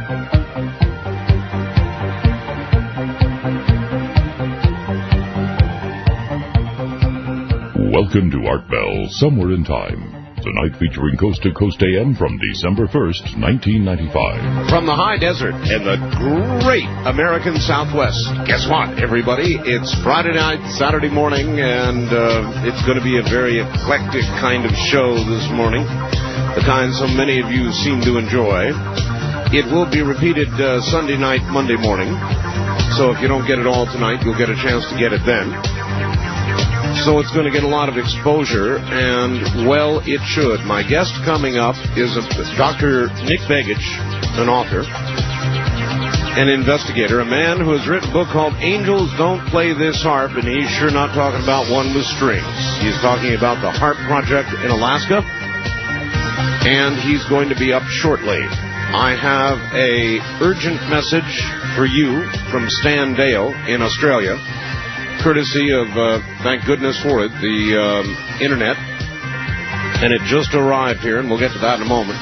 Welcome to Art Bell, Somewhere in Time. Tonight featuring Coast to Coast AM from December 1st, 1995. From the high desert and the great American Southwest. Guess what, everybody? It's Friday night, Saturday morning, and it's going to be a very eclectic kind of show this morning. The kind so many of you seem to enjoy. It will be repeated Sunday night, Monday morning. So if you don't get it all tonight, you'll get a chance to get it then. So it's going to get a lot of exposure, and, well, it should. My guest coming up is Dr. Nick Begich, an author, an investigator, a man who has written a book called Angels Don't Play This Harp, and he's sure not talking about one with strings. He's talking about the HAARP project in Alaska, and he's going to be up shortly. I have a urgent message for you from Stan Dale in Australia, courtesy of, thank goodness for it, the Internet. And it just arrived here, and we'll get to that in a moment.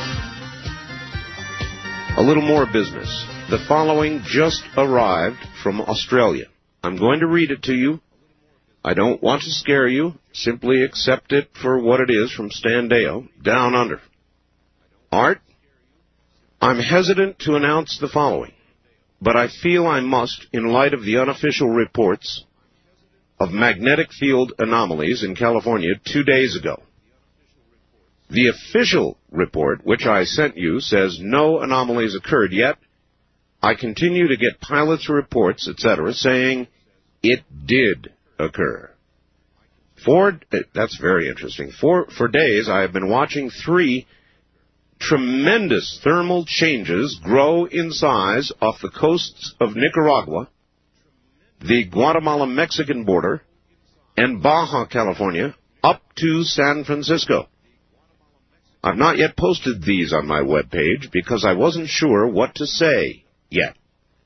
A little more business. The following just arrived from Australia. I'm going to read it to you. I don't want to scare you. Simply accept it for what it is from Stan Dale, down under. Art, I'm hesitant to announce the following, but I feel I must in light of the unofficial reports of magnetic field anomalies in California 2 days ago. The official report, which I sent you, says no anomalies occurred, yet I continue to get pilots' reports, etc., saying it did occur. That's very interesting. For days, I have been watching 3 tremendous thermal changes grow in size off the coasts of Nicaragua, the Guatemala-Mexican border, and Baja California, up to San Francisco. I've not yet posted these on my webpage because I wasn't sure what to say yet.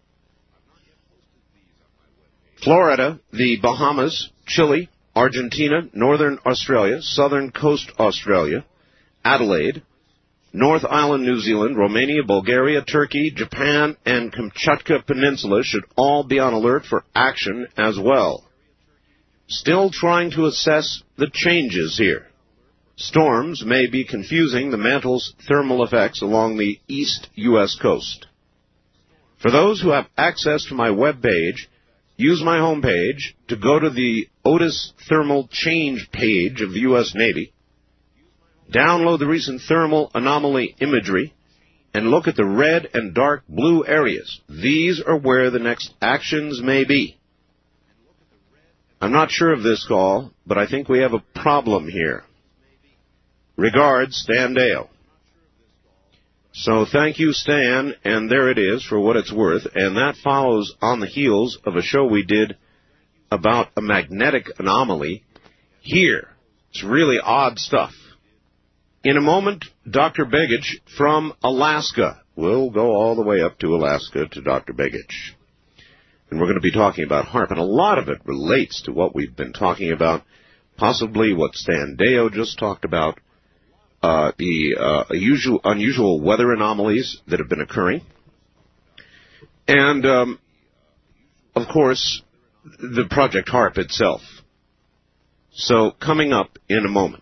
Florida, the Bahamas, Chile, Argentina, Northern Australia, Southern Coast Australia, Adelaide, North Island, New Zealand, Romania, Bulgaria, Turkey, Japan, and Kamchatka Peninsula should all be on alert for action as well. Still trying to assess the changes here. Storms may be confusing the mantle's thermal effects along the east U.S. coast. For those who have access to my webpage, use my homepage to go to the Otis Thermal Change page of the U.S. Navy. Download the recent thermal anomaly imagery and look at the red and dark blue areas. These are where the next actions may be. I'm not sure of this call, but I think we have a problem here. Regards, Stan Dale. So thank you, Stan, and there it is for what it's worth, and that follows on the heels of a show we did about a magnetic anomaly here. It's really odd stuff. In a moment, Dr. Begich from Alaska. We'll go all the way up to Alaska to Dr. Begich. And we're going to be talking about HAARP, and a lot of it relates to what we've been talking about, possibly what Stan Dale just talked about, the unusual weather anomalies that have been occurring, and, of course, the Project HAARP itself. So, coming up in a moment.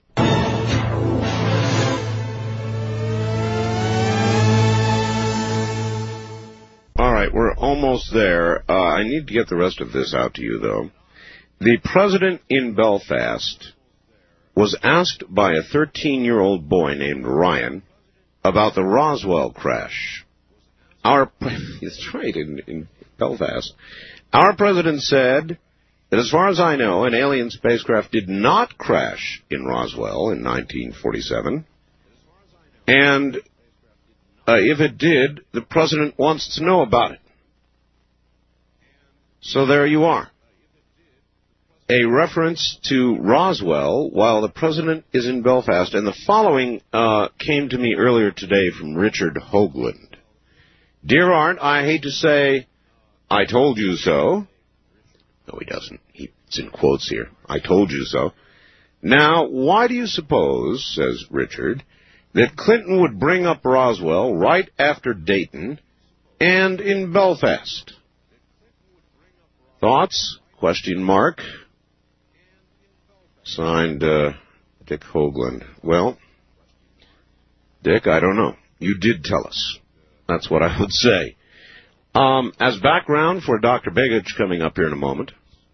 All right, we're almost there. I need to get the rest of this out to you, though. The president in Belfast was asked by a 13-year-old boy named Ryan about the Roswell crash. It's right, in Belfast. Our president said that as far as I know, an alien spacecraft did not crash in Roswell in 1947. And if it did, the president wants to know about it. So there you are. A reference to Roswell while the president is in Belfast. And the following came to me earlier today from Richard Hoagland. Dear Art, I hate to say, I told you so. No, he doesn't. It's in quotes here. I told you so. Now, why do you suppose, says Richard, that Clinton would bring up Roswell right after Dayton and in Belfast. Thoughts? ? Signed, Dick Hoagland. Well, Dick, I don't know. You did tell us. That's what I would say. As background for Dr. Begich coming up here in a moment,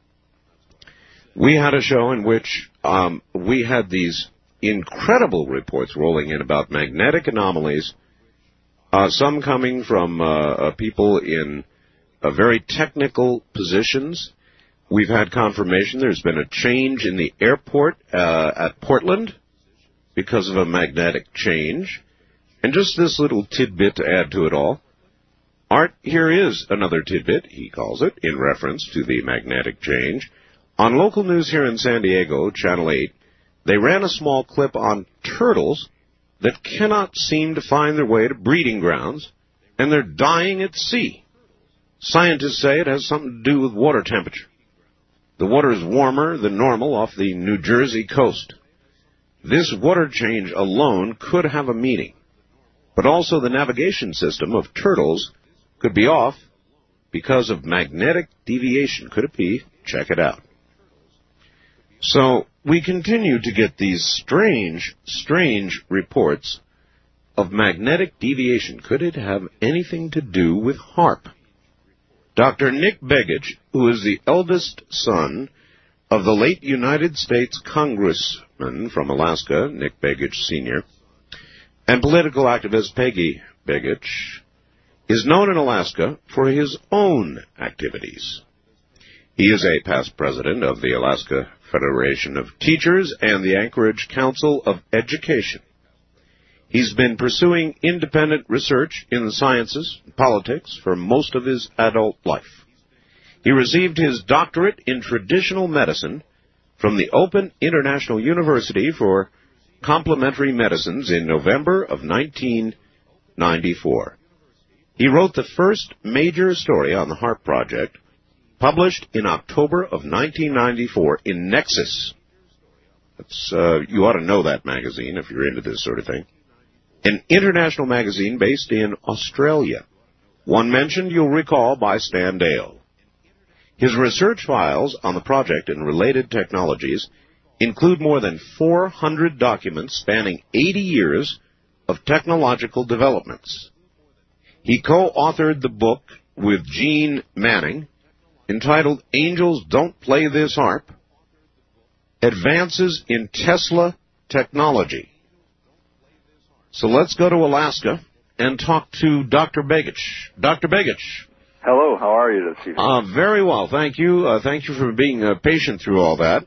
we had a show in which we had these incredible reports rolling in about magnetic anomalies, some coming from people in very technical positions. We've had confirmation there's been a change in the airport at Portland because of a magnetic change. And just this little tidbit to add to it all, Art, here is another tidbit, he calls it, in reference to the magnetic change. On local news here in San Diego, Channel 8, they ran a small clip on turtles that cannot seem to find their way to breeding grounds, and they're dying at sea. Scientists say it has something to do with water temperature. The water is warmer than normal off the New Jersey coast. This water change alone could have a meaning, but also the navigation system of turtles could be off because of magnetic deviation. Could it be? Check it out. So we continue to get these strange reports of magnetic deviation. Could it have anything to do with HAARP? Dr. Nick Begich, who is the eldest son of the late United States Congressman from Alaska, Nick Begich Sr., and political activist Peggy Begich, is known in Alaska for his own activities. He is a past president of the Alaska Federation of Teachers and the Anchorage Council of Education. He's been pursuing independent research in the sciences and politics for most of his adult life. He received his doctorate in traditional medicine from the Open International University for Complementary Medicines in November of 1994. He wrote the first major story on the HAARP project, published in October of 1994 in Nexus. You ought to know that magazine if you're into this sort of thing. An international magazine based in Australia. One mentioned, you'll recall, by Stan Dale. His research files on the project and related technologies include more than 400 documents spanning 80 years of technological developments. He co-authored the book with Gene Manning, entitled Angels Don't Play This HAARP, Advances in Tesla Technology. So let's go to Alaska and talk to Dr. Begich. Dr. Begich. Hello, how are you this evening? Very well, thank you. Thank you for being patient through all that.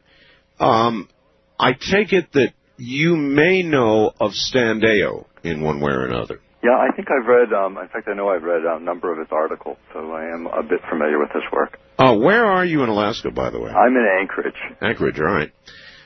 I take it that you may know of Stan Deyo in one way or another. Yeah, I think I've read, in fact, I know I've read a number of his articles, so I am a bit familiar with his work. Where are you in Alaska, by the way? I'm in Anchorage. Anchorage, all right.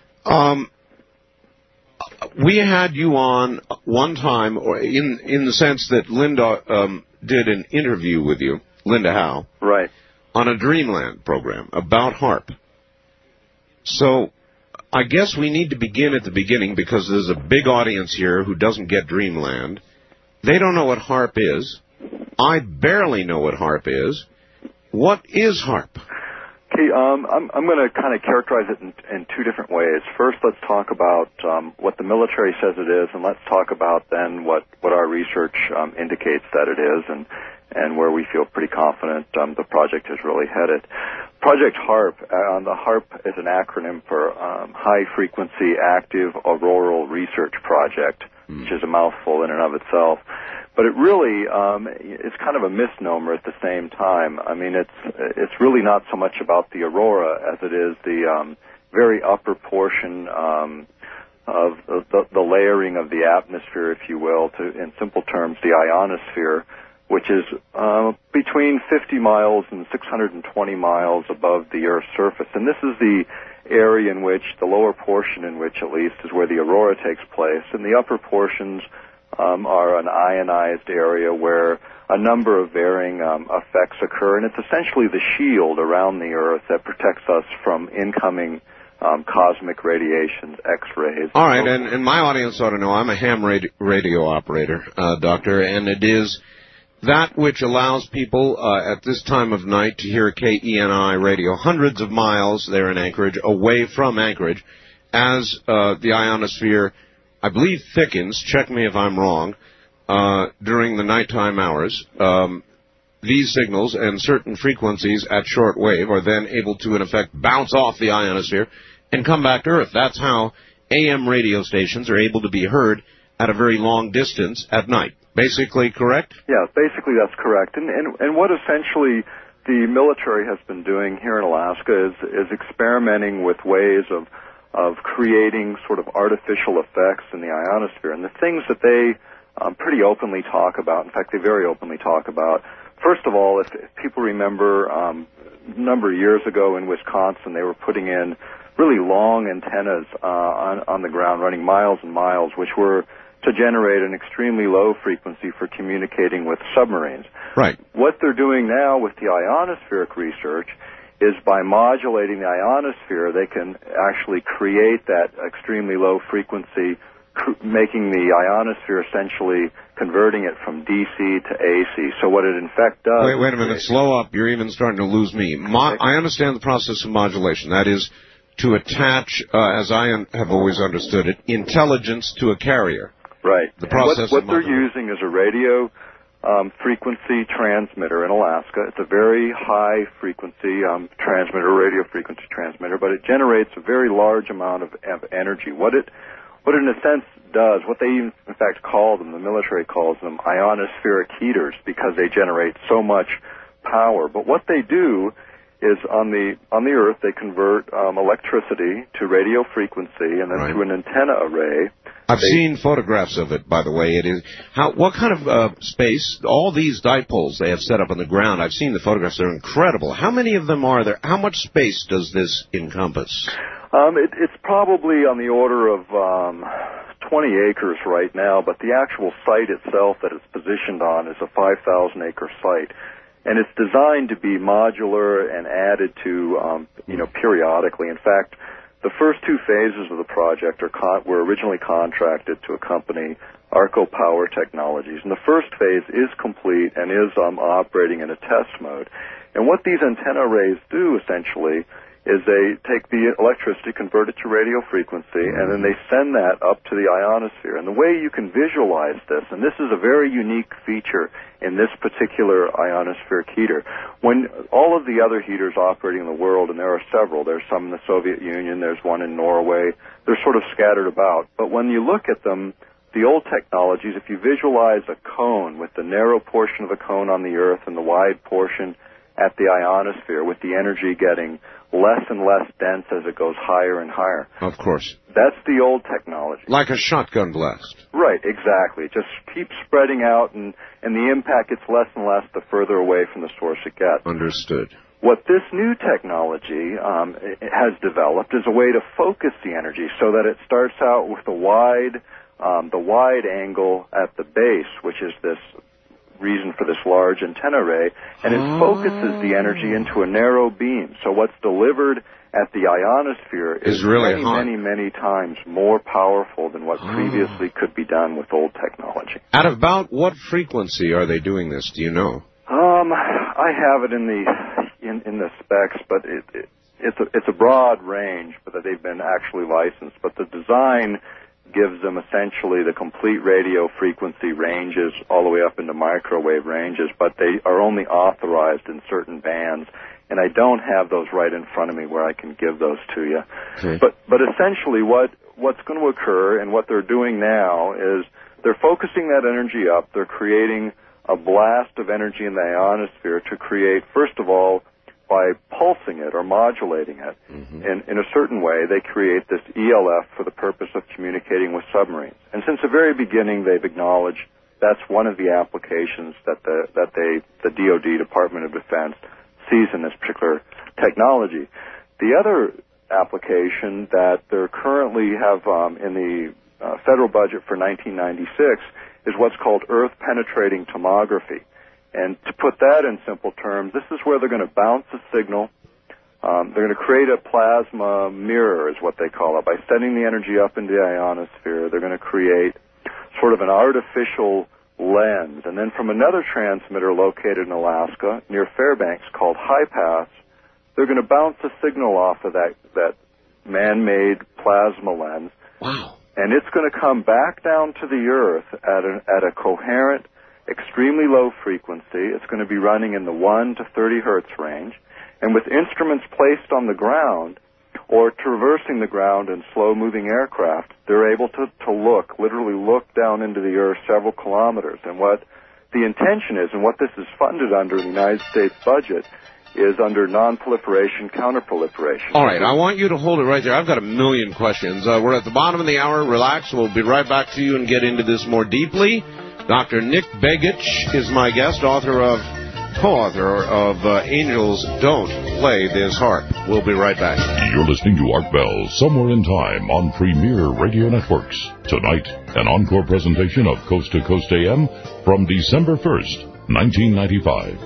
We had you on one time, or in the sense that Linda did an interview with you, Linda Howe, right, on a Dreamland program about HAARP. So I guess we need to begin at the beginning because there's a big audience here who doesn't get Dreamland. They don't know what HAARP is. I barely know what HAARP is. What is HAARP? Okay, I'm going to kind of characterize it in two different ways. First, let's talk about what the military says it is, and let's talk about then what our research indicates that it is, and where we feel pretty confident the project is really headed. Project HAARP, the HAARP is an acronym for High Frequency Active Auroral Research Project, which is a mouthful in and of itself. But it really is kind of a misnomer at the same time. I mean, it's really not so much about the aurora as it is the very upper portion of the layering of the atmosphere, if you will, in simple terms, the ionosphere, which is between 50 miles and 620 miles above the Earth's surface. And this is the area in which, the lower portion in which at least, is where the aurora takes place. And the upper portions are an ionized area where a number of varying effects occur. And it's essentially the shield around the Earth that protects us from incoming cosmic radiations, X-rays. All right, and my audience ought to know I'm a ham radio operator, Doctor, and it is that which allows people at this time of night to hear KENI radio hundreds of miles there in Anchorage, away from Anchorage, as the ionosphere, I believe, thickens, check me if I'm wrong, during the nighttime hours. These signals and certain frequencies at shortwave are then able to, in effect, bounce off the ionosphere and come back to Earth. That's how AM radio stations are able to be heard at a very long distance at night. Basically correct? Yeah, basically that's correct. And what essentially the military has been doing here in Alaska is experimenting with ways of creating sort of artificial effects in the ionosphere. And the things that they pretty openly talk about, in fact, they very openly talk about, first of all, if people remember a number of years ago in Wisconsin, they were putting in really long antennas on the ground, running miles and miles, which were to generate an extremely low frequency for communicating with submarines. Right. What they're doing now with the ionospheric research is by modulating the ionosphere, they can actually create that extremely low frequency, making the ionosphere essentially converting it from DC to AC. So what it in fact does... Wait a minute. Slow up. You're even starting to lose me. I understand the process of modulation. That is to attach, as I have always understood it, intelligence to a carrier. Right. The process what they're using is a radio frequency transmitter in Alaska. It's a very high frequency transmitter, radio frequency transmitter, but it generates a very large amount of energy. What it in a sense does, what they even in fact call them, the military calls them ionospheric heaters, because they generate so much power. But what they do is on the Earth they convert electricity to radio frequency and then right. to an antenna array. I've seen photographs of it, by the way. It is what kind of space? All these dipoles they have set up on the ground. I've seen the photographs. They're incredible. How many of them are there? How much space does this encompass? It's probably on the order of 20 acres right now, but the actual site itself that it's positioned on is a 5,000-acre site. And it's designed to be modular and added to, periodically. In fact, the first two phases of the project were originally contracted to a company, Arco Power Technologies. And the first phase is complete and is operating in a test mode. And what these antenna arrays do, essentially, is they take the electricity, convert it to radio frequency, and then they send that up to the ionosphere. And the way you can visualize this, and this is a very unique feature in this particular ionospheric heater, when all of the other heaters operating in the world, and there are several, there's some in the Soviet Union, there's one in Norway, they're sort of scattered about. But when you look at them, the old technologies, if you visualize a cone with the narrow portion of the cone on the Earth and the wide portion at the ionosphere, with the energy getting less and less dense as it goes higher and higher. Of course. That's the old technology. Like a shotgun blast. Right, exactly. It just keeps spreading out, and the impact gets less and less the further away from the source it gets. Understood. What this new technology has developed is a way to focus the energy so that it starts out with the wide angle at the base, which is this reason for this large antenna array, and it focuses the energy into a narrow beam. So what's delivered at the ionosphere is really many times more powerful than what previously could be done with old technology. At about what frequency are they doing this? Do you know? I have it in the specs, but it's a broad range, but that they've been actually licensed. But the design gives them essentially the complete radio frequency ranges all the way up into microwave ranges, but they are only authorized in certain bands, and I don't have those right in front of me where I can give those to you. Okay. But essentially what's going to occur and what they're doing now is they're focusing that energy up. They're creating a blast of energy in the ionosphere to create, first of all, by pulsing it or modulating it in a certain way, they create this ELF for the purpose of communicating with submarines. And since the very beginning, they've acknowledged that's one of the applications that the DoD, Department of Defense, sees in this particular technology. The other application that they currently have in the federal budget for 1996 is what's called Earth-penetrating tomography. And to put that in simple terms, this is where they're going to bounce a signal. They're going to create a plasma mirror, is what they call it. By sending the energy up into the ionosphere, they're going to create sort of an artificial lens. And then from another transmitter located in Alaska near Fairbanks called HiPass, they're going to bounce a signal off of that man-made plasma lens. Wow. And it's going to come back down to the Earth at a coherent, extremely low frequency. It's going to be running in the 1 to 30 hertz range. And with instruments placed on the ground or traversing the ground in slow-moving aircraft, they're able to literally look down into the Earth several kilometers. And what the intention is, and what this is funded under in the United States budget, is under non-proliferation, counter-proliferation. All right, I want you to hold it right there. I've got a million questions. We're at the bottom of the hour. Relax. We'll be right back to you and get into this more deeply. Dr. Nick Begich is my guest, co-author of Angels Don't Play This Harp. We'll be right back. You're listening to Art Bell, Somewhere in Time on Premier Radio Networks. Tonight, an encore presentation of Coast to Coast AM from December 1st, 1995.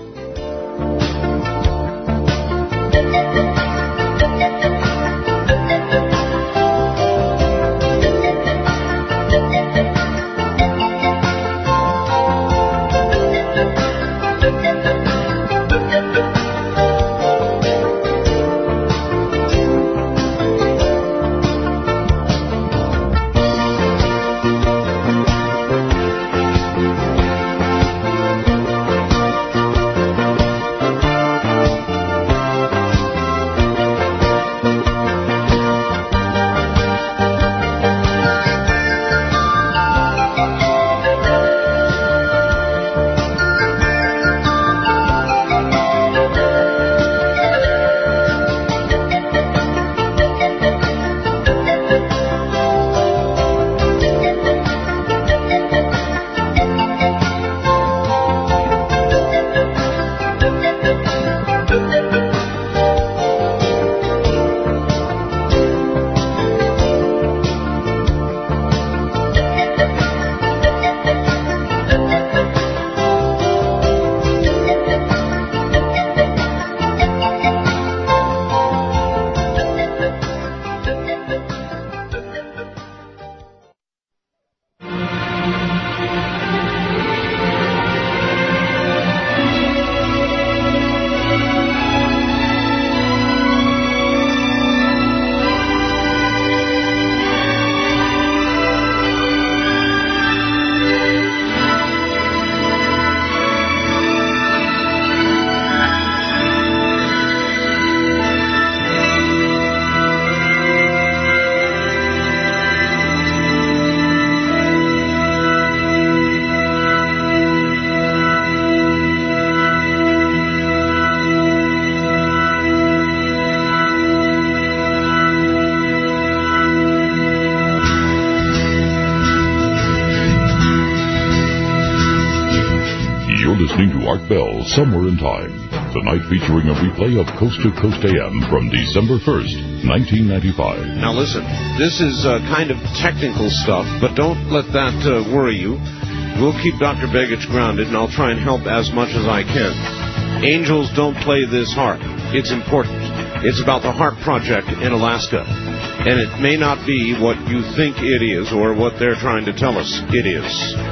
Art Bell, Somewhere in Time. Tonight featuring a replay of Coast to Coast AM from December 1st, 1995. Now listen, this is kind of technical stuff, but don't let that worry you. We'll keep Dr. Begich grounded, and I'll try and help as much as I can. Angels Don't Play This Harp. It's important. It's about the HARP project in Alaska. And it may not be what you think it is or what they're trying to tell us it is.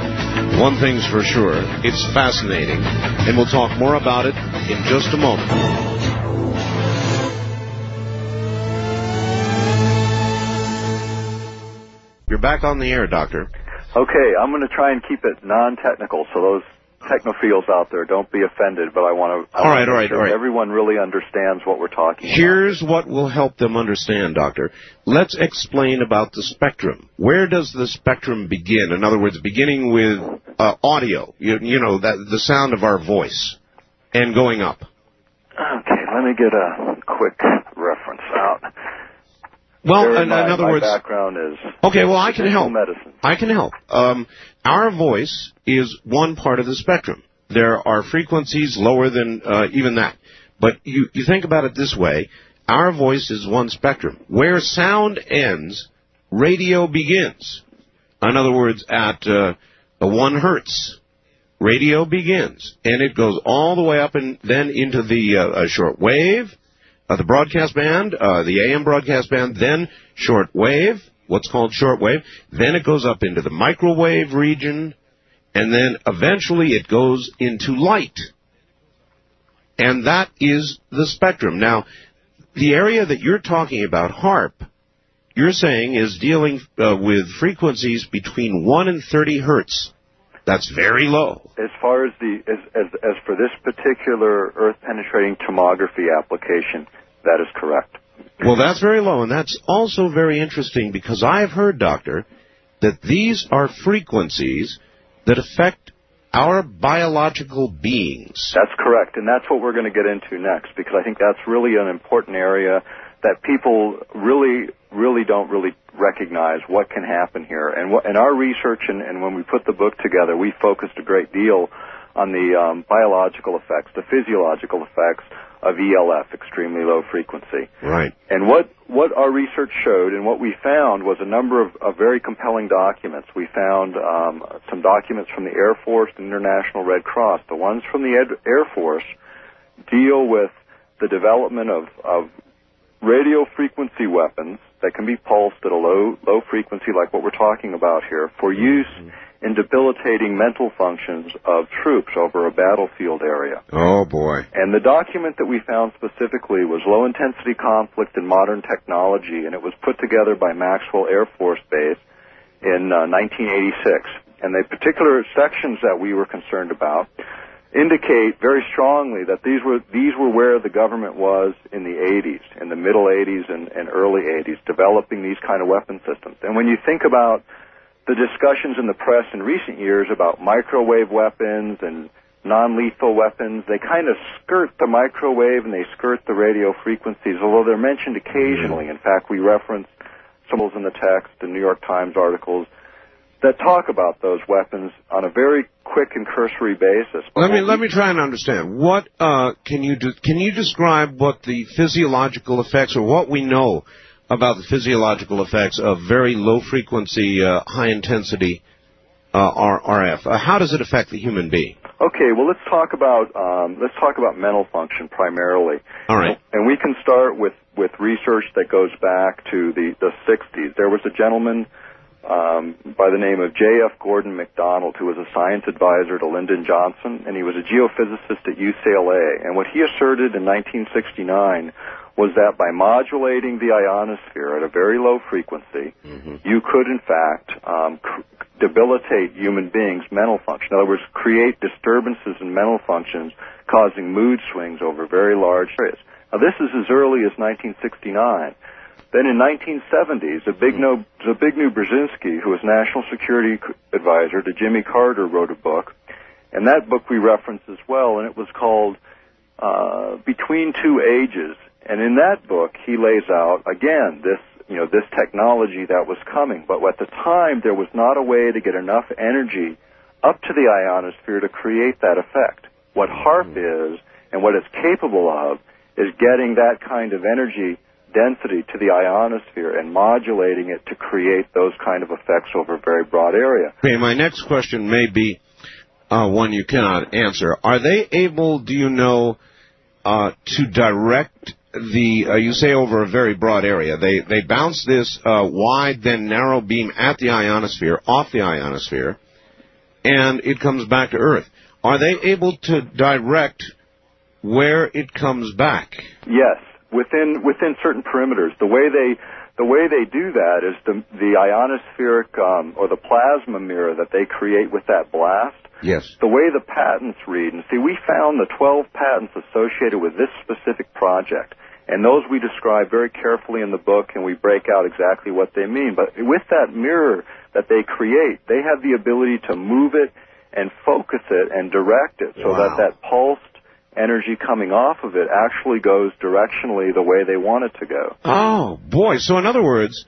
One thing's for sure, it's fascinating, and we'll talk more about it in just a moment. You're back on the air, Doctor. Okay, I'm going to try and keep it non-technical, so those technophiles out there, don't be offended, but I want to make sure everyone really understands what we're talking about. Here's what will help them understand, Doctor. Let's explain about the spectrum. Where does the spectrum begin? In other words, beginning with audio, you know, the sound of our voice, and going up. Okay, let me get a quick reference out. Well, in other words, my background is okay. Well, I can help. Medicine. I can help. Our voice is one part of the spectrum. There are frequencies lower than even that. But you think about it this way: our voice is one spectrum. Where sound ends, radio begins. In other words, at 1 hertz, radio begins, and it goes all the way up and then into the short wave. The broadcast band, the AM broadcast band, then short wave, what's called short wave. Then it goes up into the microwave region, and then eventually it goes into light. And that is the spectrum. Now, the area that you're talking about, HAARP, you're saying is dealing with frequencies between 1 and 30 hertz. That's very low. As far as as for this particular Earth-penetrating tomography application, that is correct. Well, that's very low, and that's also very interesting because I have heard, Doctor, that these are frequencies that affect our biological beings. That's correct, and that's what we're going to get into next, because I think that's really an important area that people really don't recognize what can happen here. And in our research and when we put the book together, we focused a great deal on the biological effects, the physiological effects of ELF, extremely low frequency. Right. And what our research showed and what we found was a number of very compelling documents. We found some documents from the Air Force and International Red Cross. The ones from the Air Force deal with the development of radio frequency weapons that can be pulsed at a low frequency like what we're talking about here for use in debilitating mental functions of troops over a battlefield area. Oh, boy. And the document that we found specifically was Low-Intensity Conflict in Modern Technology, and it was put together by Maxwell Air Force Base in 1986. And the particular sections that we were concerned about indicate very strongly that these were where the government was in the 80s, in the middle 80s and early 80s, developing these kind of weapon systems. And when you think about the discussions in the press in recent years about microwave weapons and non-lethal weapons, they kind of skirt the microwave and they skirt the radio frequencies, although they're mentioned occasionally. In fact, we reference symbols in the text, the New York Times articles, that talk about those weapons on a very quick and cursory basis. Let me try and understand. What can you describe what the physiological effects, or what we know about the physiological effects of very low frequency, high intensity RF? How does it affect the human being? Okay, well let's talk about mental function primarily. All right. And we can start with research that goes back to the 60s. There was a gentleman by the name of J.F. Gordon MacDonald, who was a science advisor to Lyndon Johnson, and he was a geophysicist at UCLA. And what he asserted in 1969 was that by modulating the ionosphere at a very low frequency, you could, in fact, debilitate human beings' mental function. In other words, create disturbances in mental functions, causing mood swings over very large areas. Now, this is as early as 1969. Then in 1970s, Zbigniew Brzezinski, who was National Security Advisor to Jimmy Carter, wrote a book, and that book we reference as well, and it was called Between Two Ages. And in that book, he lays out, again, this technology that was coming, but at the time, there was not a way to get enough energy up to the ionosphere to create that effect. What HAARP is, and what it's capable of, is getting that kind of energy density to the ionosphere and modulating it to create those kind of effects over a very broad area. Okay, my next question may be one you cannot answer. Are they able, do you know, to direct you say over a very broad area. They bounce this wide, then narrow beam at the ionosphere, off the ionosphere, and it comes back to Earth. Are they able to direct where it comes back? Yes. Within certain perimeters. The way they do that is the ionospheric or the plasma mirror that they create with that blast. Yes. The way the patents read, and see, we found the 12 patents associated with this specific project, and those we describe very carefully in the book, and we break out exactly what they mean. But with that mirror that they create, they have the ability to move it and focus it and direct it so that pulsed energy coming off of it actually goes directionally the way they want it to go. Oh, boy. So in other words,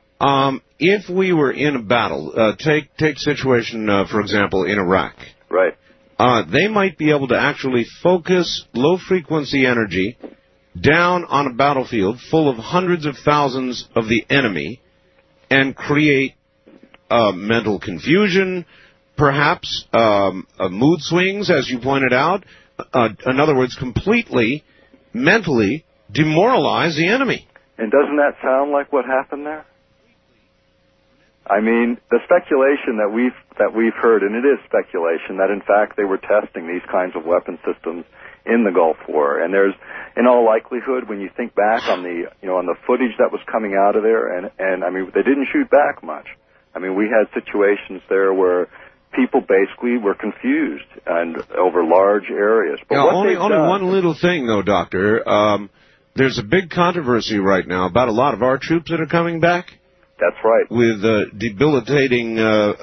if we were in a battle, take situation, for example, in Iraq. Right. They might be able to actually focus low-frequency energy down on a battlefield full of hundreds of thousands of the enemy and create mental confusion, perhaps mood swings, as you pointed out. In other words, completely, mentally demoralize the enemy. And doesn't that sound like what happened there? I mean, the speculation that we've heard, and it is speculation, that in fact they were testing these kinds of weapon systems in the Gulf War. And there's, in all likelihood, when you think back on the, on the footage that was coming out of there, and I mean, they didn't shoot back much. I mean, we had situations there where people basically were confused and over large areas. But only one little thing, though, Doctor. There's a big controversy right now about a lot of our troops that are coming back. That's right. With debilitating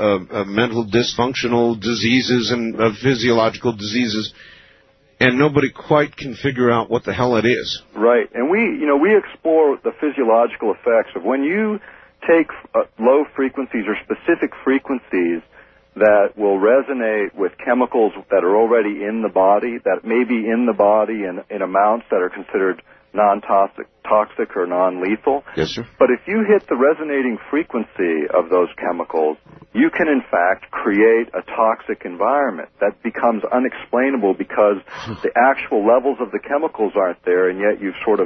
mental dysfunctional diseases and physiological diseases, and nobody quite can figure out what the hell it is. Right, and we explore the physiological effects of when you take low frequencies or specific frequencies that will resonate with chemicals that are already in the body, that may be in the body in amounts that are considered non-toxic or non-lethal. Yes, sir. But if you hit the resonating frequency of those chemicals, you can in fact create a toxic environment that becomes unexplainable because the actual levels of the chemicals aren't there, and yet you've sort of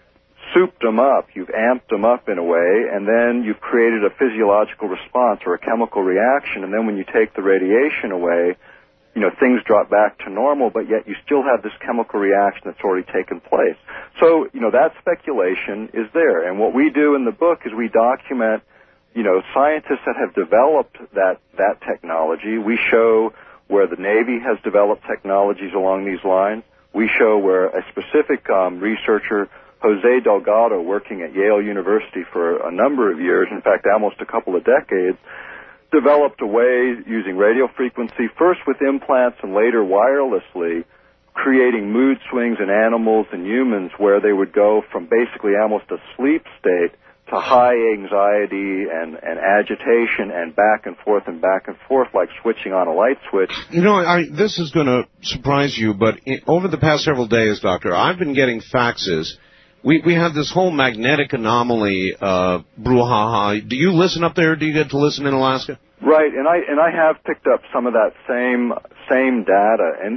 souped them up, you've amped them up in a way, and then you've created a physiological response or a chemical reaction, and then when you take the radiation away, things drop back to normal, but yet you still have this chemical reaction that's already taken place. So, that speculation is there. And what we do in the book is we document, scientists that have developed that technology. We show where the Navy has developed technologies along these lines. We show where a specific researcher, Jose Delgado, working at Yale University for a number of years, in fact, almost a couple of decades, developed a way using radio frequency, first with implants and later wirelessly, creating mood swings in animals and humans where they would go from basically almost a sleep state to high anxiety and agitation and back and forth like switching on a light switch. This is going to surprise you, but over the past several days, Doctor, I've been getting faxes. We have this whole magnetic anomaly brouhaha. Do you listen up there? Do you get to listen in Alaska? Right, and I have picked up some of that same data, and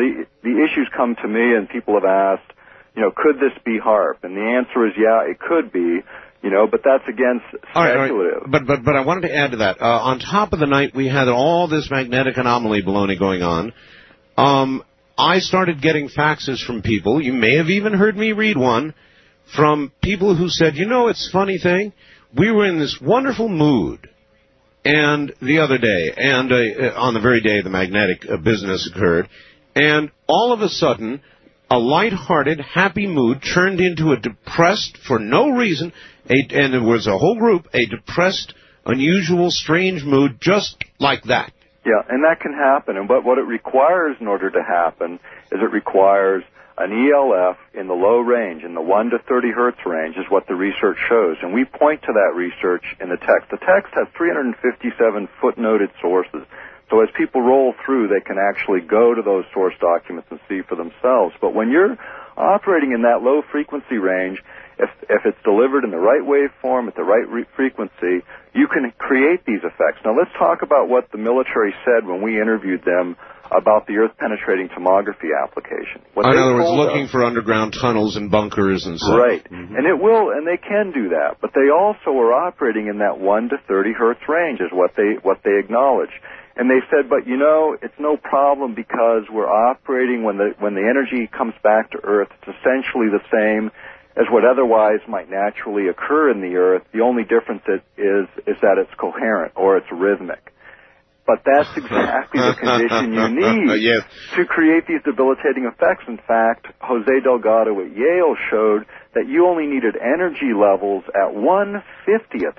the issues come to me, and people have asked, could this be HAARP? And the answer is yeah, it could be, but that's again speculative. All right. But I wanted to add to that. On top of the night, we had all this magnetic anomaly baloney going on. I started getting faxes from people. You may have even heard me read one from people who said, it's a funny thing. We were in this wonderful mood. And the other day, and on the very day the magnetic business occurred, and all of a sudden, a lighthearted, happy mood turned into a depressed, for no reason, and there was a whole group, a depressed, unusual, strange mood, just like that. Yeah, and that can happen. And what it requires in order to happen is it requires an ELF in the low range, in the 1 to 30 hertz range, is what the research shows. And we point to that research in the text. The text has 357 footnoted sources. So as people roll through, they can actually go to those source documents and see for themselves. But when you're operating in that low frequency range, if it's delivered in the right waveform at the right frequency, you can create these effects. Now let's talk about what the military said when we interviewed them about the earth-penetrating tomography application. In other words, looking for underground tunnels and bunkers and so on. Right. Mm-hmm. And they can do that. But they also are operating in that 1 to 30 hertz range is what they acknowledge. And they said, but it's no problem because we're operating when the energy comes back to Earth, it's essentially the same as what otherwise might naturally occur in the Earth. The only difference is that it's coherent or it's rhythmic. But that's exactly the condition you need yes. to create these debilitating effects. In fact, Jose Delgado at Yale showed that you only needed energy levels at 1/50th,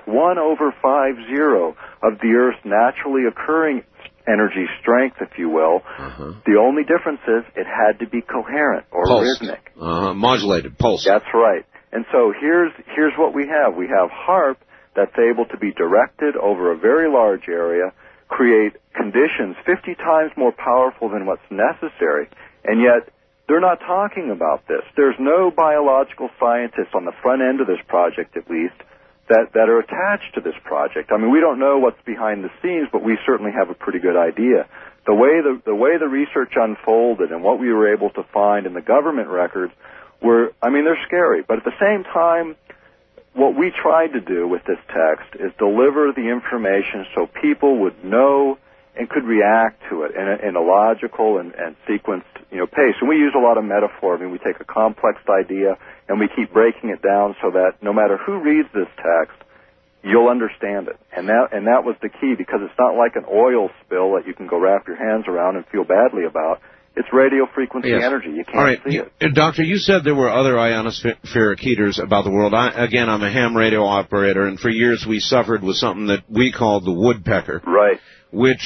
1/50 of the Earth's naturally occurring energy strength, if you will. Uh-huh. The only difference is it had to be coherent or pulsed. rhythmic. Modulated, pulse. That's right. And so here's what we have. We have HAARP that's able to be directed over a very large area, create conditions 50 times more powerful than what's necessary, and yet they're not talking about this. There's no biological scientists on the front end of this project, at least, that are attached to this project. I mean, we don't know what's behind the scenes, but we certainly have a pretty good idea. The way the research unfolded and what we were able to find in the government records they're scary. But at the same time, what we tried to do with this text is deliver the information so people would know and could react to it in a logical and sequenced, pace. And we use a lot of metaphor. I mean, we take a complex idea and we keep breaking it down so that no matter who reads this text, you'll understand it. And that was the key, because it's not like an oil spill that you can go wrap your hands around and feel badly about. It's radio frequency energy. You can't see it. Doctor, you said there were other ionospheric heaters about the world. I'm a ham radio operator, and for years we suffered with something that we called the woodpecker. Right. Which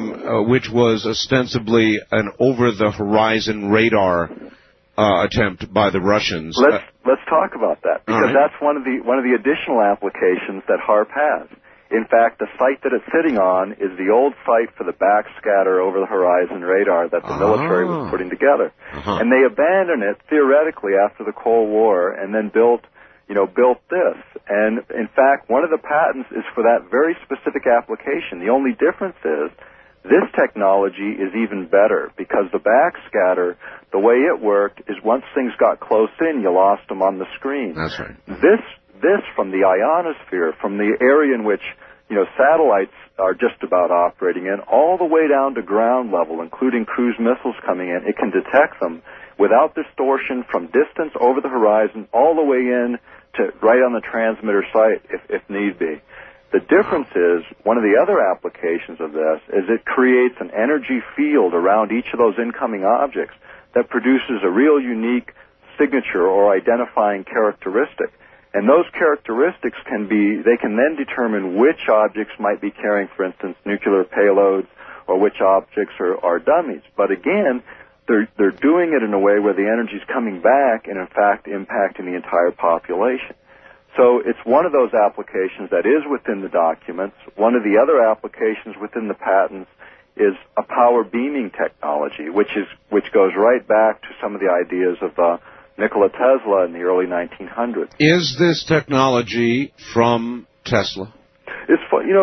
was ostensibly an over-the-horizon radar attempt by the Russians. Let's talk about that, because that's one of the additional applications that HAARP has. In fact, the site that it's sitting on is the old site for the backscatter over-the-horizon radar that the military was putting together. And they abandoned it, theoretically, after the Cold War, and then built this. And, in fact, one of the patents is for that very specific application. The only difference is this technology is even better, because the backscatter, the way it worked is once things got close in, you lost them on the screen. That's right. This from the ionosphere, from the area in which, satellites are just about operating in, all the way down to ground level, including cruise missiles coming in, it can detect them without distortion from distance over the horizon all the way in to right on the transmitter site if need be. The difference is, one of the other applications of this is it creates an energy field around each of those incoming objects that produces a real unique signature or identifying characteristic. And those characteristics can then determine which objects might be carrying, for instance, nuclear payloads, or which objects are dummies. But again, they're doing it in a way where the energy is coming back and, in fact, impacting the entire population. So it's one of those applications that is within the documents. One of the other applications within the patents is a power beaming technology, which goes right back to some of the ideas of Nikola Tesla in the early 1900s. Is this technology from Tesla? It's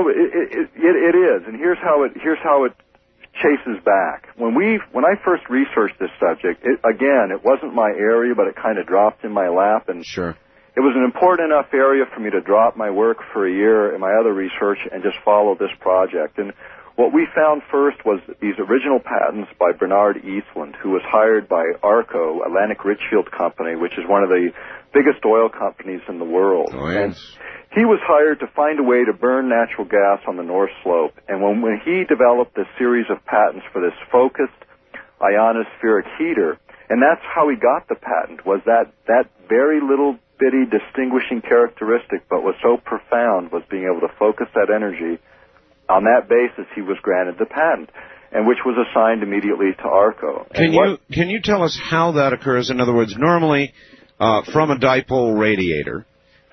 it is, and here's how it chases back. When I first researched this subject, it wasn't my area, but it kind of dropped in my lap, and sure. It was an important enough area for me to drop my work for a year in my other research and just follow this project. And what we found first was these original patents by Bernard Eastland, who was hired by ARCO, Atlantic Richfield Company, which is one of the biggest oil companies in the world. Oh, yes. And he was hired to find a way to burn natural gas on the North Slope. And when he developed this series of patents for this focused ionospheric heater, and that's how he got the patent, was that very little bitty distinguishing characteristic, but was so profound, was being able to focus that energy. On that basis, he was granted the patent, and which was assigned immediately to ARCO. Can you tell us how that occurs? In other words, normally from a dipole radiator,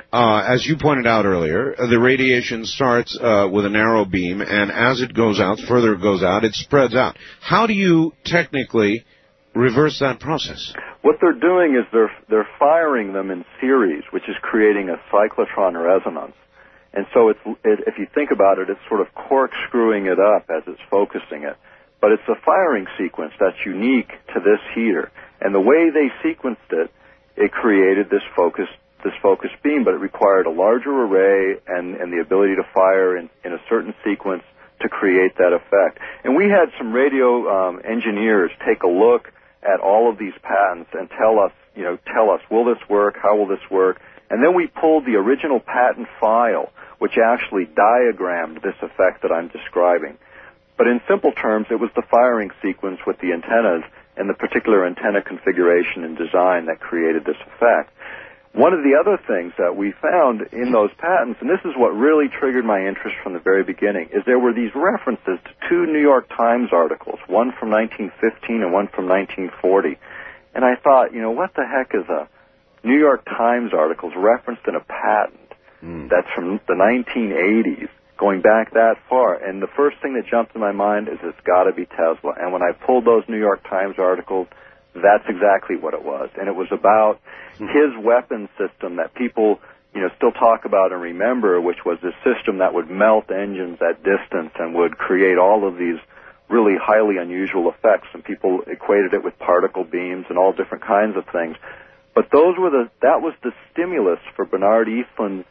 as you pointed out earlier, the radiation starts with a narrow beam, and as it goes out, further it goes out, it spreads out. How do you technically reverse that process? What they're doing is they're firing them in series, which is creating a cyclotron resonance. And so if you think about it, it's sort of corkscrewing it up as it's focusing it. But it's a firing sequence that's unique to this heater. And the way they sequenced it, it created this focused beam, but it required a larger array and the ability to fire in a certain sequence to create that effect. And we had some radio engineers take a look at all of these patents and tell us, will this work? How will this work? And then we pulled the original patent file, which actually diagrammed this effect that I'm describing. But in simple terms, it was the firing sequence with the antennas and the particular antenna configuration and design that created this effect. One of the other things that we found in those patents, and this is what really triggered my interest from the very beginning, is there were these references to two New York Times articles, one from 1915 and one from 1940. And I thought, what the heck is a New York Times articles referenced in a patent that's from the 1980s, going back that far? And the first thing that jumped in my mind is it's got to be Tesla. And when I pulled those New York Times articles, that's exactly what it was. And it was about his weapon system that people, still talk about and remember, which was this system that would melt engines at distance and would create all of these really highly unusual effects. And people equated it with particle beams and all different kinds of things. But that was the stimulus for Bernard Eastland's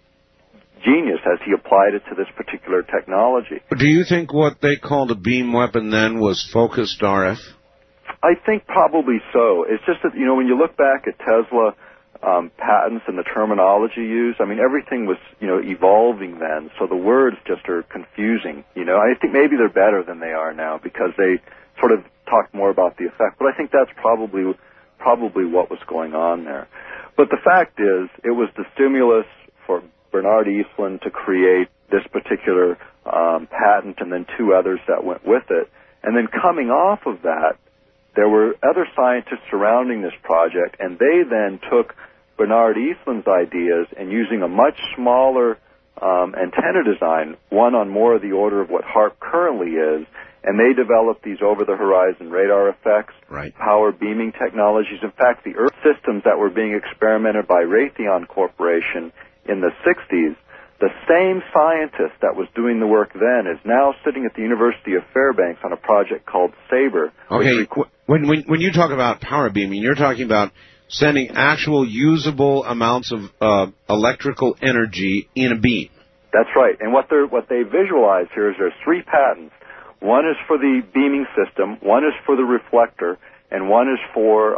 genius as he applied it to this particular technology. Do you think what they called a beam weapon then was focused RF? I think probably so. It's just that, when you look back at Tesla patents and the terminology used, everything was, evolving then, so the words just are confusing. I think maybe they're better than they are now because they sort of talk more about the effect, but I think that's probably what was going on there. But the fact is, it was the stimulus for Bernard Eastland to create this particular patent and then two others that went with it. And then coming off of that, there were other scientists surrounding this project, and they then took Bernard Eastland's ideas and using a much smaller antenna design, one on more of the order of what HAARP currently is, and they developed these over-the-horizon radar effects, power beaming technologies. In fact, the Earth systems that were being experimented by Raytheon Corporation in the 60s, the same scientist that was doing the work then is now sitting at the University of Fairbanks on a project called SABRE. Okay, when you talk about power beaming, you're talking about sending actual usable amounts of electrical energy in a beam. That's right. And what they visualize here is there's three patents. One is for the beaming system, one is for the reflector, and one is for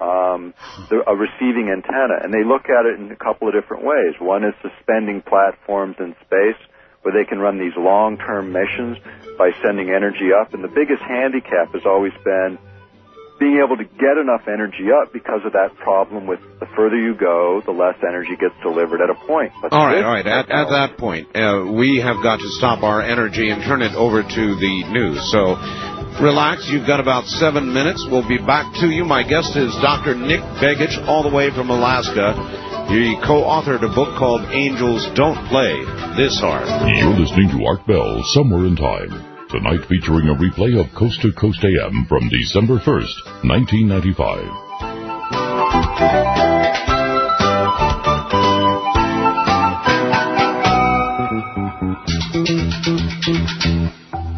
a receiving antenna. And they look at it in a couple of different ways. One is suspending platforms in space where they can run these long-term missions by sending energy up. And the biggest handicap has always been being able to get enough energy up because of that problem with the further you go, the less energy gets delivered at a point. But all right. At that point, we have got to stop our energy and turn it over to the news. So relax. You've got about 7 minutes. We'll be back to you. My guest is Dr. Nick Begich, all the way from Alaska. He co-authored a book called Angels Don't Play This Hard. You're listening to Art Bell, Somewhere in Time. Tonight featuring a replay of Coast to Coast AM from December 1st, 1995.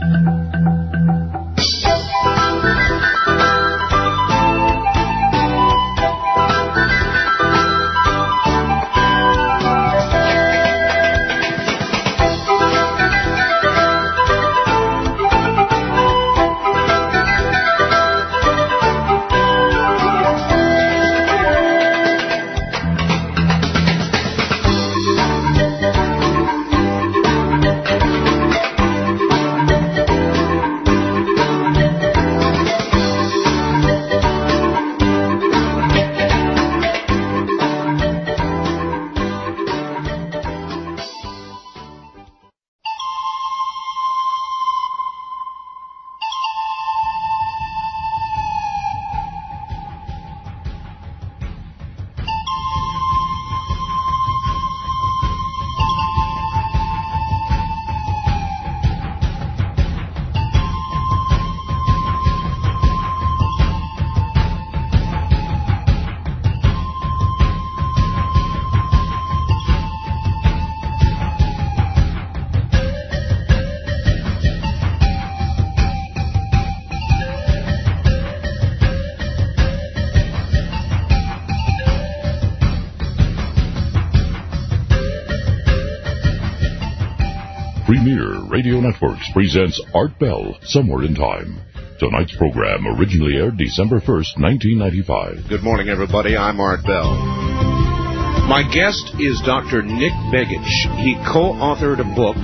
Premier Radio Networks presents Art Bell, Somewhere in Time. Tonight's program originally aired December 1st, 1995. Good morning, everybody. I'm Art Bell. My guest is Dr. Nick Begich. He co-authored a book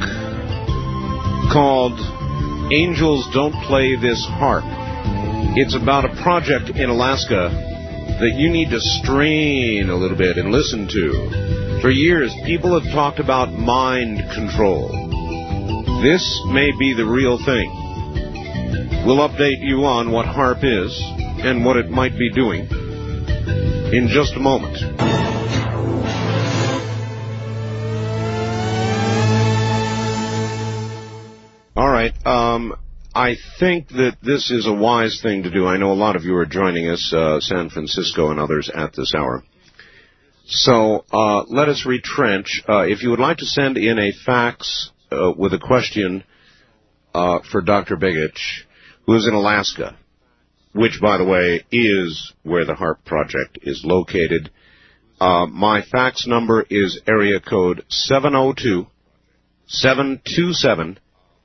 called Angels Don't Play This Harp. It's about a project in Alaska that you need to strain a little bit and listen to. For years, people have talked about mind control. This may be the real thing. We'll update you on what HAARP is and what it might be doing in just a moment. All right. I think that this is a wise thing to do. I know a lot of you are joining us, San Francisco and others, at this hour. So let us retrench. If you would like to send in a fax with a question for Dr. Begich, who is in Alaska, which, by the way, is where the HAARP project is located. My fax number is area code 702-727-8499.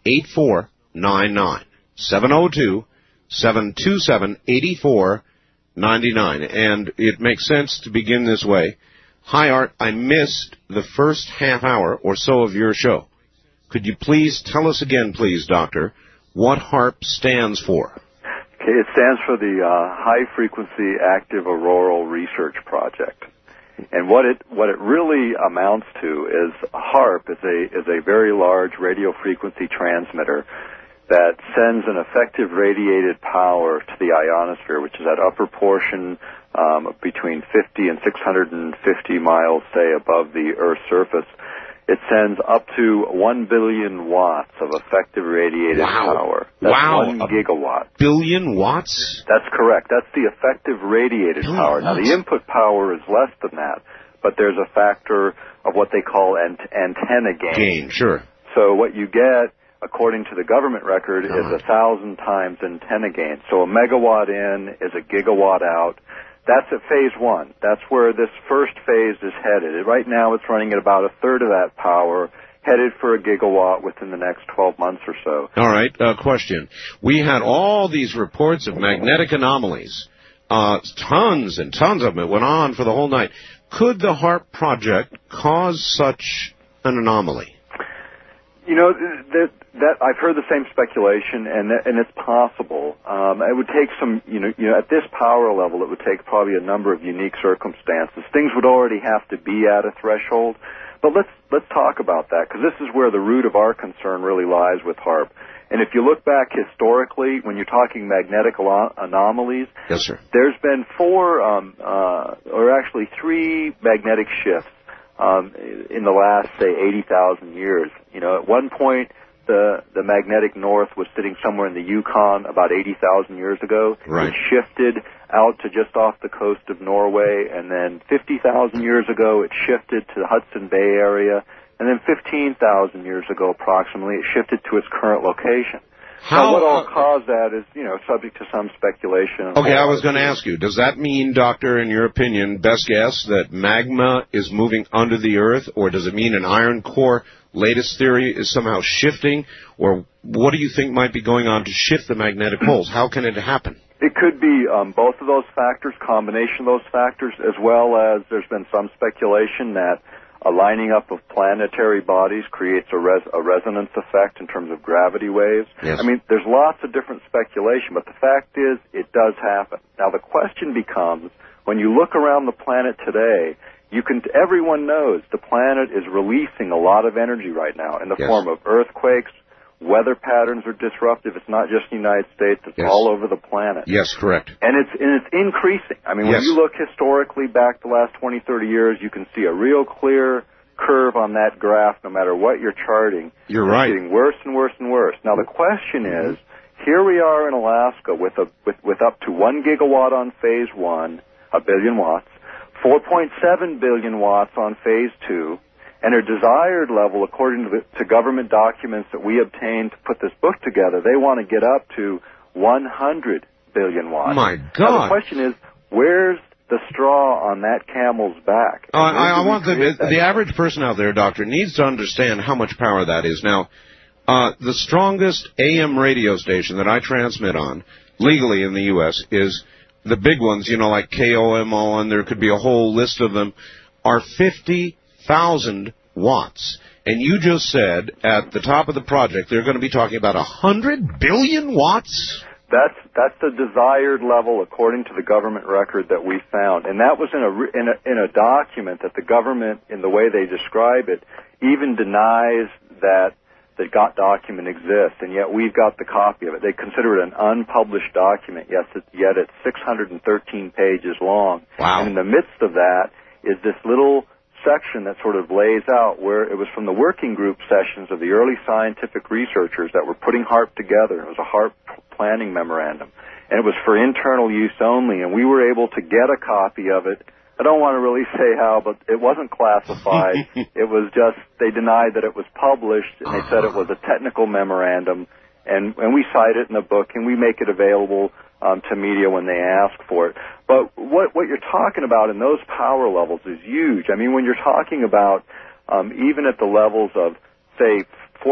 702-727-8499. And it makes sense to begin this way. Hi, Art. I missed the first half hour or so of your show. Could you please tell us again, please, Doctor, what HAARP stands for? Okay, it stands for the High Frequency Active Auroral Research Project. And what it really amounts to is HAARP is a very large radio frequency transmitter that sends an effective radiated power to the ionosphere, which is that upper portion between 50 and 650 miles, say, above the Earth's surface. It sends up to 1 billion watts of effective radiated power. That's 1 gigawatt. Billion watts? That's correct. That's the effective radiated power. Now, the input power is less than that, but there's a factor of what they call antenna gain. Sure. So what you get, according to the government record, is 1,000 times antenna gain. So a megawatt in is a gigawatt out. That's at phase one. That's where this first phase is headed. Right now it's running at about a third of that power, headed for a gigawatt within the next 12 months or so. All right, question. We had all these reports of magnetic anomalies. Tons and tons of them. It went on for the whole night. Could the HAARP project cause such an anomaly? You know, that I've heard the same speculation, and it's possible. It would take some, you know, at this power level, it would take probably a number of unique circumstances. Things would already have to be at a threshold. But let's talk about that, because this is where the root of our concern really lies with HAARP. And if you look back historically, when you're talking magnetic anomalies, yes, sir, there's been 3 magnetic shifts in the last, say, 80,000 years. You know, at one point, the magnetic north was sitting somewhere in the Yukon about 80,000 years ago. Right. It shifted out to just off the coast of Norway, and then 50,000 years ago, it shifted to the Hudson Bay area, and then 15,000 years ago, approximately, it shifted to its current location. Now, what all caused that is, you know, subject to some speculation. Okay, I was going to ask you, does that mean, Doctor, in your opinion, best guess, that magma is moving under the Earth, or does it mean an iron core, latest theory, is somehow shifting, or what do you think might be going on to shift the magnetic poles? How can it happen? It could be both of those factors, combination of those factors, as well as there's been some speculation that a lining up of planetary bodies creates a resonance effect in terms of gravity waves. Yes. I mean, there's lots of different speculation, but the fact is it does happen. Now, the question becomes, when you look around the planet today, everyone knows the planet is releasing a lot of energy right now in the form of earthquakes. Weather patterns are disruptive. It's not just the United States. It's all over the planet. Yes, correct. And it's increasing. I mean, when you look historically back the last 20, 30 years, you can see a real clear curve on that graph no matter what you're charting. You're right. It's getting worse and worse and worse. Now, the question is, here we are in Alaska with up to 1 gigawatt on phase one, 1 billion watts, 4.7 billion watts on phase two, and a desired level, according to government documents that we obtained to put this book together, they want to get up to 100 billion watts. My God. Now, the question is, where's the straw on that camel's back? I want the average person out there, Doctor, needs to understand how much power that is. Now, the strongest AM radio station that I transmit on, legally in the U.S., is the big ones, you know, like KOMO, and there could be a whole list of them, are 50,000 watts. And you just said at the top of the project they're going to be talking about 100 billion watts? That's the desired level according to the government record that we found. And that was in a document that the government, in the way they describe it, even denies that the document exists, and yet we've got the copy of it. They consider it an unpublished document, yet it's 613 pages long. Wow. And in the midst of that is this little section that sort of lays out where it was from the working group sessions of the early scientific researchers that were putting HAARP together. It was a HAARP planning memorandum, and it was for internal use only, and we were able to get a copy of it. I don't want to really say how, but it wasn't classified. It was just, they denied that it was published, and they said it was a technical memorandum, and we cite it in the book, and we make it available to media when they ask for it. But what you're talking about in those power levels is huge. I mean, when you're talking about even at the levels of, say,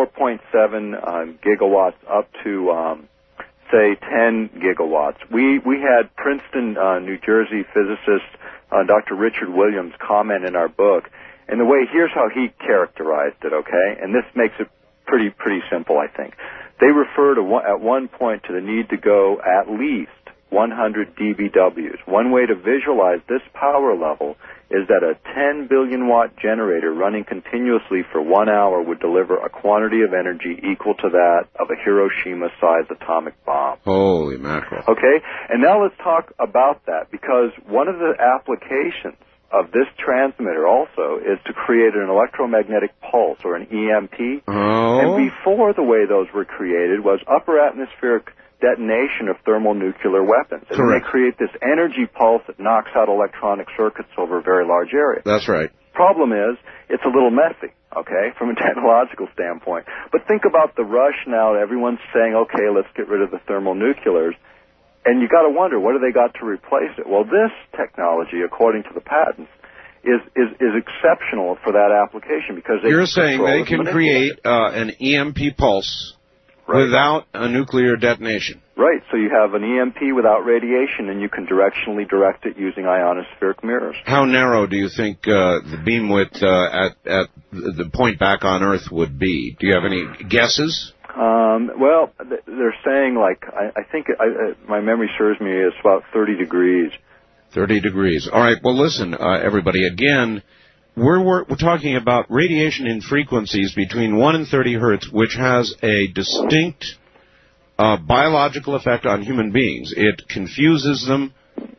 4.7 gigawatts up to, say, 10 gigawatts. We had Princeton, New Jersey physicist Dr. Richard Williams comment in our book, and here's how he characterized it, okay? And this makes it pretty simple, I think. They refer to at one point to the need to go at least 100 dBWs. One way to visualize this power level is that a 10 billion watt generator running continuously for 1 hour would deliver a quantity of energy equal to that of a Hiroshima-sized atomic bomb. Holy mackerel. Okay? And now let's talk about that, because one of the applications of this transmitter also is to create an electromagnetic pulse, or an EMP. Oh. And before, the way those were created was upper atmospheric detonation of thermonuclear weapons. And Correct. they create this energy pulse that knocks out electronic circuits over a very large area. That's right. Problem is, it's a little messy, okay, from a technological standpoint. But think about the rush now. Everyone's saying, okay, let's get rid of the thermonuclears. And you got to wonder, what do they got to replace it? Well, this technology, according to the patents, is exceptional for that application, because You're saying they can create an EMP pulse without a nuclear detonation. Right. So you have an EMP without radiation, and you can directionally direct it using ionospheric mirrors. How narrow do you think the beam width at the point back on Earth would be? Do you have any guesses? Well, they're saying, like, I think my memory serves me, it's about 30 degrees. 30 degrees. All right. Well, listen, everybody. Again, we're talking about radiation in frequencies between 1 and 30 hertz, which has a distinct biological effect on human beings. It confuses them.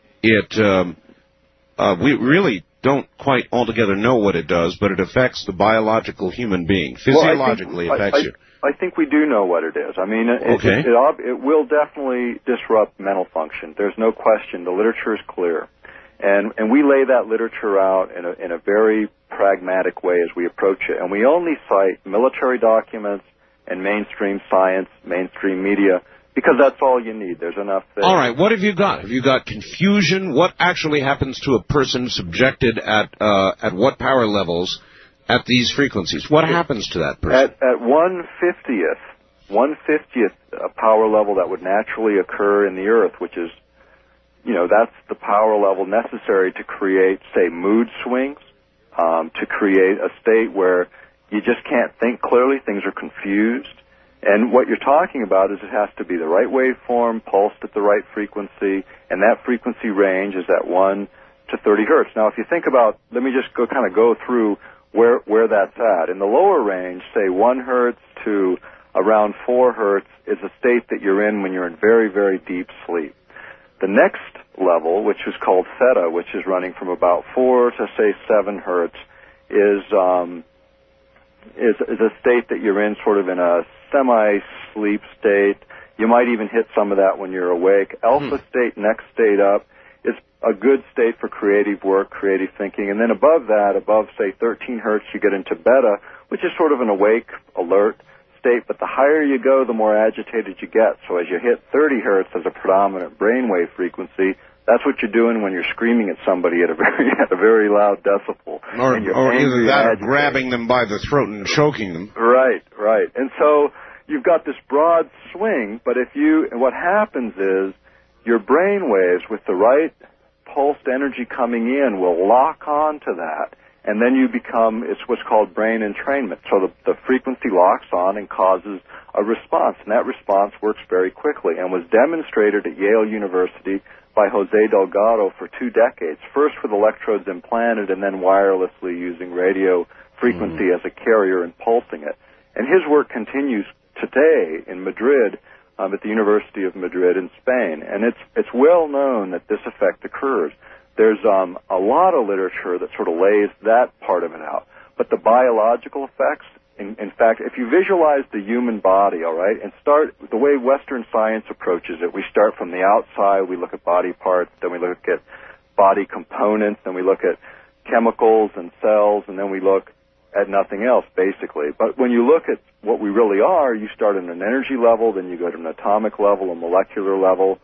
We really don't quite altogether know what it does, but it affects the biological human being. Physiologically affects you. I think we do know what it is. I mean, it will definitely disrupt mental function. There's no question. The literature is clear. And we lay that literature out in a very pragmatic way as we approach it. And we only cite military documents and mainstream science, mainstream media, because that's all you need. There's enough there. All right. What have you got? Have you got confusion? What actually happens to a person subjected at what power levels at these frequencies? What happens to that person? At 1/50th power level that would naturally occur in the Earth, which is, that's the power level necessary to create, say, mood swings, to create a state where you just can't think clearly, things are confused. And what you're talking about is it has to be the right waveform, pulsed at the right frequency, and that frequency range is at 1 to 30 hertz. Now, if you think about, let me just go through where that's at. In the lower range, say 1 hertz to around 4 hertz is a state that you're in when you're in very, very deep sleep. The next level, which is called theta, which is running from about 4 to, say, 7 hertz, is a state that you're in sort of in a semi-sleep state. You might even hit some of that when you're awake. Alpha state, next state up, is a good state for creative work, creative thinking. And then above that, above, say, 13 hertz, you get into beta, which is sort of an awake, alert state. But the higher you go, the more agitated you get. So as you hit 30 hertz as a predominant brainwave frequency, that's what you're doing when you're screaming at somebody at a very loud decibel. Or either that or grabbing them by the throat and choking them. Right. And so you've got this broad swing, but what happens is your brain waves with the right pulsed energy coming in will lock on to that, and then it's what's called brain entrainment. So the frequency locks on and causes a response, and that response works very quickly and was demonstrated at Yale University by Jose Delgado for 2 decades, first with electrodes implanted and then wirelessly using radio frequency as a carrier and pulsing it. And his work continues today in Madrid, at the University of Madrid in Spain. And it's well known that this effect occurs. There's a lot of literature that sort of lays that part of it out. But the biological effects, in fact, if you visualize the human body, all right, and start the way Western science approaches it, we start from the outside, we look at body parts, then we look at body components, then we look at chemicals and cells, and then we look at nothing else, basically. But when you look at what we really are, you start at an energy level, then you go to an atomic level, a molecular level.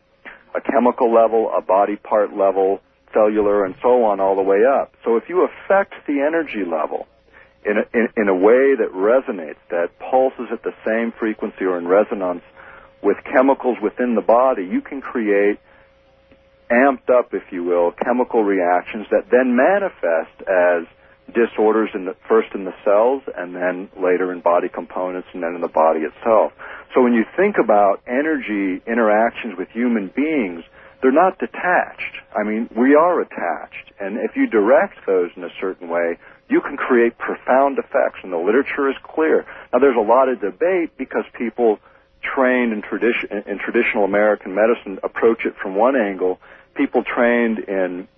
a chemical level, a body part level, cellular, and so on all the way up. So if you affect the energy level in a way that resonates, that pulses at the same frequency or in resonance with chemicals within the body, you can create amped up, if you will, chemical reactions that then manifest as disorders first in the cells and then later in body components and then in the body itself. So when you think about energy interactions with human beings, they're not detached. I mean, we are attached. And if you direct those in a certain way, you can create profound effects, and the literature is clear. Now, there's a lot of debate because people trained in traditional American medicine approach it from one angle. People trained in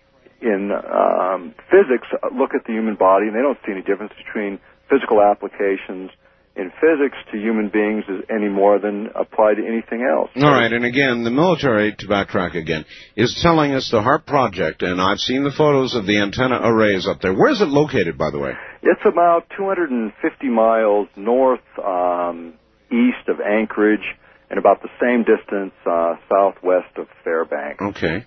physics look at the human body, and they don't see any difference between physical applications in physics to human beings any more than apply to anything else. All right, and again, the military, to backtrack again, is telling us the HAARP project, and I've seen the photos of the antenna arrays up there. Where is it located, by the way? It's about 250 miles north east of Anchorage and about the same distance southwest of Fairbanks. Okay.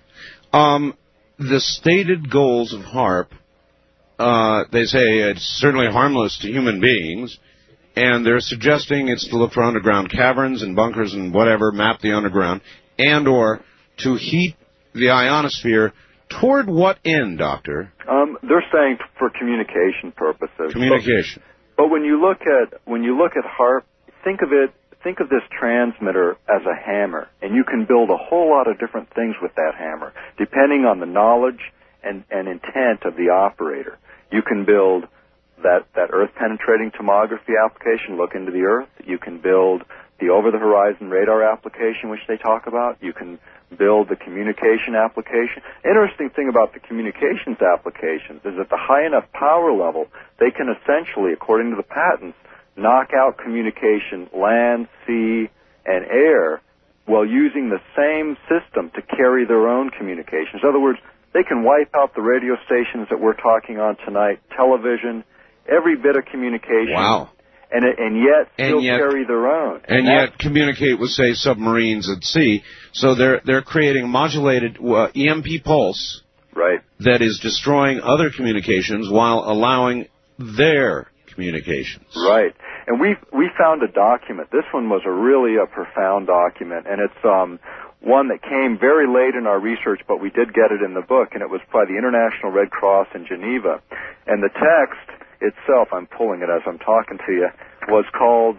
The stated goals of HAARP, they say it's certainly harmless to human beings, and they're suggesting it's to look for underground caverns and bunkers and whatever, map the underground, and or to heat the ionosphere. Toward what end, Doctor? They're saying for communication purposes. Communication. But when you look at HAARP, think of this transmitter as a hammer, and you can build a whole lot of different things with that hammer, depending on the knowledge and intent of the operator. You can build that Earth-penetrating tomography application, look into the Earth. You can build the over-the-horizon radar application, which they talk about. You can build the communication application. Interesting thing about the communications applications is at the high enough power level, they can essentially, according to the patents, knock out communication land, sea, and air while using the same system to carry their own communications. In other words, they can wipe out the radio stations that we're talking on tonight, television, every bit of communication. Wow. And yet still carry their own. And yet communicate with, say, submarines at sea. So they're creating a modulated EMP pulse, right, that is destroying other communications while allowing their communications. Right. And we found a document. This one was really a profound document, and it's one that came very late in our research, but we did get it in the book, and it was by the International Red Cross in Geneva. And the text itself, I'm pulling it as I'm talking to you, was called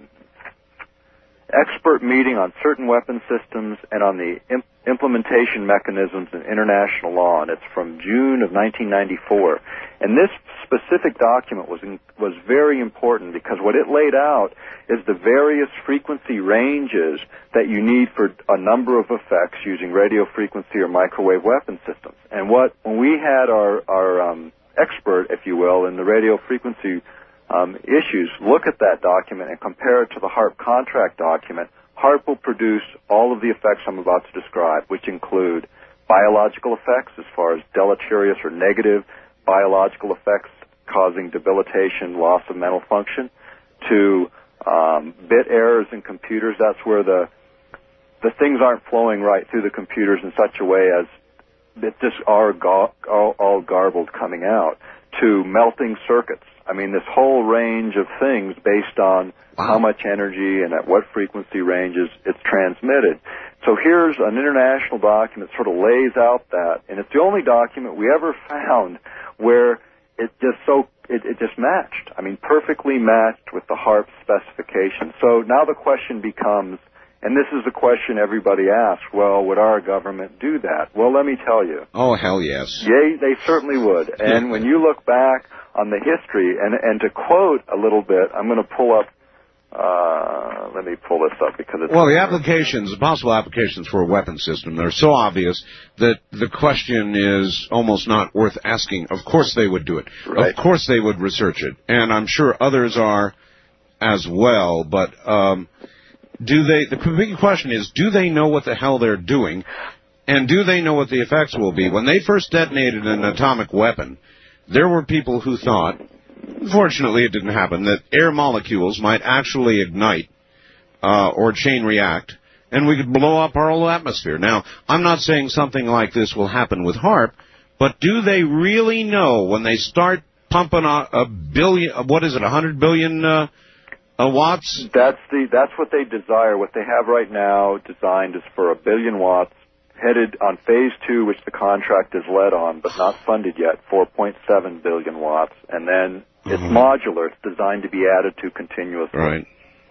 Expert Meeting on Certain Weapon Systems and on the Implementation Mechanisms in International Law, and it's from June of 1994. And this specific document was very important because what it laid out is the various frequency ranges that you need for a number of effects using radio frequency or microwave weapon systems. And when we had our expert, if you will, in the radio frequency issues, look at that document and compare it to the HAARP contract document, HAARP will produce all of the effects I'm about to describe, which include biological effects as far as deleterious or negative biological effects causing debilitation, loss of mental function, to bit errors in computers. That's where the things aren't flowing right through the computers in such a way as it just are all garbled coming out, to melting circuits. I mean, this whole range of things based on how much energy and at what frequency ranges it's transmitted. So here's an international document that sort of lays out that, and it's the only document we ever found where it just matched. I mean, perfectly matched with the HAARP specification. So now the question becomes, and this is the question everybody asks, well, would our government do that? Well, let me tell you. Oh, hell yes. Yay, they certainly would. And when you look back on the history, and to quote a little bit, I'm going to pull up, let me pull this up because it's... Well, the possible applications for a weapon system, they're so obvious that the question is almost not worth asking. Of course they would do it. Right. Of course they would research it. And I'm sure others are as well, but... the big question is, do they know what the hell they're doing, and do they know what the effects will be? When they first detonated an atomic weapon, there were people who thought, unfortunately it didn't happen, that air molecules might actually ignite or chain react and we could blow up our whole atmosphere. Now, I'm not saying something like this will happen with HAARP, but do they really know when they start pumping a billion, what is it, 100 billion watts? That's what they desire. What they have right now designed is for 1 billion watts, headed on phase 2, which the contract is led on, but not funded yet, 4.7 billion watts, and then it's modular. It's designed to be added to continuously. Right.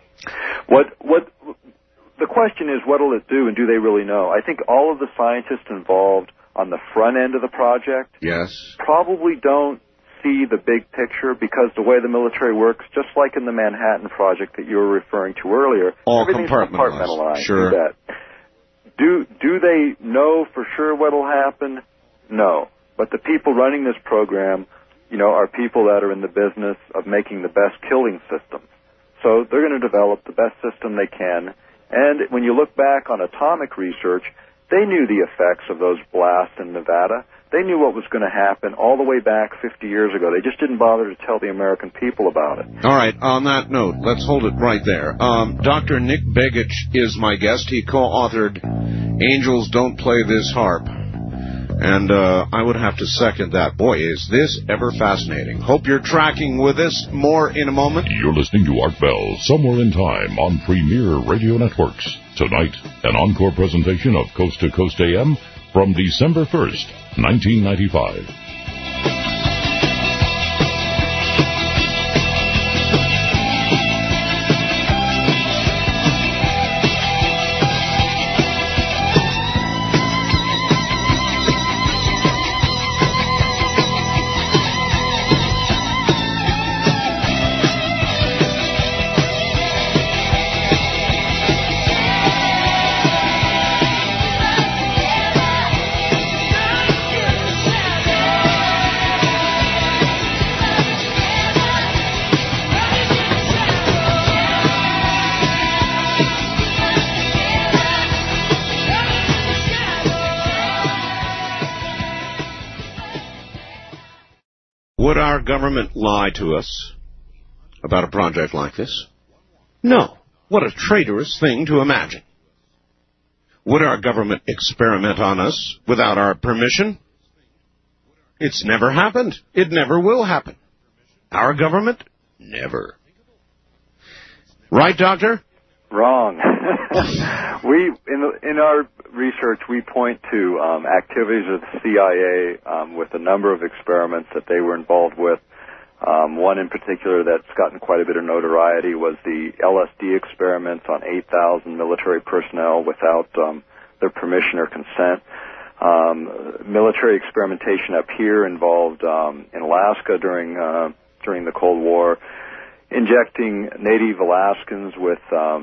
The question is, what will it do, and do they really know? I think all of the scientists involved on the front end of the project probably don't see the big picture, because the way the military works, just like in the Manhattan Project that you were referring to earlier, all everything's compartmentalized. Sure. Do they know for sure what will happen? No. But the people running this program, are people that are in the business of making the best killing systems. So they're going to develop the best system they can. And when you look back on atomic research, they knew the effects of those blasts in Nevada. They knew what was going to happen all the way back 50 years ago. They just didn't bother to tell the American people about it. All right. On that note, let's hold it right there. Dr. Nick Begich is my guest. He co-authored Angels Don't Play This Harp. And I would have to second that. Boy, is this ever fascinating. Hope you're tracking with us. More in a moment. You're listening to Art Bell, Somewhere in Time on Premier Radio Networks. Tonight, an encore presentation of Coast to Coast AM from December 1st, 1995. Would our government lie to us about a project like this? No. What a traitorous thing to imagine. Would our government experiment on us without our permission? It's never happened. It never will happen. Our government? Never. Right, Doctor? Wrong. In our research, we point to activities of the CIA with a number of experiments that they were involved with. One in particular that's gotten quite a bit of notoriety was the LSD experiments on 8,000 military personnel without their permission or consent. Military experimentation up here involved in Alaska during the Cold War, injecting Native Alaskans with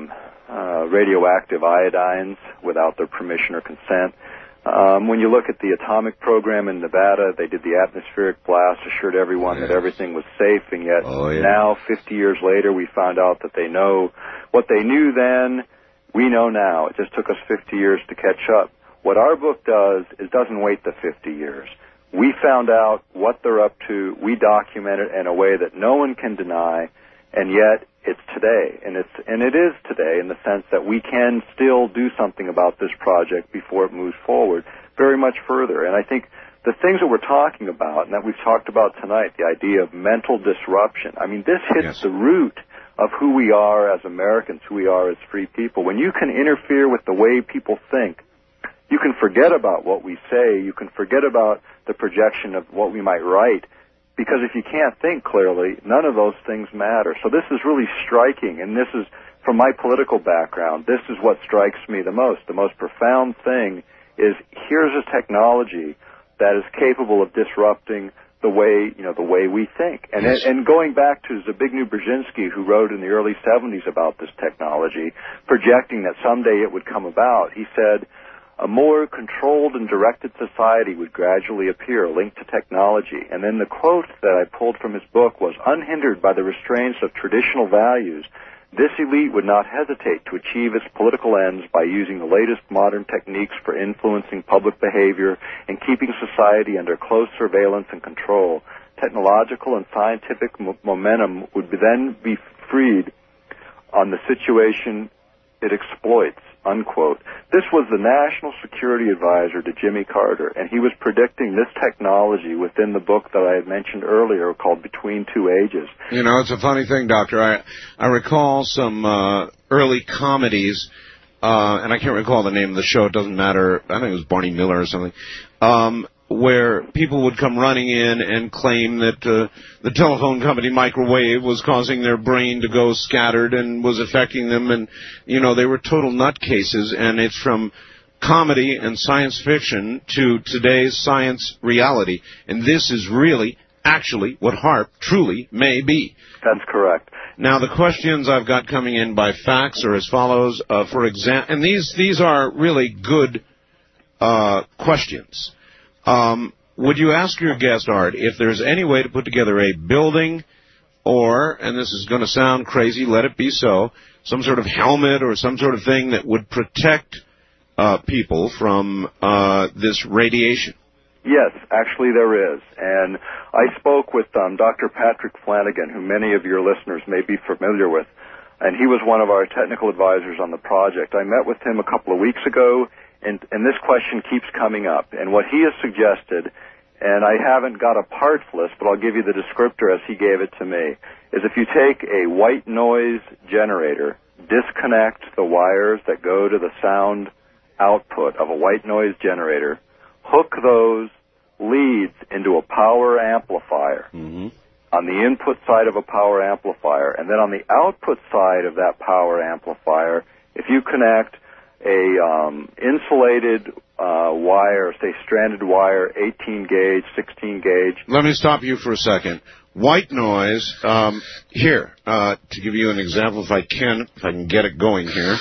radioactive iodines without their permission or consent. When you look at the atomic program in Nevada, they did the atmospheric blast, assured everyone that everything was safe, and yet now, 50 years later, we found out that they know what they knew then, we know now. It just took us 50 years to catch up. What our book does is doesn't wait the 50 years. We found out what they're up to, we document it in a way that no one can deny, and yet it's today, and it is today in the sense that we can still do something about this project before it moves forward very much further. And I think the things that we're talking about and that we've talked about tonight, the idea of mental disruption, I mean, this hits the root of who we are as Americans, who we are as free people. When you can interfere with the way people think, you can forget about what we say, you can forget about the projection of what we might write, because if you can't think clearly, none of those things matter. So this is really striking, and this is, from my political background, this is what strikes me the most. The most profound thing is, here's a technology that is capable of disrupting the way we think. And going back to Zbigniew Brzezinski, who wrote in the early 70s about this technology, projecting that someday it would come about, he said, a more controlled and directed society would gradually appear, linked to technology. And then the quote that I pulled from his book was, unhindered by the restraints of traditional values, this elite would not hesitate to achieve its political ends by using the latest modern techniques for influencing public behavior and keeping society under close surveillance and control. Technological and scientific momentum would then be freed on the situation it exploits, unquote. This was the national security advisor to Jimmy Carter, and he was predicting this technology within the book that I had mentioned earlier called Between Two Ages. You know, it's a funny thing, Doctor. I recall some early comedies, and I can't recall the name of the show. It doesn't matter. I think it was Barney Miller or something, where people would come running in and claim that the telephone company microwave was causing their brain to go scattered and was affecting them, and, you know, they were total nutcases, and it's from comedy and science fiction to today's science reality, and this is really, actually, what HAARP truly may be. That's correct. Now, the questions I've got coming in by fax are as follows, for example, and these are really good questions. Would you ask your guest, Art, if there's any way to put together a building or, and this is going to sound crazy, let it be so, some sort of helmet or some sort of thing that would protect people from this radiation? Yes, actually there is. And I spoke with Dr. Patrick Flanagan, who many of your listeners may be familiar with, and he was one of our technical advisors on the project. I met with him a couple of weeks ago, and this question keeps coming up. And what he has suggested, and I haven't got a parts list, but I'll give you the descriptor as he gave it to me, is if you take a white noise generator, disconnect the wires that go to the sound output of a white noise generator, hook those leads into a power amplifier on the input side of a power amplifier, and then on the output side of that power amplifier, if you connect a insulated wire, say stranded wire, 18 gauge, 16 gauge. Let me stop you for a second. White noise, here, to give you an example, if I can get it going here.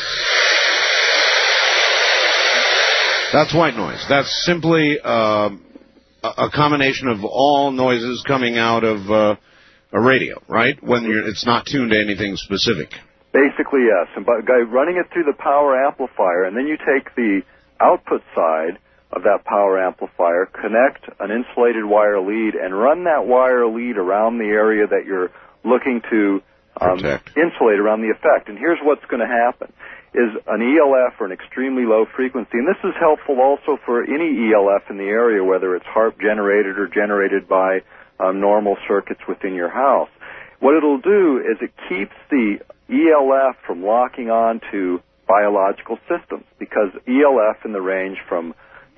That's white noise. That's simply a combination of all noises coming out of a radio, right? When it's not tuned to anything specific. Basically, yes. And by running it through the power amplifier, and then you take the output side of that power amplifier, connect an insulated wire lead, and run that wire lead around the area that you're looking to insulate around the effect. And here's what's going to happen, is an ELF or an extremely low frequency, and this is helpful also for any ELF in the area, whether it's HAARP generated or generated by normal circuits within your house. What it'll do is it keeps the ELF from locking on to biological systems, because ELF in the range from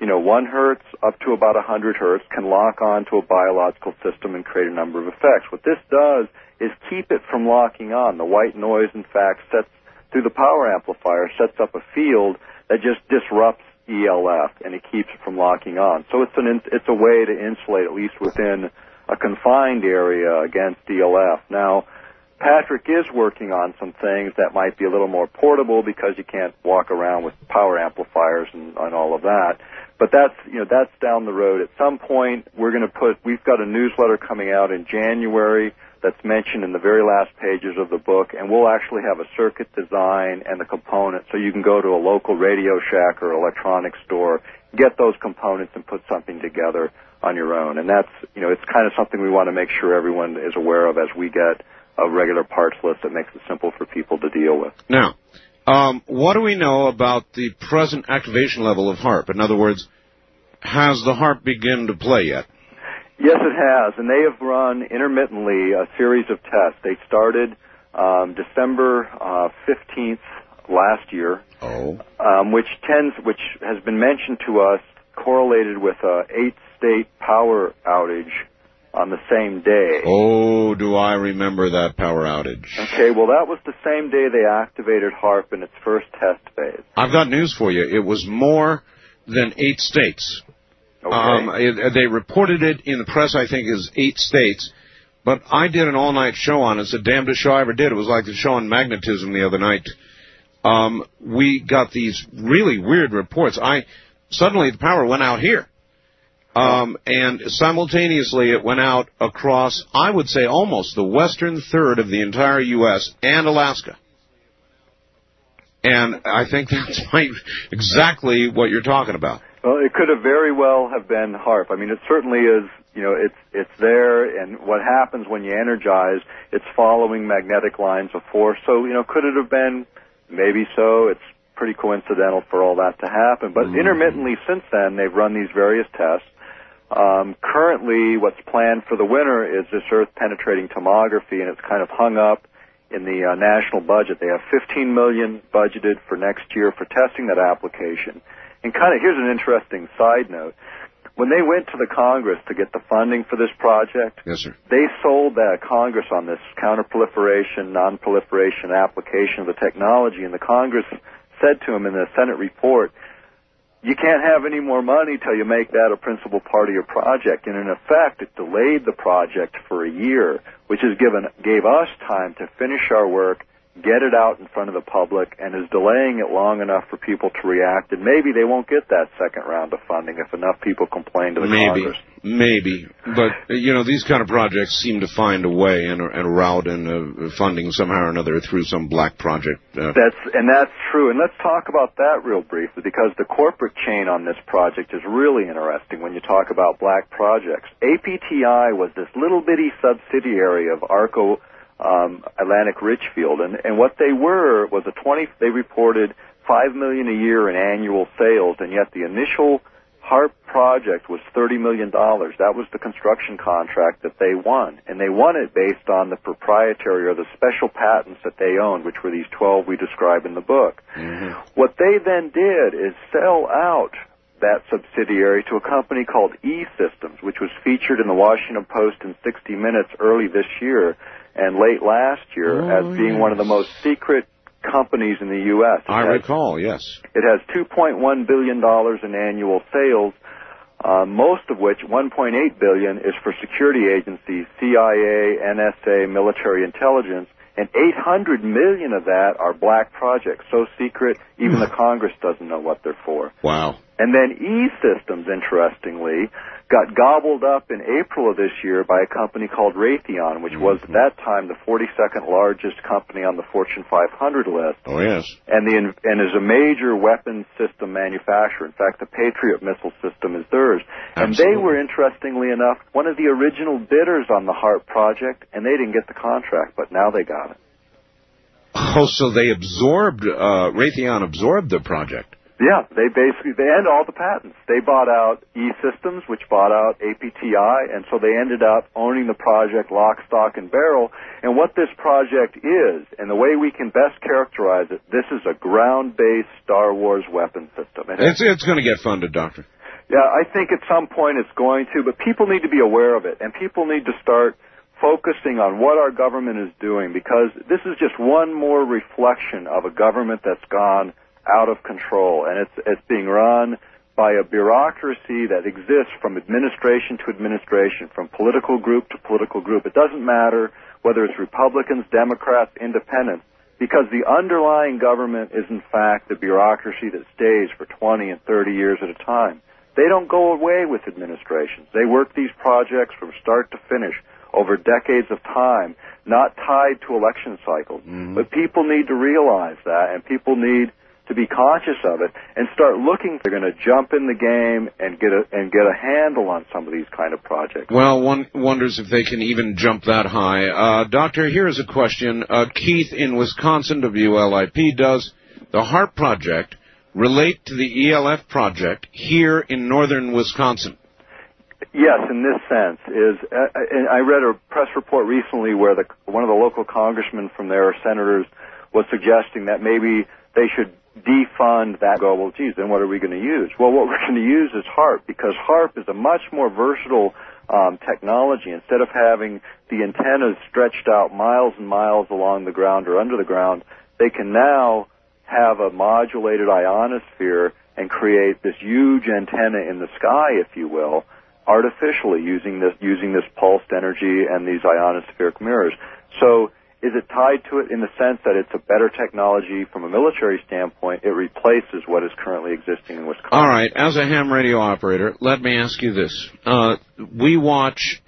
1 hertz up to about 100 hertz can lock on to a biological system and create a number of effects. What this does is keep it from locking on. The white noise, in fact, through the power amplifier, sets up a field that just disrupts ELF, and it keeps it from locking on. So it's a way to insulate, at least within a confined area, against ELF. Now, Patrick is working on some things that might be a little more portable because you can't walk around with power amplifiers and all of that. But that's down the road. At some point, we've got a newsletter coming out in January that's mentioned in the very last pages of the book, and we'll actually have a circuit design and the components, so you can go to a local Radio Shack or electronics store, get those components and put something together on your own. And that's, it's kind of something we want to make sure everyone is aware of as we get a regular parts list that makes it simple for people to deal with. Now, what do we know about the present activation level of HAARP? In other words, has the HAARP begun to play yet? Yes, it has, and they have run intermittently a series of tests. They started December 15th last year, which has been mentioned to us correlated with a 8-state power outage on the same day. Oh, do I remember that power outage. Okay, well, that was the same day they activated HAARP in its first test phase. I've got news for you. It was more than 8 states. Okay. They reported it in the press, I think, as 8 states. But I did an all-night show on it. It's the damnedest show I ever did. It was like the show on magnetism the other night. We got these really weird reports. Suddenly the power went out here. And simultaneously it went out across, I would say, almost the western third of the entire U.S. and Alaska. And I think that's exactly what you're talking about. Well, it could have very well have been HAARP. I mean, it certainly is, it's there, and what happens when you energize, it's following magnetic lines of force. So, could it have been, Maybe so. It's pretty coincidental for all that to happen. But intermittently since then, they've run these various tests. Currently, what's planned for the winter is this Earth-penetrating tomography, and it's kind of hung up in the national budget. They have $15 million budgeted for next year for testing that application. And kind of here's an interesting side note. When they went to the Congress to get the funding for this project, yes, sir, they sold Congress on this counterproliferation, non-proliferation application of the technology, and the Congress said to them in the Senate report, you can't have any more money till you make that a principal part of your project. And in effect, it delayed the project for a year, which gave us time to finish our work, get it out in front of the public, and is delaying it long enough for people to react. And maybe they won't get that second round of funding if enough people complain to the Congress. Maybe. But, these kind of projects seem to find a way and a route and funding somehow or another through some black project. That's true. And let's talk about that real briefly, because the corporate chain on this project is really interesting when you talk about black projects. APTI was this little bitty subsidiary of ARCO Atlantic Richfield, and what they were was they reported $5 million a year in annual sales, and yet the initial HARP project was $30 million. That was the construction contract that they won, and they won it based on the proprietary or the special patents that they owned, which were these 12 we describe in the book. Mm-hmm. What they then did is sell out that subsidiary to a company called E-Systems, which was featured in the Washington Post and 60 Minutes early this year and late last year as being one of the most secret companies in the U.S. I recall, yes. It has $2.1 billion in annual sales, most of which, $1.8 billion, is for security agencies, CIA, NSA, military intelligence, and $800 million of that are black projects, so secret even the Congress doesn't know what they're for. Wow. And then E-Systems, interestingly, got gobbled up in April of this year by a company called Raytheon, which was at that time the 42nd largest company on the Fortune 500 list. Oh, yes. And is a major weapons system manufacturer. In fact, the Patriot missile system is theirs. Absolutely. And they were, interestingly enough, one of the original bidders on the HARP project, and they didn't get the contract, but now they got it. Oh, so Raytheon absorbed the project. Yeah, they had all the patents. They bought out E-Systems, which bought out APTI, and so they ended up owning the project lock, stock, and barrel. And what this project is, and the way we can best characterize it, this is a ground-based Star Wars weapon system. It's going to get funded, Doctor. Yeah, I think at some point it's going to, but people need to be aware of it, and people need to start focusing on what our government is doing, because this is just one more reflection of a government that's gone out of control, and it's being run by a bureaucracy that exists from administration to administration, from political group to political group. It doesn't matter whether it's Republicans, Democrats, Independents, because the underlying government is in fact the bureaucracy that stays for 20 and 30 years at a time. They don't go away with administrations. They work these projects from start to finish over decades of time, not tied to election cycles. Mm-hmm. But people need to realize that, and people need to be conscious of it and start looking. They're going to jump in the game and get a handle on some of these kind of projects. Well, one wonders if they can even jump that high. Doctor, here's a question. Keith in Wisconsin, WLIP, does the HARP project relate to the ELF project here in northern Wisconsin? Yes, in this sense. And I read a press report recently where one of the local congressmen from there, or senators, was suggesting that maybe they should defund that. Go, well, geez, then what are we going to use? Well, what we're going to use is HARP, because HARP is a much more versatile technology. Instead of having the antennas stretched out miles and miles along the ground or under the ground, they can now have a modulated ionosphere and create this huge antenna in the sky, if you will, artificially using this pulsed energy and these ionospheric mirrors. So is it tied to it in the sense that it's a better technology from a military standpoint? It replaces what is currently existing in Wisconsin. All right. As a ham radio operator, let me ask you this. We watch,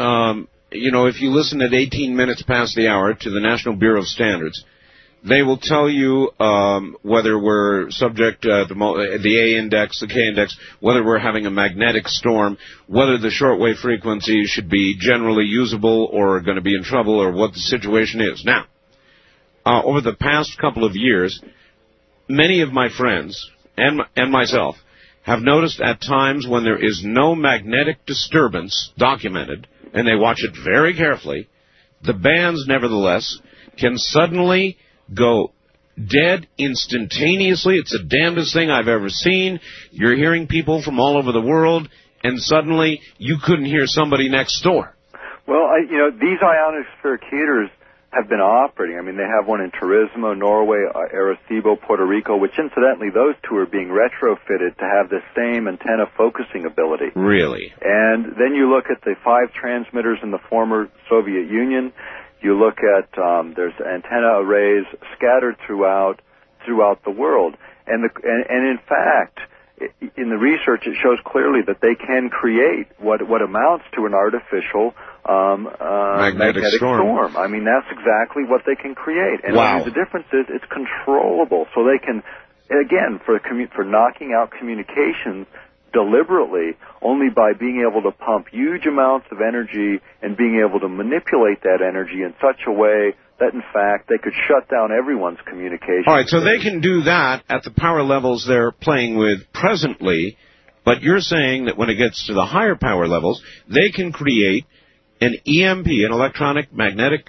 if you listen at 18 minutes past the hour to the National Bureau of Standards, they will tell you whether we're subject to the A index, the K index, whether we're having a magnetic storm, whether the shortwave frequency should be generally usable or going to be in trouble, or what the situation is. Now, over the past couple of years, many of my friends and myself have noticed at times when there is no magnetic disturbance documented, and they watch it very carefully, the bands, nevertheless, can suddenly go dead instantaneously. It's the damnedest thing I've ever seen. You're hearing people from all over the world, and suddenly you couldn't hear somebody next door. Well, these ionospheric heaters have been operating. I mean, they have one in Turismo, Norway, Arecibo, Puerto Rico, which incidentally, those two are being retrofitted to have the same antenna focusing ability. Really? And then you look at the 5 transmitters in the former Soviet Union. You look at, there's antenna arrays scattered throughout the world. And in fact, in the research, it shows clearly that they can create what amounts to an artificial magnetic storm. I mean, that's exactly what they can create. And wow. The difference is it's controllable. So they can, again, for knocking out communications deliberately, only by being able to pump huge amounts of energy and being able to manipulate that energy in such a way that, in fact, they could shut down everyone's communication. All right, so they can do that at the power levels they're playing with presently, but you're saying that when it gets to the higher power levels, they can create an EMP, an electronic magnetic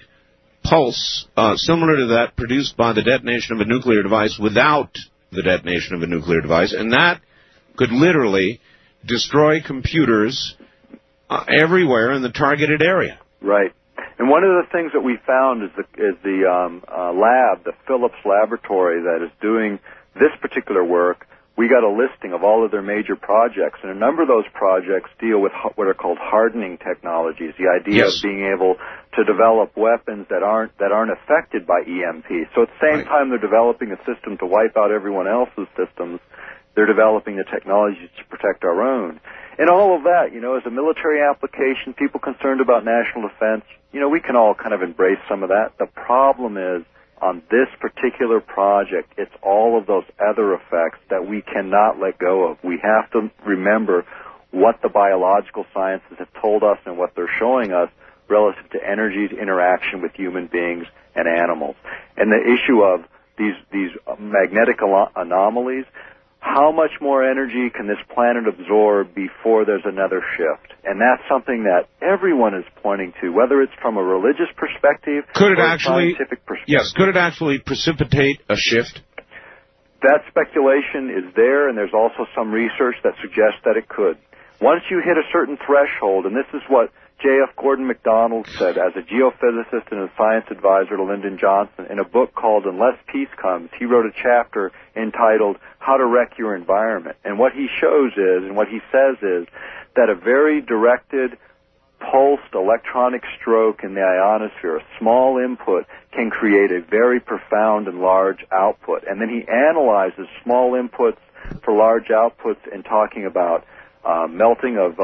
pulse, similar to that produced by the detonation of a nuclear device without the detonation of a nuclear device, and that could literally destroy computers everywhere in the targeted area. Right. And one of the things that we found is the lab, the Philips laboratory that is doing this particular work. We got a listing of all of their major projects, and a number of those projects deal with what are called hardening technologies, the idea yes. of being able to develop weapons that aren't affected by EMP. So at the same right. time they're developing a system to wipe out everyone else's systems, they're developing the technologies to protect our own. And all of that, as a military application, people concerned about national defense, we can all kind of embrace some of that. The problem is, on this particular project, it's all of those other effects that we cannot let go of. We have to remember what the biological sciences have told us and what they're showing us relative to energy's interaction with human beings and animals. And the issue of these magnetic anomalies, how much more energy can this planet absorb before there's another shift? And that's something that everyone is pointing to, whether it's from a religious perspective or a scientific perspective. Yes, could it actually precipitate a shift? That speculation is there, and there's also some research that suggests that it could. Once you hit a certain threshold, and this is what J.F. Gordon MacDonald said as a geophysicist and a science advisor to Lyndon Johnson in a book called Unless Peace Comes. He wrote a chapter entitled How to Wreck Your Environment. And what he shows is, and what he says is, that a very directed, pulsed electronic stroke in the ionosphere, a small input, can create a very profound and large output. And then he analyzes small inputs for large outputs in talking about melting of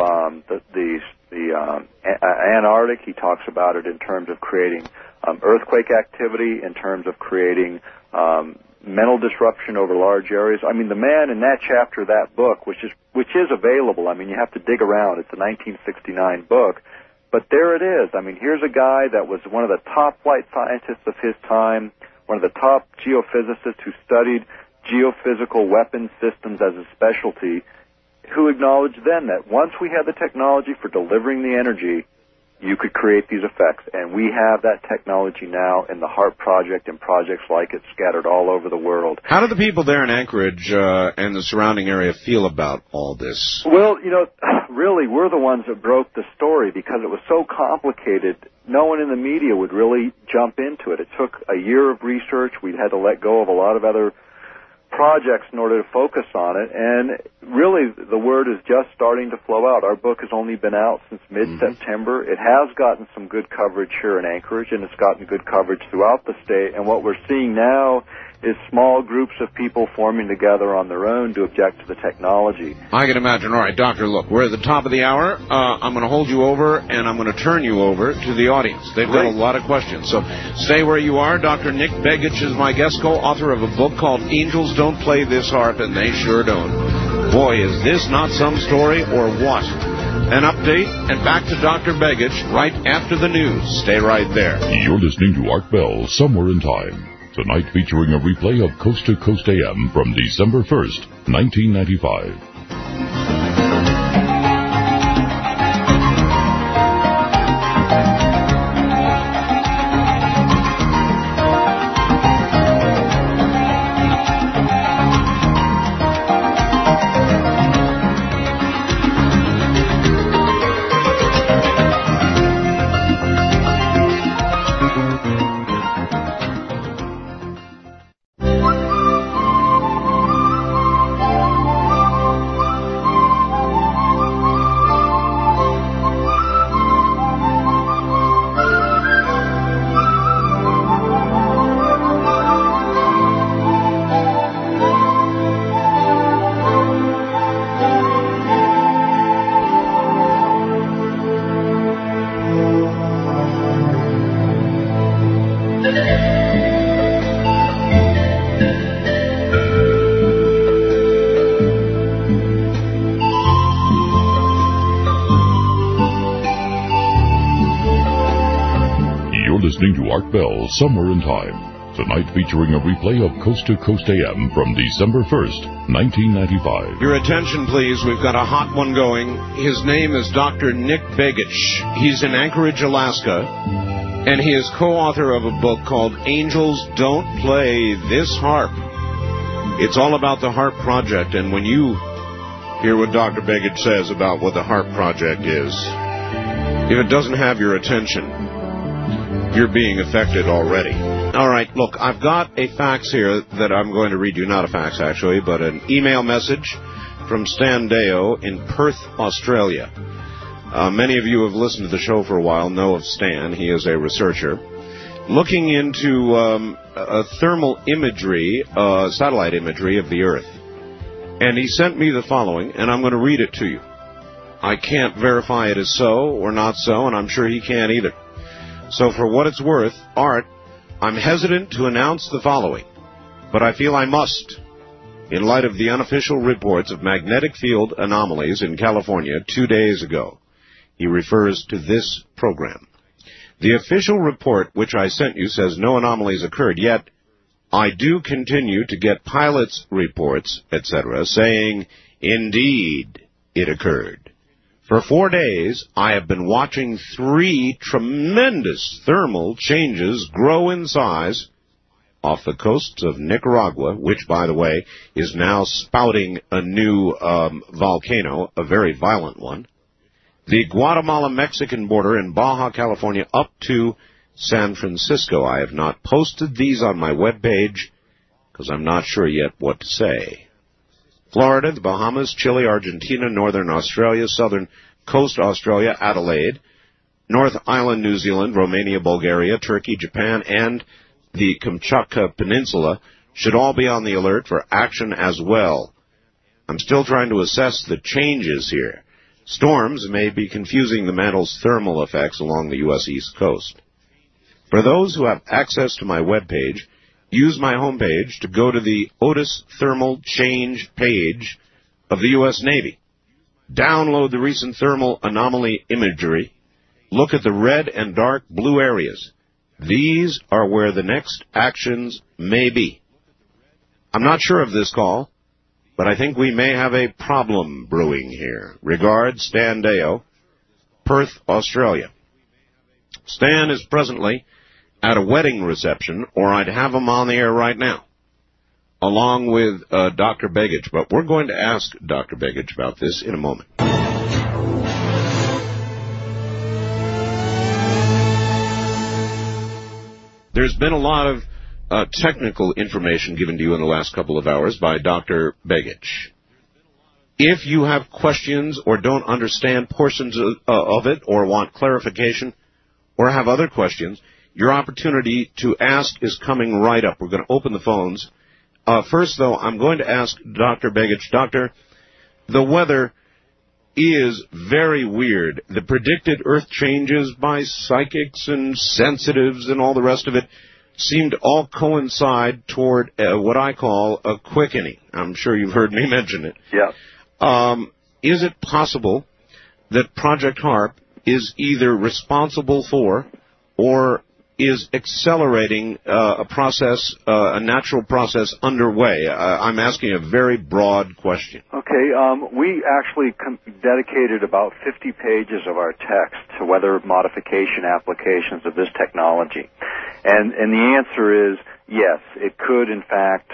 the Antarctic. He talks about it in terms of creating earthquake activity, in terms of creating mental disruption over large areas. I mean, the man in that chapter of that book, which is available, I mean, you have to dig around. It's a 1969 book, but there it is. I mean, here's a guy that was one of the top flight scientists of his time, one of the top geophysicists who studied geophysical weapon systems as a specialty, who acknowledged then that once we had the technology for delivering the energy, you could create these effects. And we have that technology now in the HARP project and projects like it scattered all over the world. How do the people there in Anchorage and the surrounding area feel about all this? Well, really, we're the ones that broke the story because it was so complicated. No one in the media would really jump into it. It took a year of research. We had to let go of a lot of other projects in order to focus on it, and really the word is just starting to flow out. Our book has only been out since mid-September. It has gotten some good coverage here in Anchorage, and it's gotten good coverage throughout the state, and what we're seeing now is small groups of people forming together on their own to object to the technology. I can imagine. All right, Doctor, look, we're at the top of the hour. I'm going to hold you over, and I'm going to turn you over to the audience. They've got a lot of questions. So stay where you are. Dr. Nick Begich is my guest, co-author of a book called Angels Don't Play This Harp, and They Sure Don't. Boy, is this not some story or what? An update, and back to Dr. Begich right after the news. Stay right there. You're listening to Art Bell, Somewhere in Time. Tonight featuring a replay of Coast to Coast AM from December 1st, 1995. Listening to Art Bell, Somewhere in Time. Tonight featuring a replay of Coast to Coast AM from December 1st, 1995. Your attention, please. We've got a hot one going. His name is Dr. Nick Begich. He's in Anchorage, Alaska, and he is co-author of a book called Angels Don't Play This Harp. It's all about the HARP project, and when you hear what Dr. Begich says about what the HARP project is, if it doesn't have your attention, you're being affected already. All right, look, I've got a fax here that I'm going to read you. Not a fax, actually, but an email message from Stan Deo in Perth, Australia. Many of you have listened to the show for a while, know of Stan. He is a researcher looking into thermal imagery, satellite imagery of the Earth. And he sent me the following, and I'm going to read it to you. I can't verify it is so or not so, and I'm sure he can't either. So for what it's worth, Art, I'm hesitant to announce the following, but I feel I must, in light of the unofficial reports of magnetic field anomalies in California 2 days ago. He refers to this program. The official report which I sent you says no anomalies occurred, yet I do continue to get pilots' reports, etc., saying, indeed, it occurred. For 4 days, I have been watching 3 tremendous thermal changes grow in size off the coasts of Nicaragua, which, by the way, is now spouting a new volcano, a very violent one, the Guatemala-Mexican border in Baja California up to San Francisco. I have not posted these on my webpage because I'm not sure yet what to say. Florida, the Bahamas, Chile, Argentina, Northern Australia, Southern Coast Australia, Adelaide, North Island, New Zealand, Romania, Bulgaria, Turkey, Japan, and the Kamchatka Peninsula should all be on the alert for action as well. I'm still trying to assess the changes here. Storms may be confusing the mantle's thermal effects along the U.S. East Coast. For those who have access to my webpage, use my homepage to go to the Otis Thermal Change page of the U.S. Navy. Download the recent thermal anomaly imagery. Look at the red and dark blue areas. These are where the next actions may be. I'm not sure of this call, but I think we may have a problem brewing here. Regards, Stan Deo, Perth, Australia. Stan is presently at a wedding reception, or I'd have him on the air right now, along with Dr. Begich. But we're going to ask Dr. Begich about this in a moment. There's been a lot of technical information given to you in the last couple of hours by Dr. Begich. If you have questions or don't understand portions of it or want clarification or have other questions, your opportunity to ask is coming right up. We're going to open the phones. First, though, I'm going to ask Dr. Begich. Doctor, the weather is very weird. The predicted Earth changes by psychics and sensitives and all the rest of it seem to all coincide toward what I call a quickening. I'm sure you've heard me mention it. Yeah. Is it possible that Project HARP is either responsible for or is accelerating a process, a natural process underway? I'm asking a very broad question. Okay, we actually dedicated about 50 pages of our text to weather modification applications of this technology. And the answer is yes, it could in fact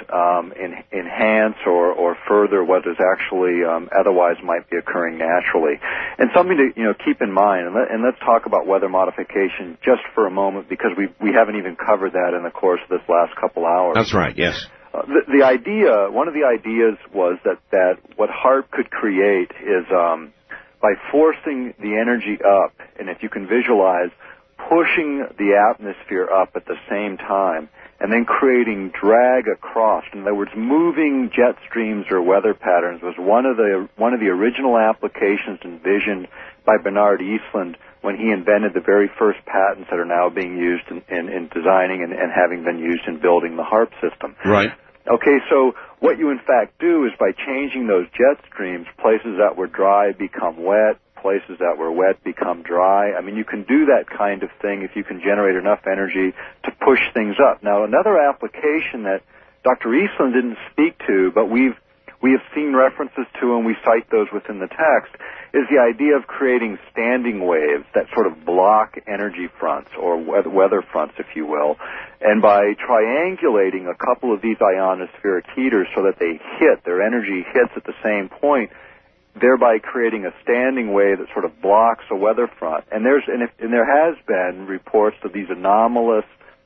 enhance or further what is actually otherwise might be occurring naturally. And something to keep in mind, and let's talk about weather modification just for a moment, because we haven't even covered that in the course of this last couple hours. That's right, yes. The idea, one of the ideas was that what HAARP could create is by forcing the energy up, and if you can visualize, pushing the atmosphere up at the same time, and then creating drag across. In other words, moving jet streams or weather patterns was one of the original applications envisioned by Bernard Eastland when he invented the very first patents that are now being used in designing and having been used in building the HAARP system. Right. Okay, so what you in fact do is by changing those jet streams, places that were dry become wet, places that were wet become dry. I mean, you can do that kind of thing if you can generate enough energy to push things up. Now, another application that Dr. Eastland didn't speak to, but we have seen references to, and we cite those within the text, is the idea of creating standing waves that sort of block energy fronts or weather fronts, if you will. And by triangulating a couple of these ionospheric heaters so that their energy hits at the same point, thereby creating a standing wave that sort of blocks a weather front. And there has been reports of these anomalous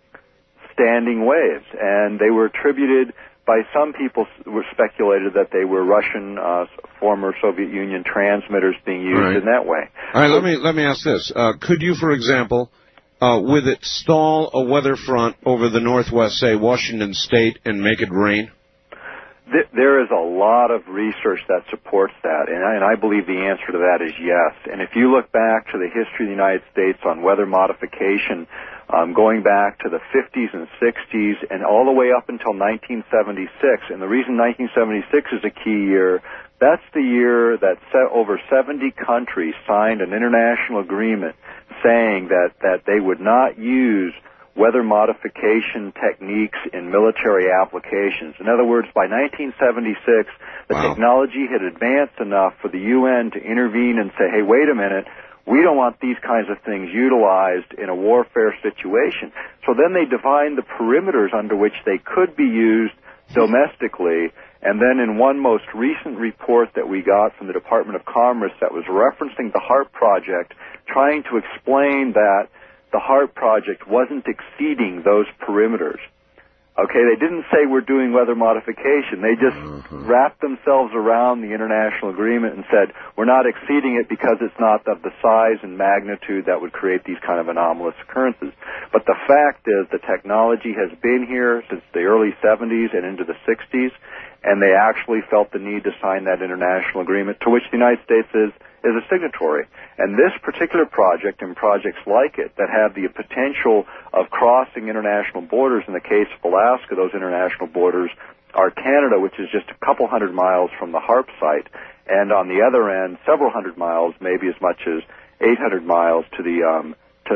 standing waves, and they were attributed by some people were speculated that they were Russian, former Soviet Union transmitters being used in that way. All right, let me ask this. Could you, for example, with it stall a weather front over the northwest, say Washington State, and make it rain? There is a lot of research that supports that, and I believe the answer to that is yes. And if you look back to the history of the United States on weather modification, going back to the 50s and 60s and all the way up until 1976, and the reason 1976 is a key year, that's the year that over 70 countries signed an international agreement saying that they would not use weather modification techniques in military applications. In other words, by 1976, the technology had advanced enough for the UN to intervene and say, hey, wait a minute, we don't want these kinds of things utilized in a warfare situation. So then they defined the perimeters under which they could be used domestically, and then in one most recent report that we got from the Department of Commerce that was referencing the HAARP project, trying to explain that the HAARP project wasn't exceeding those perimeters. Okay, they didn't say we're doing weather modification. They just wrapped themselves around the international agreement and said we're not exceeding it because it's not of the size and magnitude that would create these kind of anomalous occurrences. But the fact is the technology has been here since the early 70s and into the 60s, and they actually felt the need to sign that international agreement, to which the United States is a signatory. And this particular project and projects like it that have the potential of crossing international borders, in the case of Alaska, those international borders are Canada, which is just a couple hundred miles from the HAARP site, and on the other end, several hundred miles, maybe as much as 800 miles to the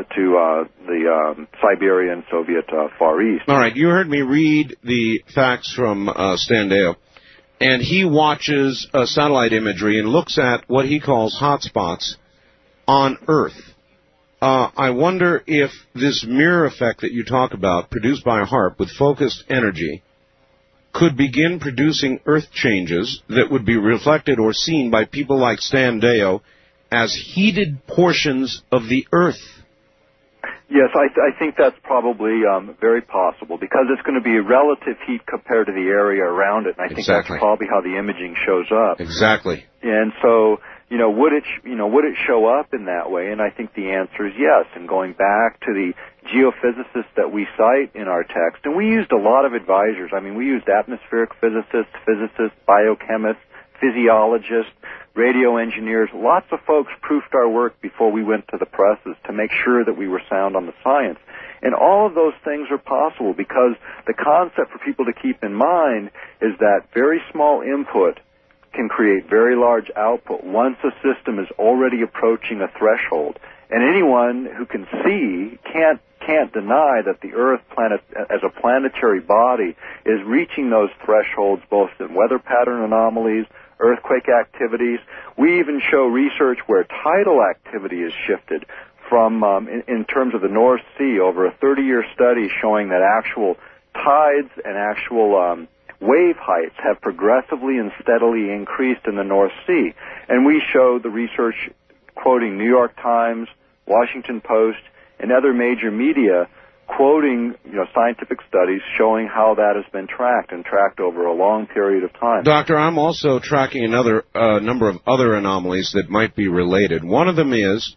Siberian Soviet Far East. All right, you heard me read the facts from Stan Deyo, and he watches satellite imagery and looks at what he calls hotspots on Earth. I wonder if this mirror effect that you talk about, produced by HAARP with focused energy, could begin producing Earth changes that would be reflected or seen by people like Stan Deyo as heated portions of the Earth. Yes, I think that's probably very possible because it's going to be relative heat compared to the area around it, and I think that's probably how the imaging shows up. Exactly. And so, would it show up in that way? And I think the answer is yes. And going back to the geophysicists that we cite in our text, and we used a lot of advisors. I mean, we used atmospheric physicists, biochemists, physiologists, radio engineers. Lots of folks proofed our work before we went to the presses to make sure that we were sound on the science. And all of those things are possible because the concept for people to keep in mind is that very small input can create very large output once a system is already approaching a threshold. And anyone who can see can't can't deny that the Earth planet as a planetary body is reaching those thresholds both in weather pattern anomalies, earthquake activities. We even show research where tidal activity is shifted from, in terms of the North Sea, over a 30-year study showing that actual tides and actual wave heights have progressively and steadily increased in the North Sea. And we show the research quoting New York Times, Washington Post, and other major media quoting, scientific studies showing how that has been tracked over a long period of time. Doctor, I'm also tracking another number of other anomalies that might be related. One of them is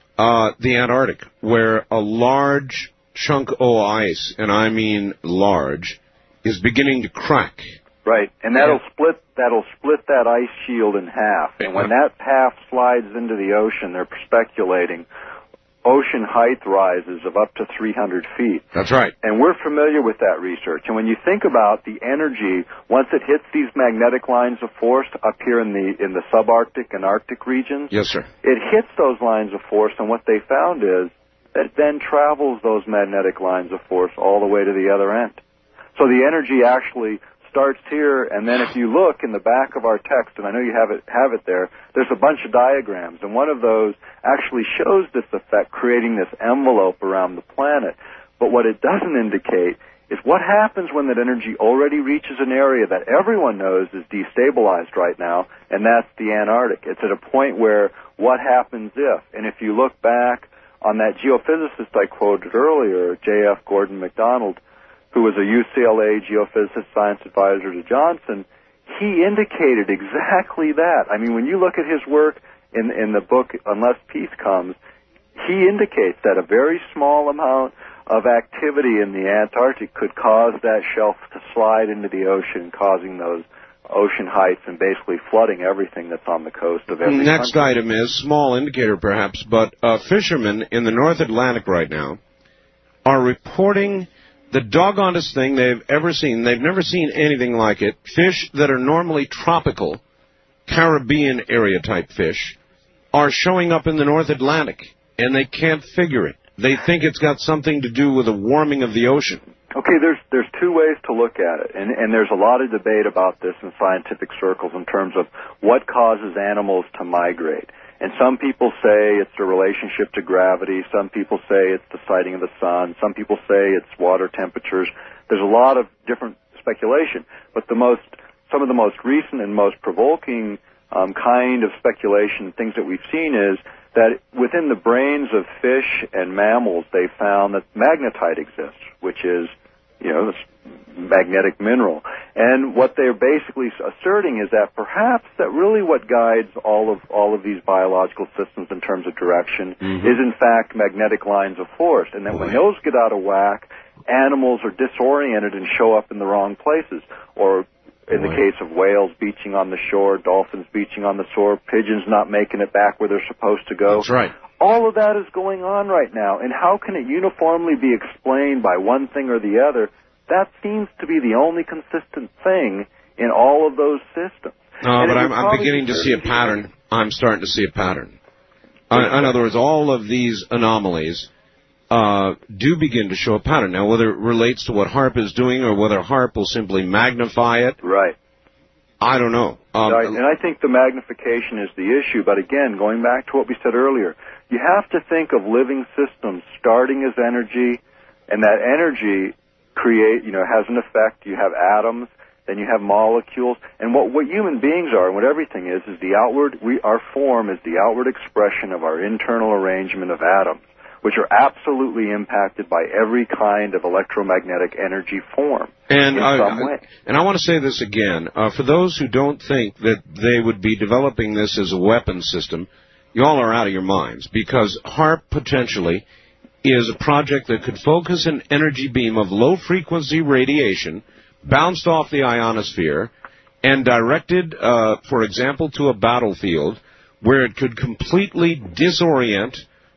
the Antarctic, where a large chunk of ice, and I mean large, is beginning to crack. Right, and that'll split that ice shield in half. And when that half slides into the ocean, they're speculating ocean height rises of up to 300 feet. That's right. And we're familiar with that research. And when you think about the energy, once it hits these magnetic lines of force up here in the subarctic and Arctic regions, yes, sir, it hits those lines of force, and what they found is that it then travels those magnetic lines of force all the way to the other end. So the energy actually starts here, and then if you look in the back of our text, and I know you have it there, there's a bunch of diagrams, and one of those actually shows this effect, creating this envelope around the planet. But what it doesn't indicate is what happens when that energy already reaches an area that everyone knows is destabilized right now, and that's the Antarctic. It's at a point where what happens if, and if you look back on that geophysicist I quoted earlier, J.F. Gordon MacDonald, who was a UCLA geophysicist science advisor to Johnson, he indicated exactly that. I mean, when you look at his work in the book Unless Peace Comes, he indicates that a very small amount of activity in the Antarctic could cause that shelf to slide into the ocean, causing those ocean heights and basically flooding everything that's on the coast of every Next country. item is, small indicator perhaps, but fishermen in the North Atlantic right now are reporting the doggonest thing they've ever seen. They've never seen anything like it. Fish that are normally tropical, Caribbean area type fish, are showing up in the North Atlantic, and they can't figure it. They think it's got something to do with the warming of the ocean. Okay, there's two ways to look at it, and there's a lot of debate about this in scientific circles in terms of what causes animals to migrate. And some people say it's the relationship to gravity. Some people say it's the sighting of the sun. Some people say it's water temperatures. There's a lot of different speculation. But some of the most recent and most provoking kind of speculation, things that we've seen, is that within the brains of fish and mammals, they found that magnetite exists, which is, this magnetic mineral. And what they're basically asserting is that perhaps that really what guides all of these biological systems in terms of direction is in fact magnetic lines of force, and that when those get out of whack, animals are disoriented and show up in the wrong places. Or in the case of whales beaching on the shore, dolphins beaching on the shore, pigeons not making it back where they're supposed to go. That's right. All of that is going on right now, and how can it uniformly be explained by one thing or the other? That seems to be the only consistent thing in all of those systems. No, but I'm beginning to see a pattern. I'm starting to see a pattern. In other words, all of these anomalies do begin to show a pattern. Now, whether it relates to what HAARP is doing or whether HAARP will simply magnify it, right? I don't know. And I think the magnification is the issue. But again, going back to what we said earlier, you have to think of living systems starting as energy, and that energy has an effect. You have atoms, then you have molecules, and what human beings are and what everything is our form is the outward expression of our internal arrangement of atoms, which are absolutely impacted by every kind of electromagnetic energy form in some way. And I want to say this again. For those who don't think that they would be developing this as a weapon system, you all are out of your minds, because HAARP potentially is a project that could focus an energy beam of low-frequency radiation bounced off the ionosphere and directed, for example, to a battlefield where it could completely disorient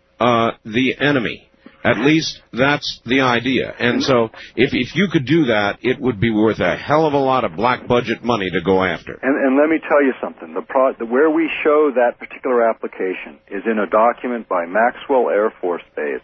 the enemy. At least that's the idea. And so if you could do that, it would be worth a hell of a lot of black budget money to go after. And let me tell you something. Where we show that particular application is in a document by Maxwell Air Force Base.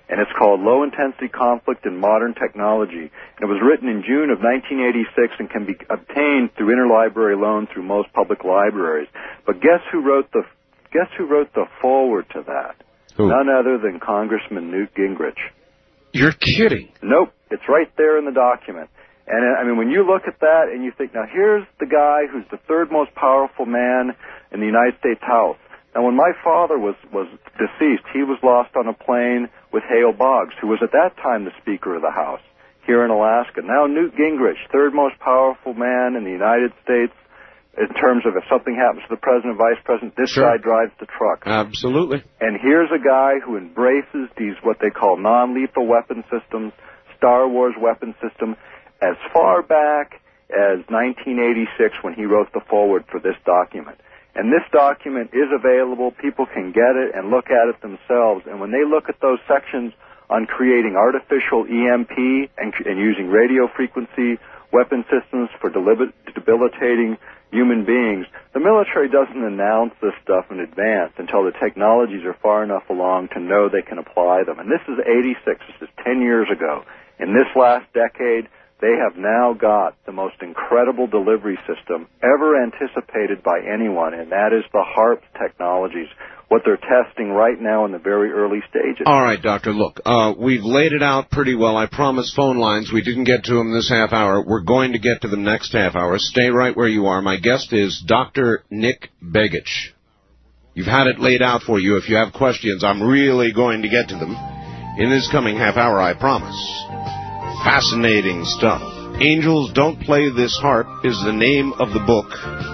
and it's called Low Intensity Conflict in Modern Technology. And it was written in June of 1986 and can be obtained through interlibrary loan through most public libraries. But guess who wrote the foreword to that? Who? None other than Congressman Newt Gingrich. You're kidding. Nope, it's right there in the document. And I mean, when you look at that and you think, now here's the guy who's the third most powerful man in the United States House. Now, when my father was deceased, he was lost on a plane with Hale Boggs, who was at that time the Speaker of the House here in Alaska. Now Newt Gingrich, third most powerful man in the United States in terms of if something happens to the president, vice president, this Sure. guy drives the truck. Absolutely. And here's a guy who embraces these what they call non-lethal weapon systems, Star Wars weapon system, as far back as 1986 when he wrote the foreword for this document. And this document is available. People can get it and look at it themselves. And when they look at those sections on creating artificial EMP and using radio frequency weapon systems for debilitating human beings, the military doesn't announce this stuff in advance until the technologies are far enough along to know they can apply them. And this is 86. This is 10 years ago. In this last decade, they have now got the most incredible delivery system ever anticipated by anyone, and that is the HARP technologies, what they're testing right now in the very early stages. All right, Doctor, look, we've laid it out pretty well. I promised phone lines. We didn't get to them this half hour. We're going to get to them next half hour. Stay right where you are. My guest is Dr. Nick Begich. You've had it laid out for you. If you have questions, I'm really going to get to them in this coming half hour, I promise. Fascinating stuff. Angels Don't Play This Harp is the name of the book.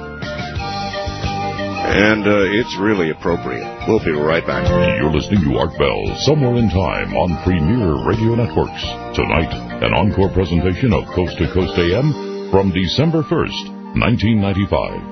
And it's really appropriate. We'll be right back. You're listening to Art Bell, Somewhere in Time on Premier Radio Networks. Tonight, an encore presentation of Coast to Coast AM from December 1st, 1995.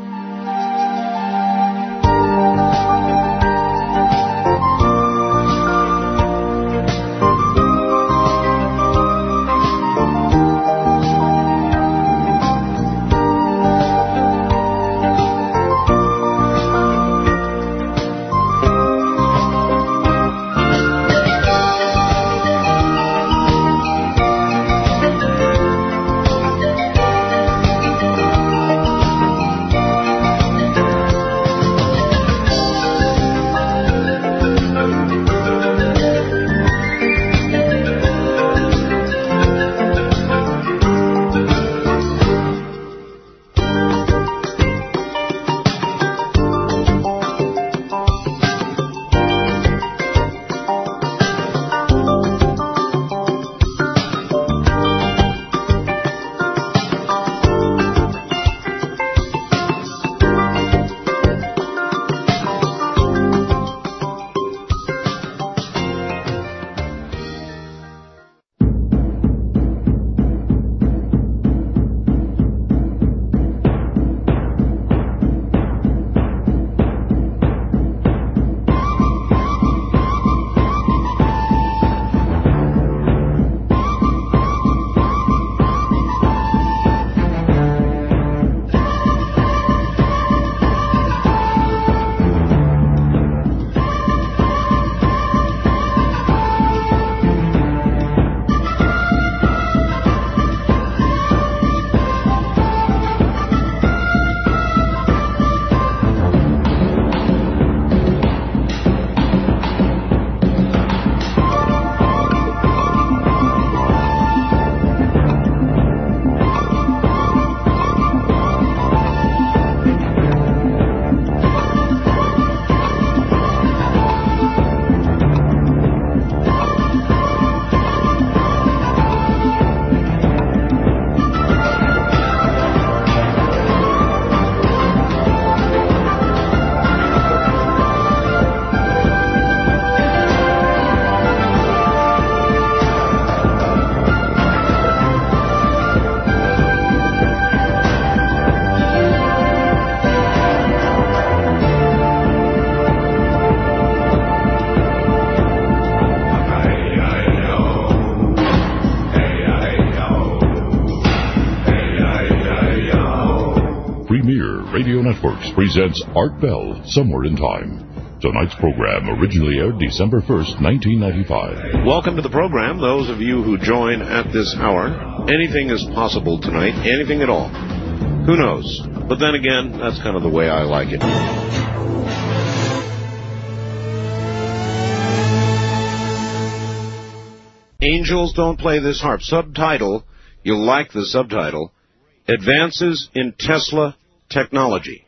Radio Networks presents Art Bell, Somewhere in Time. Tonight's program originally aired December 1st, 1995. Welcome to the program, those of you who join at this hour. Anything is possible tonight, anything at all. Who knows? But then again, that's kind of the way I like it. Angels Don't Play This Harp. Subtitle, you'll like the subtitle, Advances in Tesla Technology.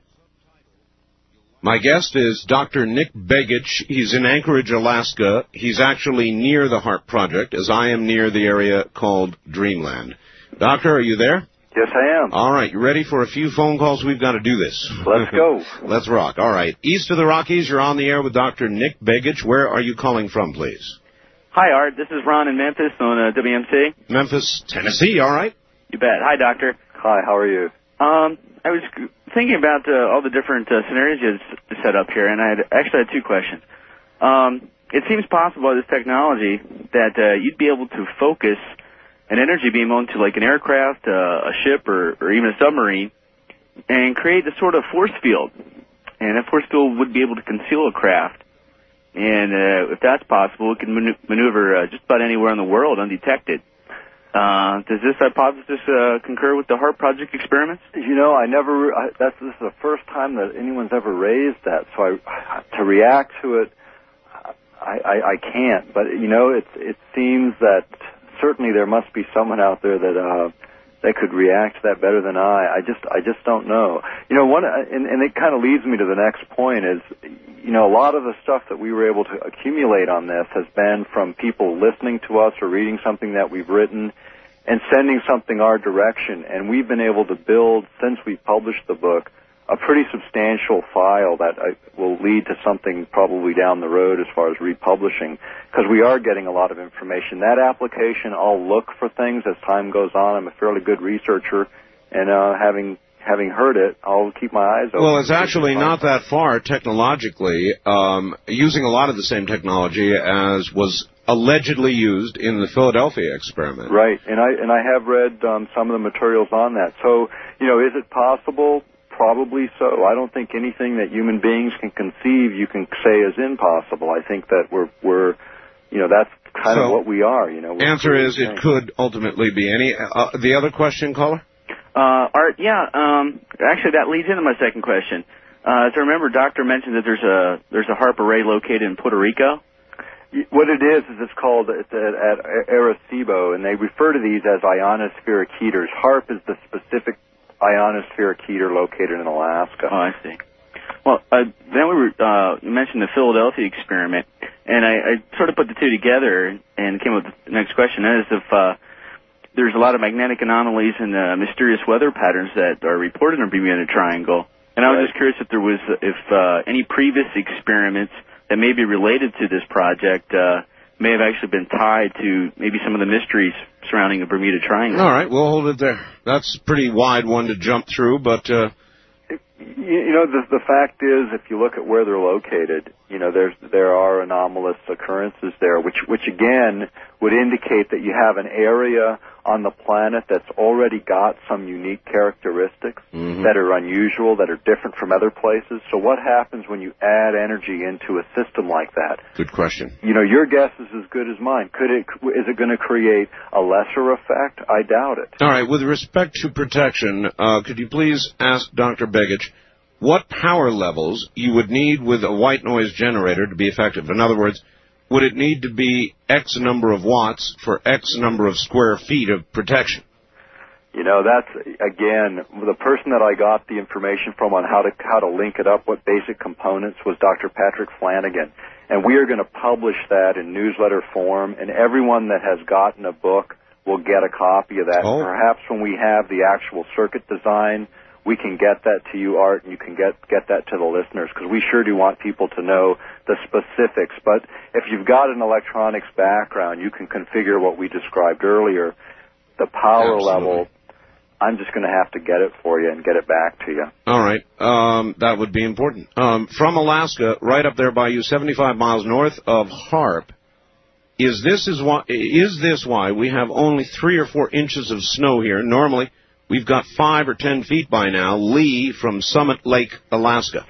My guest is Dr. Nick Begich. He's in Anchorage, Alaska. He's actually near the HARP project, as I am near the area called Dreamland. Doctor, are you there? Yes, I am. All right, you ready for a few phone calls? We've got to do this. Let's go. Let's rock. All right. East of the Rockies, you're on the air with Dr. Nick Begich. Where are you calling from, please? Hi, Art. This is Ron in Memphis on WMC. Memphis, Tennessee. All right. You bet. Hi, Doctor. Hi, how are you? I was thinking about all the different scenarios you set up here, and I actually had two questions. It seems possible with this technology that you'd be able to focus an energy beam onto like an aircraft, a ship, or even a submarine, and create a sort of force field. And that force field would be able to conceal a craft. And if that's possible, it can maneuver just about anywhere in the world undetected. Does this hypothesis concur with the HARP project experiments? You know, this is the first time that anyone's ever raised that, so to react to it, I can't. But, you know, it seems that certainly there must be someone out there that could react to that better than I just don't know. You know, and it kind of leads me to the next point is, you know, a lot of the stuff that we were able to accumulate on this has been from people listening to us or reading something that we've written and sending something our direction. And we've been able to build, since we published the book, a pretty substantial file that will lead to something probably down the road as far as republishing, because we are getting a lot of information. That application, I'll look for things as time goes on. I'm a fairly good researcher, and having heard it, I'll keep my eyes open. Well, it's actually not that far technologically, using a lot of the same technology as was allegedly used in the Philadelphia experiment. Right, and I have read some of the materials on that. So, you know, is it possible? Probably so. I don't think anything that human beings can conceive you can say is impossible. I think that we're you know, that's kind of what we are, you know. Answer is it could ultimately be any. The other question, caller? Art, yeah. Actually, that leads into my second question. As I remember, Doctor mentioned that there's a HARP array located in Puerto Rico. What it is it's called at Arecibo, and they refer to these as ionospheric heaters. HARP is the specific ionospheric heater located in Alaska. Oh, I see. Well, then you mentioned the Philadelphia experiment, and I sort of put the two together and came up with the next question. That is, if there's a lot of magnetic anomalies and mysterious weather patterns that are reported in the Bermuda Triangle, and I was just curious if there was any previous experiments that may be related to this project may have actually been tied to maybe some of the mysteries surrounding the Bermuda Triangle. All right, we'll hold it there. That's a pretty wide one to jump through, but... You know, the fact is, if you look at where they're located, you know, there are anomalous occurrences there, which again would indicate that you have an area on the planet that's already got some unique characteristics that are unusual, that are different from other places. So what happens when you add energy into a system like that? Good question. You know, your guess is as good as mine. Is it going to create a lesser effect? I doubt it. All right, with respect to protection, could you please ask Dr. Begich what power levels you would need with a white noise generator to be effective? In other words, would it need to be X number of watts for X number of square feet of protection? You know, that's, again, the person that I got the information from on how to link it up, what basic components, was Dr. Patrick Flanagan. And we are going to publish that in newsletter form, and everyone that has gotten a book will get a copy of that. Oh. Perhaps when we have the actual circuit design, we can get that to you, Art, and you can get that to the listeners, because we sure do want people to know the specifics. But if you've got an electronics background, you can configure what we described earlier. The power level, I'm just going to have to get it for you and get it back to you. All right. That would be important. From Alaska, right up there by you, 75 miles north of HARP, is this why we have only 3 or 4 inches of snow here? Normally, we've got 5 or 10 feet by now, Lee from Summit Lake, Alaska.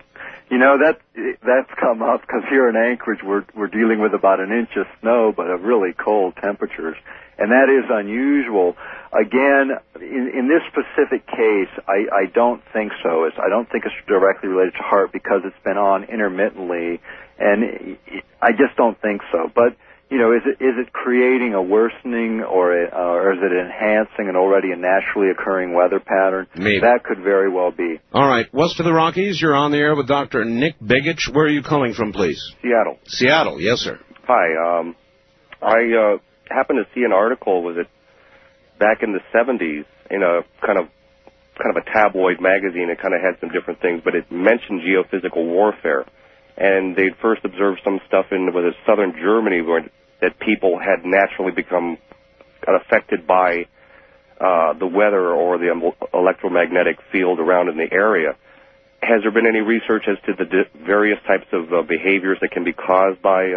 That's come up because here in Anchorage we're dealing with about an inch of snow, but of really cold temperatures, and that is unusual. Again, in this specific case, I don't think so. I don't think it's directly related to HAARP because it's been on intermittently, and I just don't think so. But is it creating a worsening or is it enhancing an already a naturally occurring weather pattern? Maybe. That could very well be. All right. West of the Rockies, you're on the air with Dr. Nick Begich. Where are you calling from, please? Seattle. Seattle, yes, sir. Hi. I happened to see an article, was it back in the 70s, in a kind of a tabloid magazine. It kind of had some different things, but it mentioned geophysical warfare. And they'd first observed some stuff in southern Germany that people had naturally got affected by the weather or the electromagnetic field around in the area. Has there been any research as to the various types of behaviors that can be caused by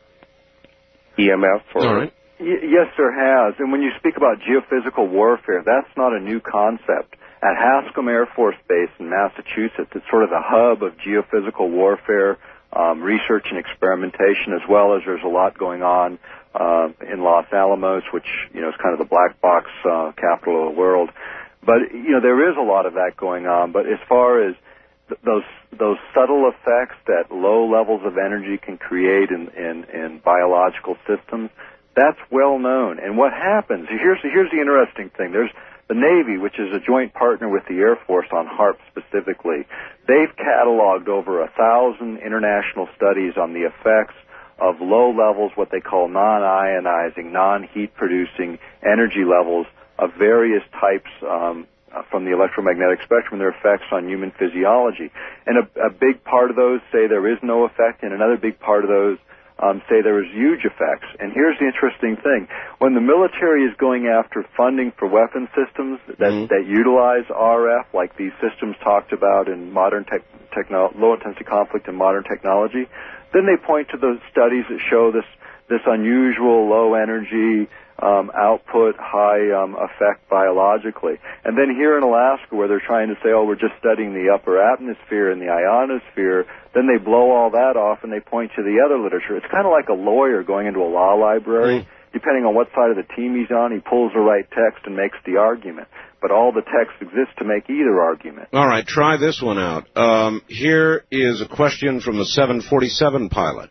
EMF? All right. Yes, there has. And when you speak about geophysical warfare, that's not a new concept. At Hanscom Air Force Base in Massachusetts, it's sort of the hub of geophysical warfare research and experimentation, as well as there's a lot going on in Los Alamos, which is kind of the black box capital of the world. But there is a lot of that going on. But as far as those subtle effects that low levels of energy can create in biological systems, that's well known. And what happens? Here's the interesting thing. There's the Navy, which is a joint partner with the Air Force on HAARP specifically. They've cataloged over 1,000 international studies on the effects of low levels, what they call non-ionizing, non-heat-producing energy levels of various types from the electromagnetic spectrum, their effects on human physiology. And a big part of those say there is no effect, and another big part of those say there is huge effects. And here's the interesting thing. When the military is going after funding for weapon systems that utilize RF, like these systems talked about in modern low-intensity conflict and modern technology, then they point to the studies that show this unusual low-energy output, high effect biologically. And then here in Alaska, where they're trying to say, we're just studying the upper atmosphere and the ionosphere, then they blow all that off and they point to the other literature. It's kind of like a lawyer going into a law library. Depending on what side of the team he's on, he pulls the right text and makes the argument. But all the text exists to make either argument. All right, try this one out. Here is a question from the 747 pilot.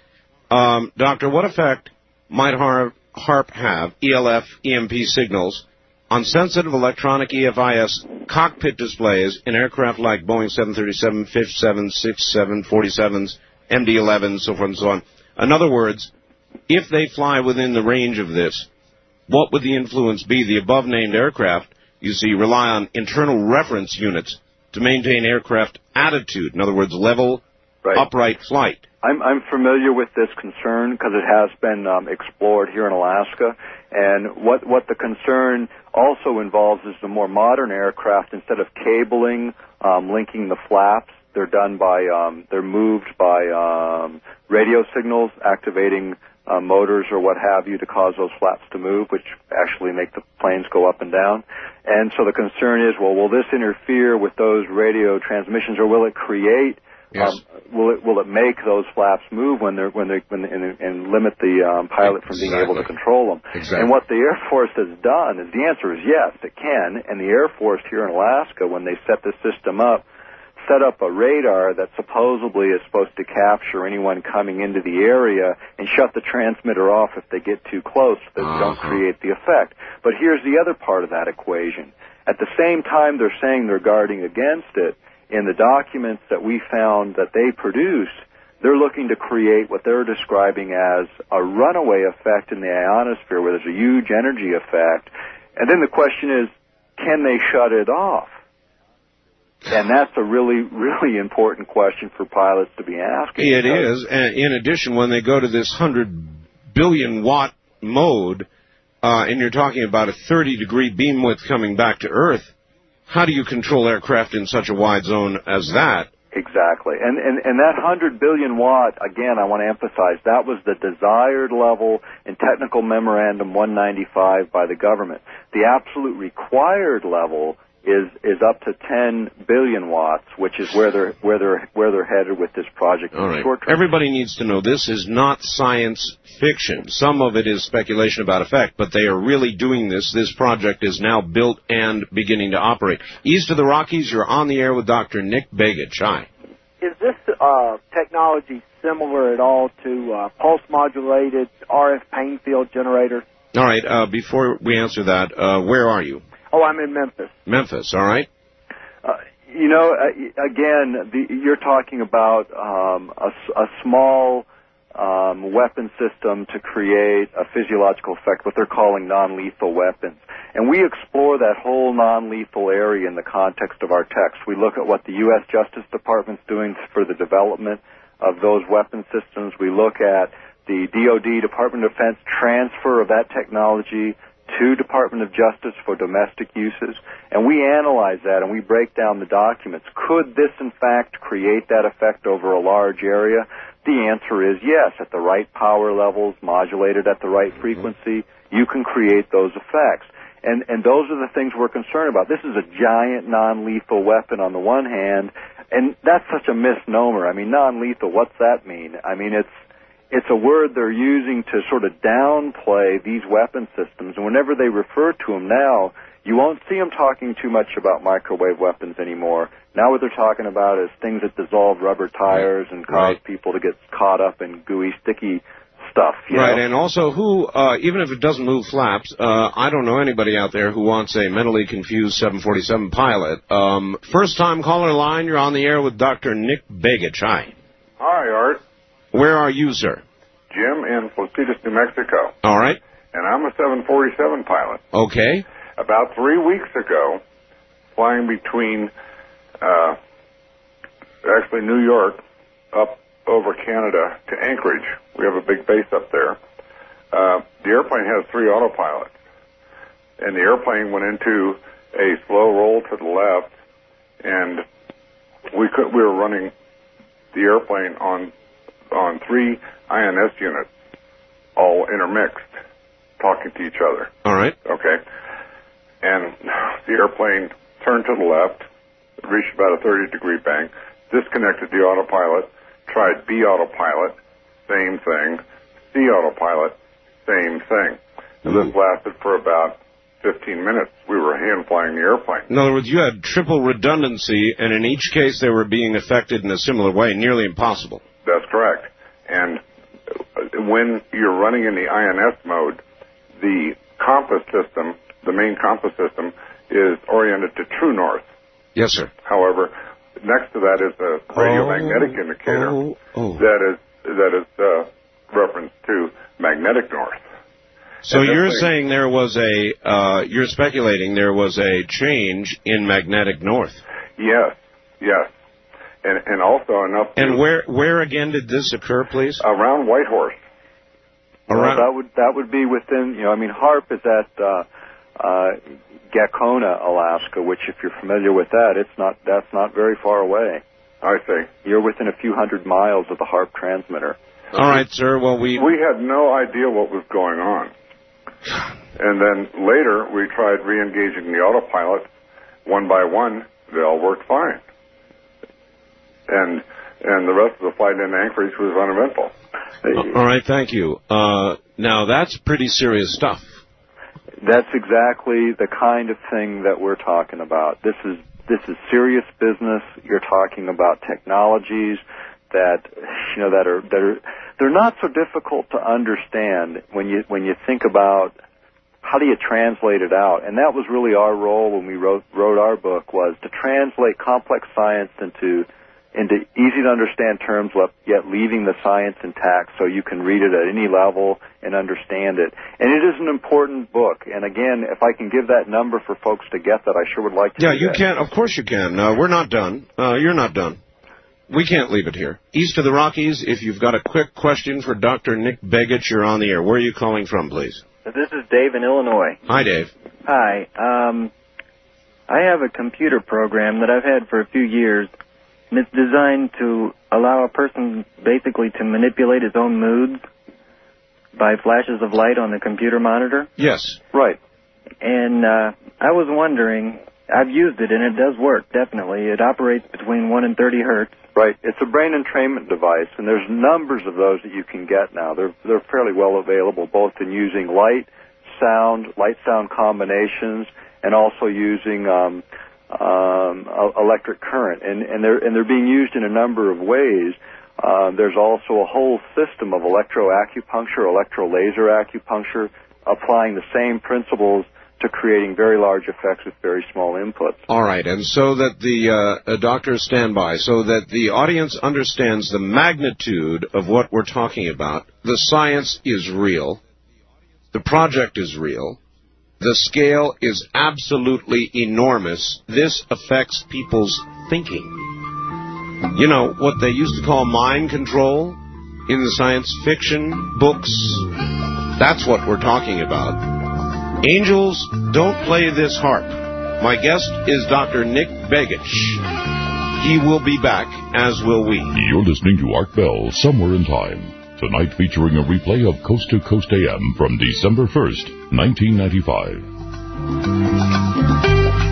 Doctor, what effect might HAARP have, ELF, EMP signals, on sensitive electronic EFIS cockpit displays in aircraft like Boeing 737, 57, 67, 47s, MD-11s, so forth and so on? In other words, if they fly within the range of this, what would the influence be? The above-named aircraft, you see, rely on internal reference units to maintain aircraft attitude. In other words, level, upright flight. I'm familiar with this concern because it has been explored here in Alaska. And what the concern also involves is the more modern aircraft, instead of cabling, linking the flaps, they're moved by radio signals, activating motors or what have you to cause those flaps to move, which actually make the planes go up and down. And so the concern is, will this interfere with those radio transmissions, or will it create? Yes. Will it make those flaps move and limit the pilot from being able to control them? Exactly. And what the Air Force has done is, the answer is yes, it can. And the Air Force here in Alaska, when they set the system up, set up a radar that supposedly is supposed to capture anyone coming into the area and shut the transmitter off if they get too close so they don't create the effect. But here's the other part of that equation. At the same time they're saying they're guarding against it, in the documents that we found that they produced, they're looking to create what they're describing as a runaway effect in the ionosphere, where there's a huge energy effect. And then the question is, can they shut it off? And that's a really, really important question for pilots to be asking. It is. And in addition, when they go to this 100 billion watt mode, and you're talking about a 30-degree beam width coming back to Earth, how do you control aircraft in such a wide zone as that? Exactly. And that 100 billion watt, again, I want to emphasize, that was the desired level in Technical Memorandum 195 by the government. The absolute required level is up to 10 billion watts, which is where they're headed with this project in the short term. Everybody needs to know this is not science fiction. Some of it is speculation about effect, but they are really doing this. This project is now built and beginning to operate. East of the Rockies, you're on the air with Dr. Nick Begich. Hi. Is this technology similar at all to pulse-modulated RF pain field generators? All right. Before we answer that, where are you? Oh, I'm in Memphis. Memphis. All right. Again, you're talking about a small weapon system to create a physiological effect, what they're calling non-lethal weapons. And we explore that whole non-lethal area in the context of our text. We look at what the U.S. Justice Department's doing for the development of those weapon systems. We look at the DoD, Department of Defense, transfer of that technology to Department of Justice for domestic uses, and we analyze that and we break down the documents. Could this, in fact, create that effect over a large area? The answer is yes. At the right power levels, modulated at the right frequency, you can create those effects. And those are the things we're concerned about. This is a giant non-lethal weapon on the one hand, and that's such a misnomer. I mean, non-lethal, what's that mean? I mean, it's a word they're using to sort of downplay these weapon systems, and whenever they refer to them now, you won't see them talking too much about microwave weapons anymore. Now what they're talking about is things that dissolve rubber tires and cause people to get caught up in gooey, sticky stuff. You know? And also even if it doesn't move flaps, I don't know anybody out there who wants a mentally confused 747 pilot. First-time caller line, you're on the air with Dr. Nick Begich. Hi. Hi, Art. Where are you, sir? Jim in Placitas, New Mexico. All right. And I'm a 747 pilot. Okay. About 3 weeks ago, flying between actually New York up over Canada to Anchorage. We have a big base up there. The airplane has 3 autopilots. And the airplane went into a slow roll to the left, and we were running the airplane on 3 INS units, all intermixed, talking to each other. All right. Okay. And the airplane turned to the left, reached about a 30-degree bank, disconnected the autopilot, tried B autopilot, same thing, C autopilot, same thing. And this lasted for about 15 minutes. We were hand-flying the airplane. In other words, you had triple redundancy, and in each case they were being affected in a similar way, nearly impossible. That's correct. And when you're running in the INS mode, the compass system, the main compass system, is oriented to true north. Yes, sir. However, next to that is a radiomagnetic indicator that is reference to magnetic north. So you're saying there was you're speculating there was a change in magnetic north? Yes, yes. And also enough. And where again did this occur, please? Around Whitehorse. Well, that would be within, HARP is at Gacona, Alaska, which if you're familiar with that, that's not very far away. I see. You're within a few hundred miles of the HARP transmitter. All right, sir. Well, we had no idea what was going on. And then later we tried re-engaging the autopilot one by one. They all worked fine. And the rest of the flight in Anchorage was uneventful. All right, thank you. Now, that's pretty serious stuff. That's exactly the kind of thing that we're talking about. This is serious business. You're talking about technologies that they're not so difficult to understand when you think about how do you translate it out. And that was really our role when we wrote our book, was to translate complex science into easy to understand terms, yet leaving the science intact so you can read it at any level and understand it. And it is an important book. And again, if I can give that number for folks to get that, I sure would like to. Yeah, you can. Of course you can. We're not done. You're not done. We can't leave it here. East of the Rockies, if you've got a quick question for Dr. Nick Begich, you're on the air. Where are you calling from, please? This is Dave in Illinois. Hi, Dave. Hi. I have a computer program that I've had for a few years. And it's designed to allow a person basically to manipulate his own moods by flashes of light on the computer monitor. Yes. Right. And I was wondering, I've used it, and it does work, definitely. It operates between 1 and 30 hertz. Right. It's a brain entrainment device, and there's numbers of those that you can get now. They're fairly well available, both in using light sound combinations, and also using electric current. And they're being used in a number of ways. There's also a whole system of electroacupuncture, electrolaser acupuncture, applying the same principles to creating very large effects with very small inputs. All right, and so that the doctors stand by, so that the audience understands the magnitude of what we're talking about. The science is real. The project is real. The scale is absolutely enormous. This affects people's thinking. You know, what they used to call mind control in the science fiction books, that's what we're talking about. Angels don't play this harp. My guest is Dr. Nick Begich. He will be back, as will we. You're listening to Art Bell, Somewhere in Time. Tonight featuring a replay of Coast to Coast AM from December 1st, 1995.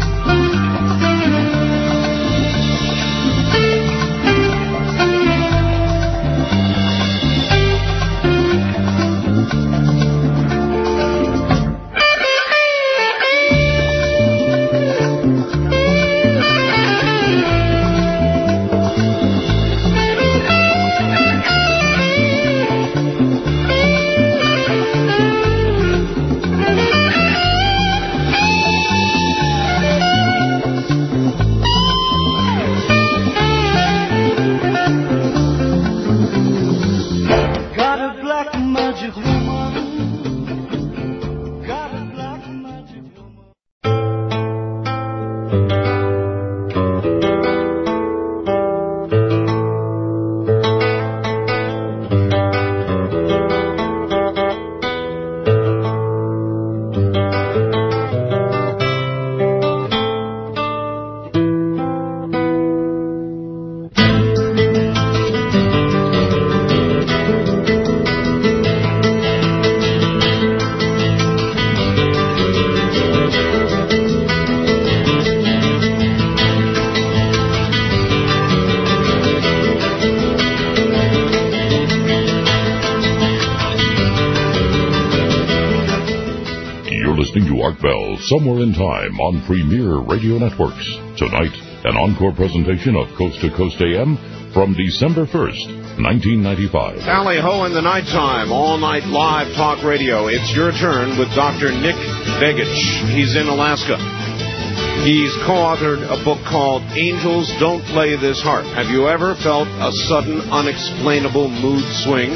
Somewhere in Time on Premier Radio Networks. Tonight, an encore presentation of Coast to Coast AM from December 1st, 1995. Tally ho in the nighttime, all-night live talk radio. It's your turn with Dr. Nick Begich. He's in Alaska. He's co-authored a book called Angels Don't Play This Harp. Have you ever felt a sudden, unexplainable mood swing?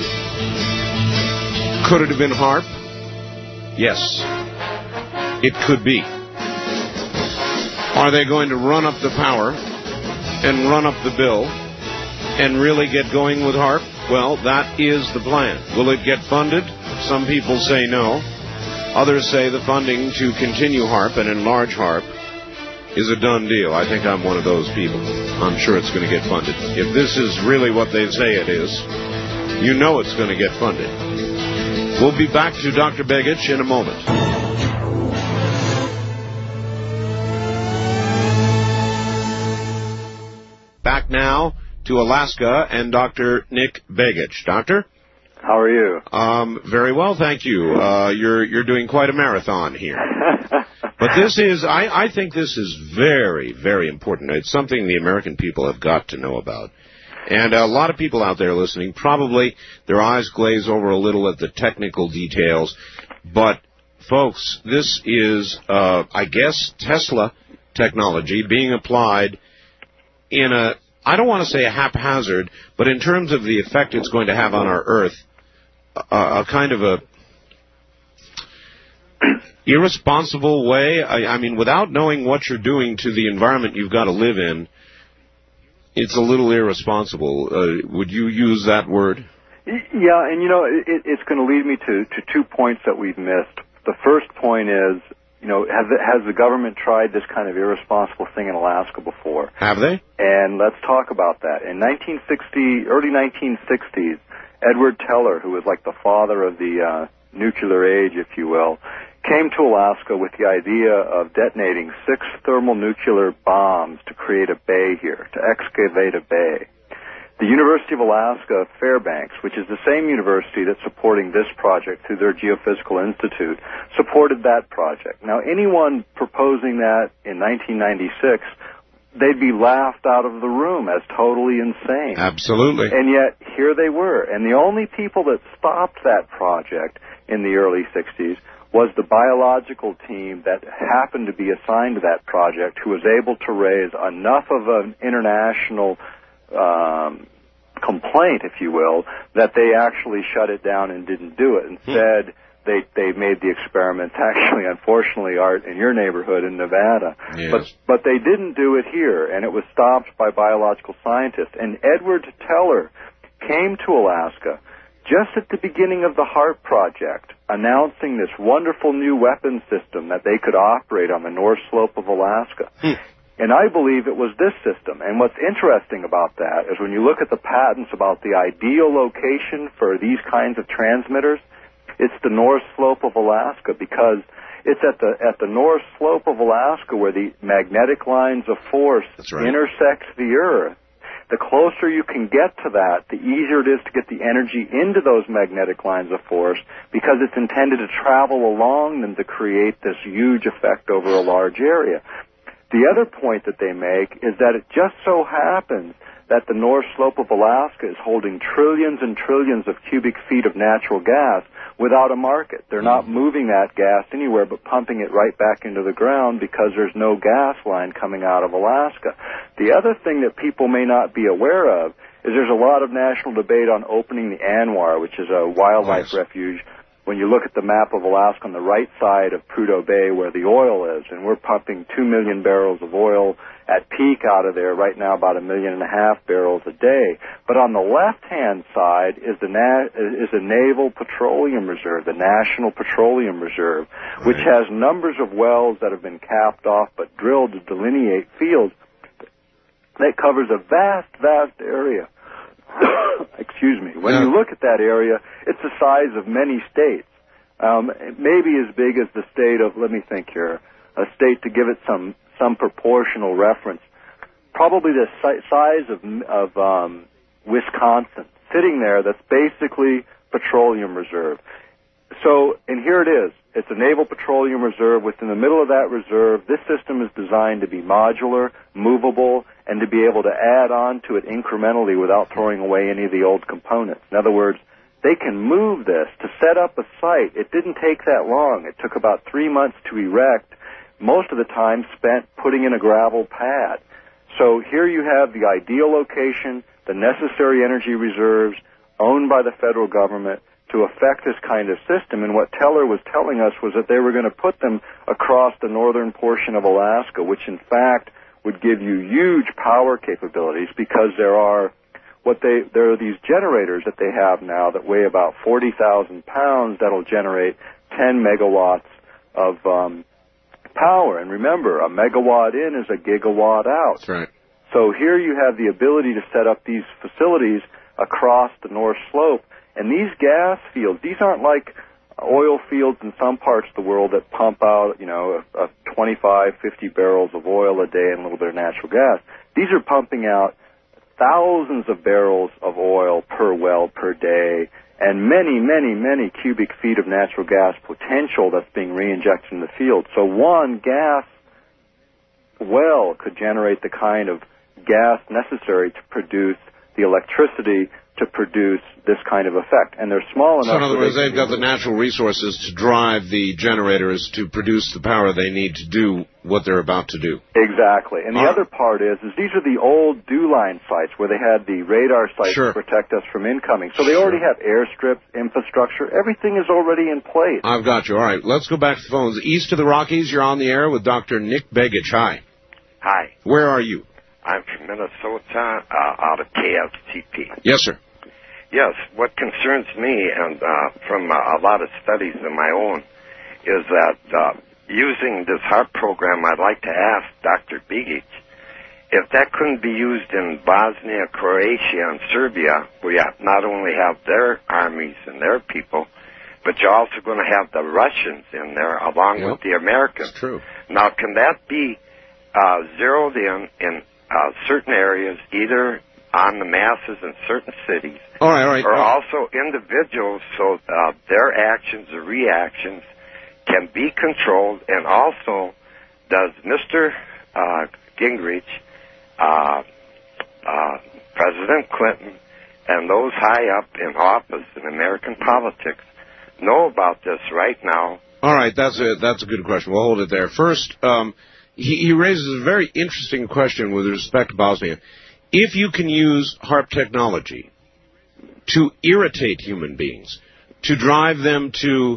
Could it have been harp? Yes. It could be. Are they going to run up the power and run up the bill and really get going with HARP? Well, that is the plan. Will it get funded? Some people say no. Others say the funding to continue HARP and enlarge HARP is a done deal. I think I'm one of those people. I'm sure it's going to get funded. If this is really what they say it is, you know it's going to get funded. We'll be back to Dr. Begich in a moment. Back now to Alaska and Dr. Nick Begich. Doctor? How are you? Very well, thank you. You're doing quite a marathon here. But this is, I think this is very, very important. It's something the American people have got to know about. And a lot of people out there listening, probably their eyes glaze over a little at the technical details. But, folks, this is, I guess, Tesla technology being applied in a, I don't want to say a haphazard, but in terms of the effect it's going to have on our Earth, a kind of a irresponsible way. I mean, without knowing what you're doing to the environment you've got to live in, it's a little irresponsible. Would you use that word? Yeah, and you know, it's going to lead me to 2 points that we've missed. The first point is, you know, has the government tried this kind of irresponsible thing in Alaska before? Have they? And let's talk about that. In early 1960s, Edward Teller, who was like the father of the nuclear age, if you will, came to Alaska with the idea of detonating 6 thermonuclear bombs to create a bay here, to excavate a bay. The University of Alaska Fairbanks, which is the same university that's supporting this project through their Geophysical Institute, supported that project. Now, anyone proposing that in 1996, they'd be laughed out of the room as totally insane. Absolutely. And yet, here they were. And the only people that stopped that project in the early 60s was the biological team that happened to be assigned to that project, who was able to raise enough of an international complaint, if you will, that they actually shut it down and didn't do it. Instead, they made the experiments, actually, unfortunately, Art, in your neighborhood in Nevada. Yes. But they didn't do it here, and it was stopped by biological scientists. And Edward Teller came to Alaska just at the beginning of the HARP project, announcing this wonderful new weapon system that they could operate on the North Slope of Alaska. And I believe it was this system. And what's interesting about that is when you look at the patents about the ideal location for these kinds of transmitters, it's the North Slope of Alaska, because it's at the North Slope of Alaska where the magnetic lines of force intersect the Earth. The closer you can get to that, the easier it is to get the energy into those magnetic lines of force, because it's intended to travel along them to create this huge effect over a large area. The other point that they make is that it just so happens that the North Slope of Alaska is holding trillions and trillions of cubic feet of natural gas without a market. They're not moving that gas anywhere but pumping it right back into the ground because there's no gas line coming out of Alaska. The other thing that people may not be aware of is there's a lot of national debate on opening the ANWR, which is a wildlife refuge. When you look at the map of Alaska, on the right side of Prudhoe Bay where the oil is, and we're pumping 2 million barrels of oil at peak out of there right now, about 1.5 million barrels a day. But on the left-hand side is the Naval Petroleum Reserve, the National Petroleum Reserve, which has numbers of wells that have been capped off but drilled to delineate fields. That covers a vast, vast area. Excuse me. When you look at that area, it's the size of many states. Maybe as big as the state of, let me think here, a state to give it some proportional reference. Probably the size of Wisconsin, sitting there. That's basically petroleum reserve. So, and here it is. It's a Naval Petroleum Reserve. Within the middle of that reserve, this system is designed to be modular, movable, and to be able to add on to it incrementally without throwing away any of the old components. In other words, they can move this to set up a site. It didn't take that long. It took about 3 months to erect, most of the time spent putting in a gravel pad. So here you have the ideal location, the necessary energy reserves owned by the federal government to affect this kind of system. And what Teller was telling us was that they were going to put them across the northern portion of Alaska, which in fact would give you huge power capabilities, because there are these generators that they have now that weigh about 40,000 pounds that'll generate 10 megawatts of power. And remember, a megawatt in is a gigawatt out. That's right. So here you have the ability to set up these facilities across the North Slope. And these gas fields, these aren't like oil fields in some parts of the world that pump out, 25, 50 barrels of oil a day and a little bit of natural gas. These are pumping out thousands of barrels of oil per well per day, and many, many, many cubic feet of natural gas potential that's being re-injected in the field. So one gas well could generate the kind of gas necessary to produce the electricity to produce this kind of effect. And they're small enough. So in other words, they've got the natural resources to drive the generators to produce the power they need to do what they're about to do. Exactly. And the other part is these are the old dew line sites where they had the radar sites to protect us from incoming. So they already have airstrips, infrastructure. Everything is already in place. I've got you. All right, let's go back to the phones. East of the Rockies, you're on the air with Dr. Nick Begich. Hi. Hi. Where are you? I'm from Minnesota, out of KFTP. Yes, sir. Yes, what concerns me, and from a lot of studies of my own, is that using this HARP program, I'd like to ask Dr. Begich if that couldn't be used in Bosnia, Croatia, and Serbia, where you not only have their armies and their people, but you're also going to have the Russians in there along with the Americans. That's true. Now, can that be zeroed in certain areas, either on the masses in certain cities, all right. or also individuals, so their actions or reactions can be controlled? And also, does Mr. Gingrich, President Clinton, and those high up in office in American politics know about this right now? All right, that's a good question. We'll hold it there. First, he raises a very interesting question with respect to Bosnia. If you can use HAARP technology to irritate human beings, to drive them to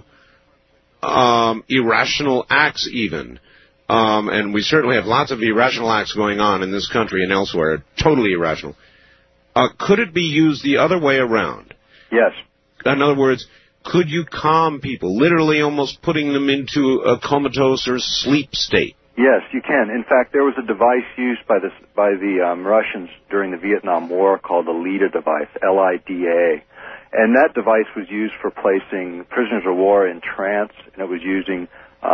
irrational acts even, and we certainly have lots of irrational acts going on in this country and elsewhere, totally irrational, could it be used the other way around? Yes. In other words, could you calm people, literally almost putting them into a comatose or sleep state? Yes, you can. In fact, there was a device used by the Russians during the Vietnam War called the LIDA device, L-I-D-A. And that device was used for placing prisoners of war in trance, and it was using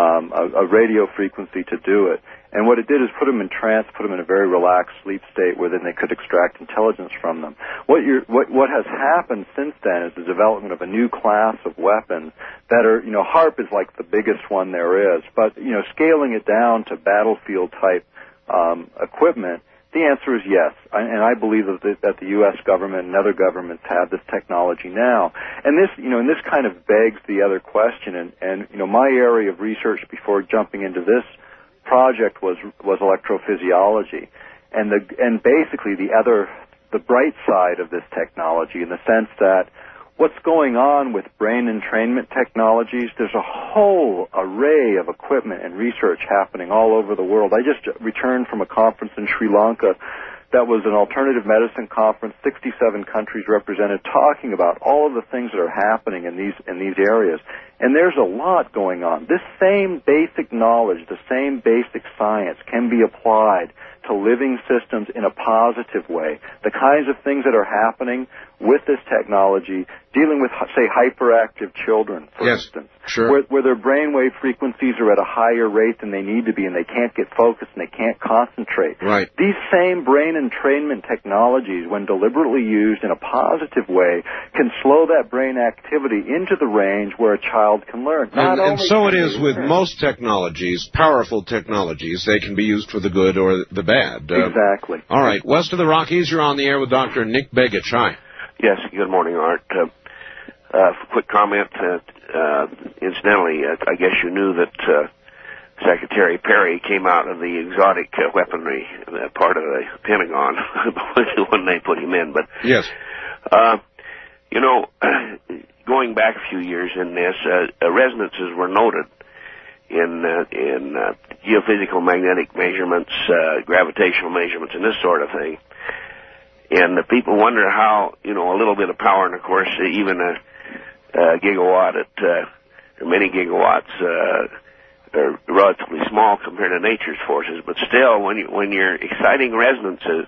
a radio frequency to do it. And what it did is put them in trance, put them in a very relaxed sleep state where then they could extract intelligence from them. What has happened since then is the development of a new class of weapons that are, HAARP is like the biggest one there is, but, scaling it down to battlefield-type equipment, the answer is yes. And I believe that the U.S. government and other governments have this technology now. And this, and this kind of begs the other question. And my area of research before jumping into this project was electrophysiology, and basically the bright side of this technology, in the sense that what's going on with brain entrainment technologies, there's a whole array of equipment and research happening all over the world. I just returned from a conference in Sri Lanka that was an alternative medicine conference, 67 countries represented, talking about all of the things that are happening in these areas. And there's a lot going on. This same basic knowledge, the same basic science can be applied to living systems in a positive way. The kinds of things that are happening with this technology, dealing with, say, hyperactive children, for instance, where their brainwave frequencies are at a higher rate than they need to be, and they can't get focused and they can't concentrate. Right. These same brain entrainment technologies, when deliberately used in a positive way, can slow that brain activity into the range where a child can learn. And so it is with most technologies, powerful technologies. They can be used for the good or the bad. Exactly. All right. West of the Rockies, you're on the air with Dr. Nick Begich. Hi. Yes, good morning, Art. Quick comment. Incidentally, I guess you knew that Secretary Perry came out of the exotic weaponry part of the Pentagon when they put him in. But yes, going back a few years in this, resonances were noted in geophysical magnetic measurements, gravitational measurements, and this sort of thing. And the people wonder how, a little bit of power, and of course, even a gigawatt or many gigawatts are relatively small compared to nature's forces. But still, when you're exciting resonances,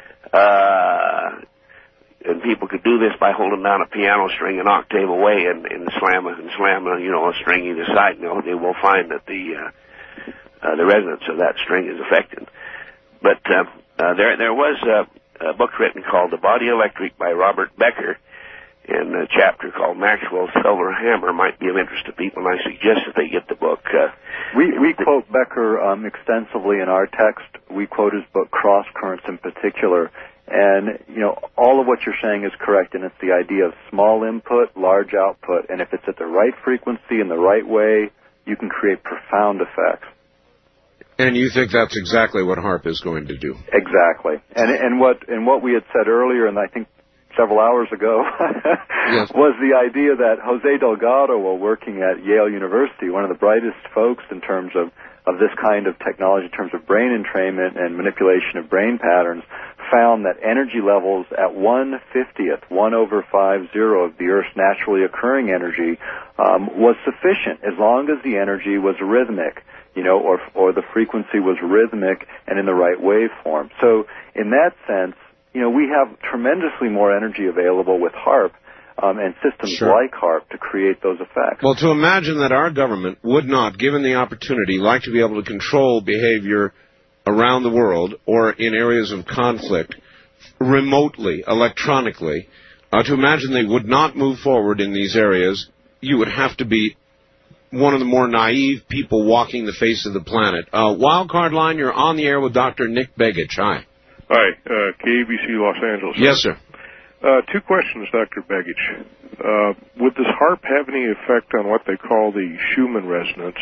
and people could do this by holding down a piano string an octave away and slam a string either side, they will find that the resonance of that string is affected. But there was a book written called The Body Electric by Robert Becker, and a chapter called Maxwell's Silver Hammer might be of interest to people, and I suggest that they get the book. We quote Becker extensively in our text. We quote his book Cross Currents in particular, and all of what you're saying is correct, and it's the idea of small input, large output, and if it's at the right frequency in the right way, you can create profound effects. And you think that's exactly what HAARP is going to do? Exactly. And what we had said earlier, and I think several hours ago, yes, was the idea that Jose Delgado, while working at Yale University, one of the brightest folks in terms of this kind of technology, in terms of brain entrainment and manipulation of brain patterns, found that energy levels at 1/50th, 1/50 of the Earth's naturally occurring energy was sufficient as long as the energy was rhythmic. Or the frequency was rhythmic and in the right waveform. So in that sense, we have tremendously more energy available with HAARP. and systems like HAARP to create those effects. Well, to imagine that our government would not, given the opportunity, like to be able to control behavior around the world or in areas of conflict remotely, electronically, to imagine they would not move forward in these areas, you would have to be one of the more naive people walking the face of the planet. Wildcard line, you're on the air with Dr. Nick Begich. Hi. Hi, KABC Los Angeles. Yes, sir. Two questions, Dr. Begich. Would this HAARP have any effect on what they call the Schumann resonance?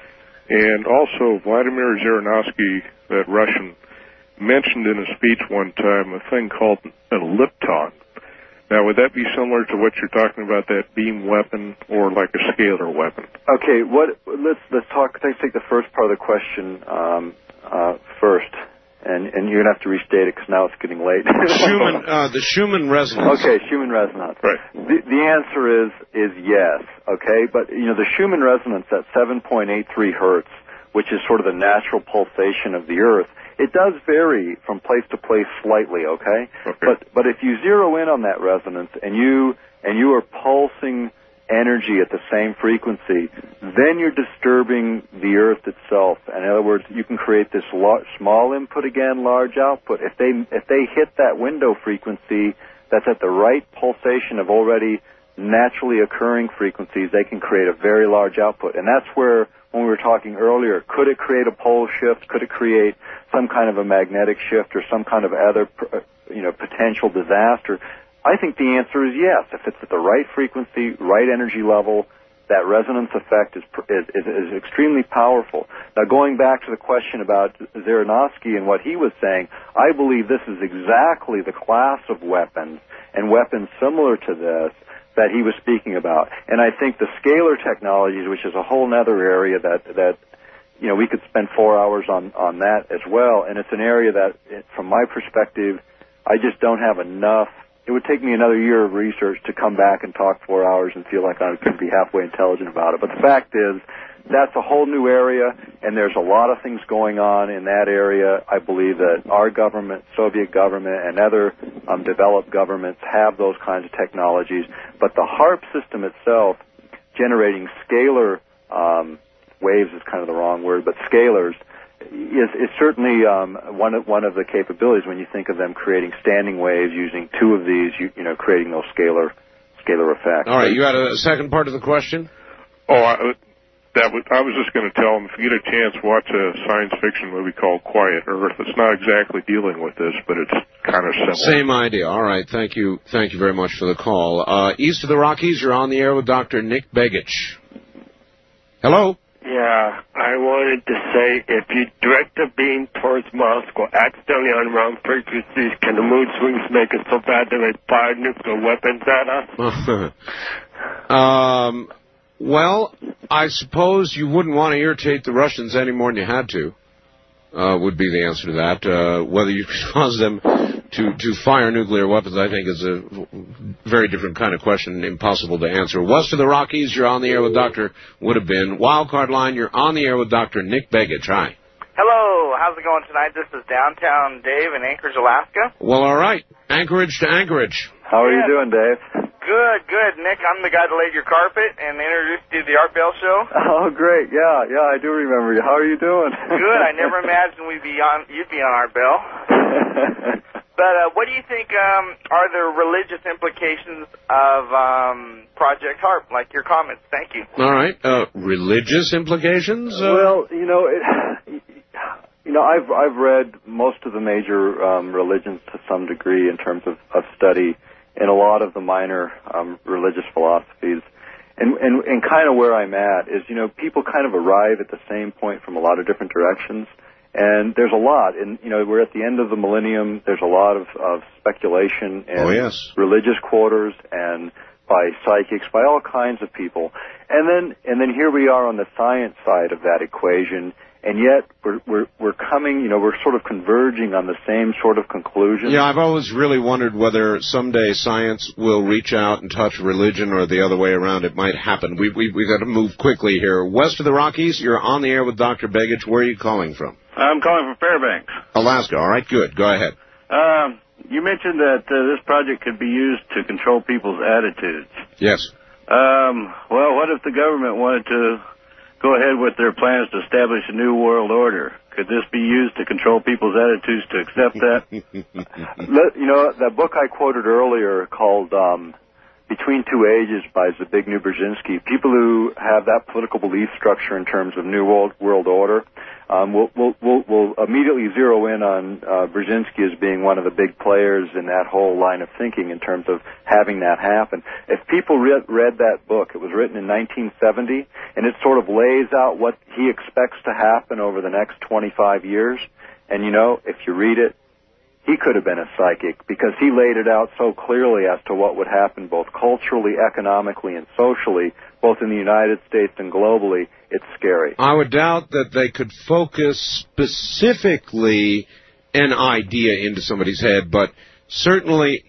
And also, Vladimir Zhirinovsky, that Russian, mentioned in a speech one time a thing called a lepton. Now, would that be similar to what you're talking about, that beam weapon, or like a scalar weapon? Okay, let's talk. Let's take the first part of the question first, and you're gonna have to restate it because now it's getting late. The Schumann resonance. Okay, Schumann resonance. Right. The answer is yes. Okay, but the Schumann resonance at 7.83 hertz, which is sort of the natural pulsation of the Earth. It does vary from place to place slightly, okay? But if you zero in on that resonance and you are pulsing energy at the same frequency, then you're disturbing the Earth itself. In other words, you can create this small input again, large output. If they hit that window frequency that's at the right pulsation of already naturally occurring frequencies, they can create a very large output. And that's where, when we were talking earlier, could it create a pole shift? Could it create some kind of a magnetic shift or some kind of other, potential disaster? I think the answer is yes. If it's at the right frequency, right energy level, that resonance effect is extremely powerful. Now, going back to the question about Zhirinovsky and what he was saying, I believe this is exactly the class of weapons and weapons similar to this that he was speaking about. And I think the scalar technologies, which is a whole other area that we could spend 4 hours on that as well. And it's an area that, from my perspective, I just don't have enough. It would take me another year of research to come back and talk 4 hours and feel like I could be halfway intelligent about it. But the fact is, that's a whole new area, and there's a lot of things going on in that area. I believe that our government, Soviet government, and other developed governments have those kinds of technologies. But the HAARP system itself, generating scalar waves is kind of the wrong word, but scalars, is certainly one of the capabilities when you think of them creating standing waves using two of these, creating those scalar effects. All right, you had a second part of the question? I was just going to tell them, if you get a chance, watch a science fiction movie called Quiet Earth. It's not exactly dealing with this, but it's kind of similar. Same idea. All right, thank you very much for the call. East of the Rockies, you're on the air with Dr. Nick Begich. Hello? Yeah, I wanted to say, if you direct a beam towards Moscow accidentally on wrong frequencies, can the mood swings make it so bad that they fire nuclear weapons at us? Well, I suppose you wouldn't want to irritate the Russians any more than you had to, would be the answer to that. Whether you cause them to fire nuclear weapons, I think, is a very different kind of question, impossible to answer. West of the Rockies, you're on the air with Dr. Would-have-been. Wildcard line, you're on the air with Dr. Nick Begich. Hi. Hello, how's it going tonight? This is Downtown Dave in Anchorage, Alaska. Well, all right. Anchorage to Anchorage. How are you doing, Dave? Good. Nick, I'm the guy that laid your carpet and introduced you to the Art Bell Show. Oh, great. Yeah, I do remember you. How are you doing? Good. I never imagined you'd be on Art Bell. But what do you think are the religious implications of Project HAARP, like your comments? Thank you. All right. Religious implications? Well, I've read most of the major religions to some degree in terms of study, and a lot of the minor religious philosophies. And kind of where I'm at is, people kind of arrive at the same point from a lot of different directions. And there's a lot. And, we're at the end of the millennium. There's a lot of speculation in religious quarters and by psychics, by all kinds of people. And then here we are on the science side of that equation. And yet we're coming, we're sort of converging on the same sort of conclusion. Yeah, I've always really wondered whether someday science will reach out and touch religion or the other way around. It might happen. We've got to move quickly here. West of the Rockies, you're on the air with Dr. Begich. Where are you calling from? I'm calling from Fairbanks, Alaska. All right, good. Go ahead. you mentioned that this project could be used to control people's attitudes. Yes. Well, what if the government wanted to go ahead with their plans to establish a new world order? Could this be used to control people's attitudes to accept that? You know, that book I quoted earlier called Between Two Ages by Zbigniew Brzezinski, people who have that political belief structure in terms of new world order will immediately zero in on Brzezinski as being one of the big players in that whole line of thinking in terms of having that happen. If people read that book, it was written in 1970, and it sort of lays out what he expects to happen over the next 25 years. And, you know, if you read it, he could have been a psychic because he laid it out so clearly as to what would happen both culturally, economically, and socially, both in the United States and globally. It's scary. I would doubt that they could focus specifically an idea into somebody's head, but certainly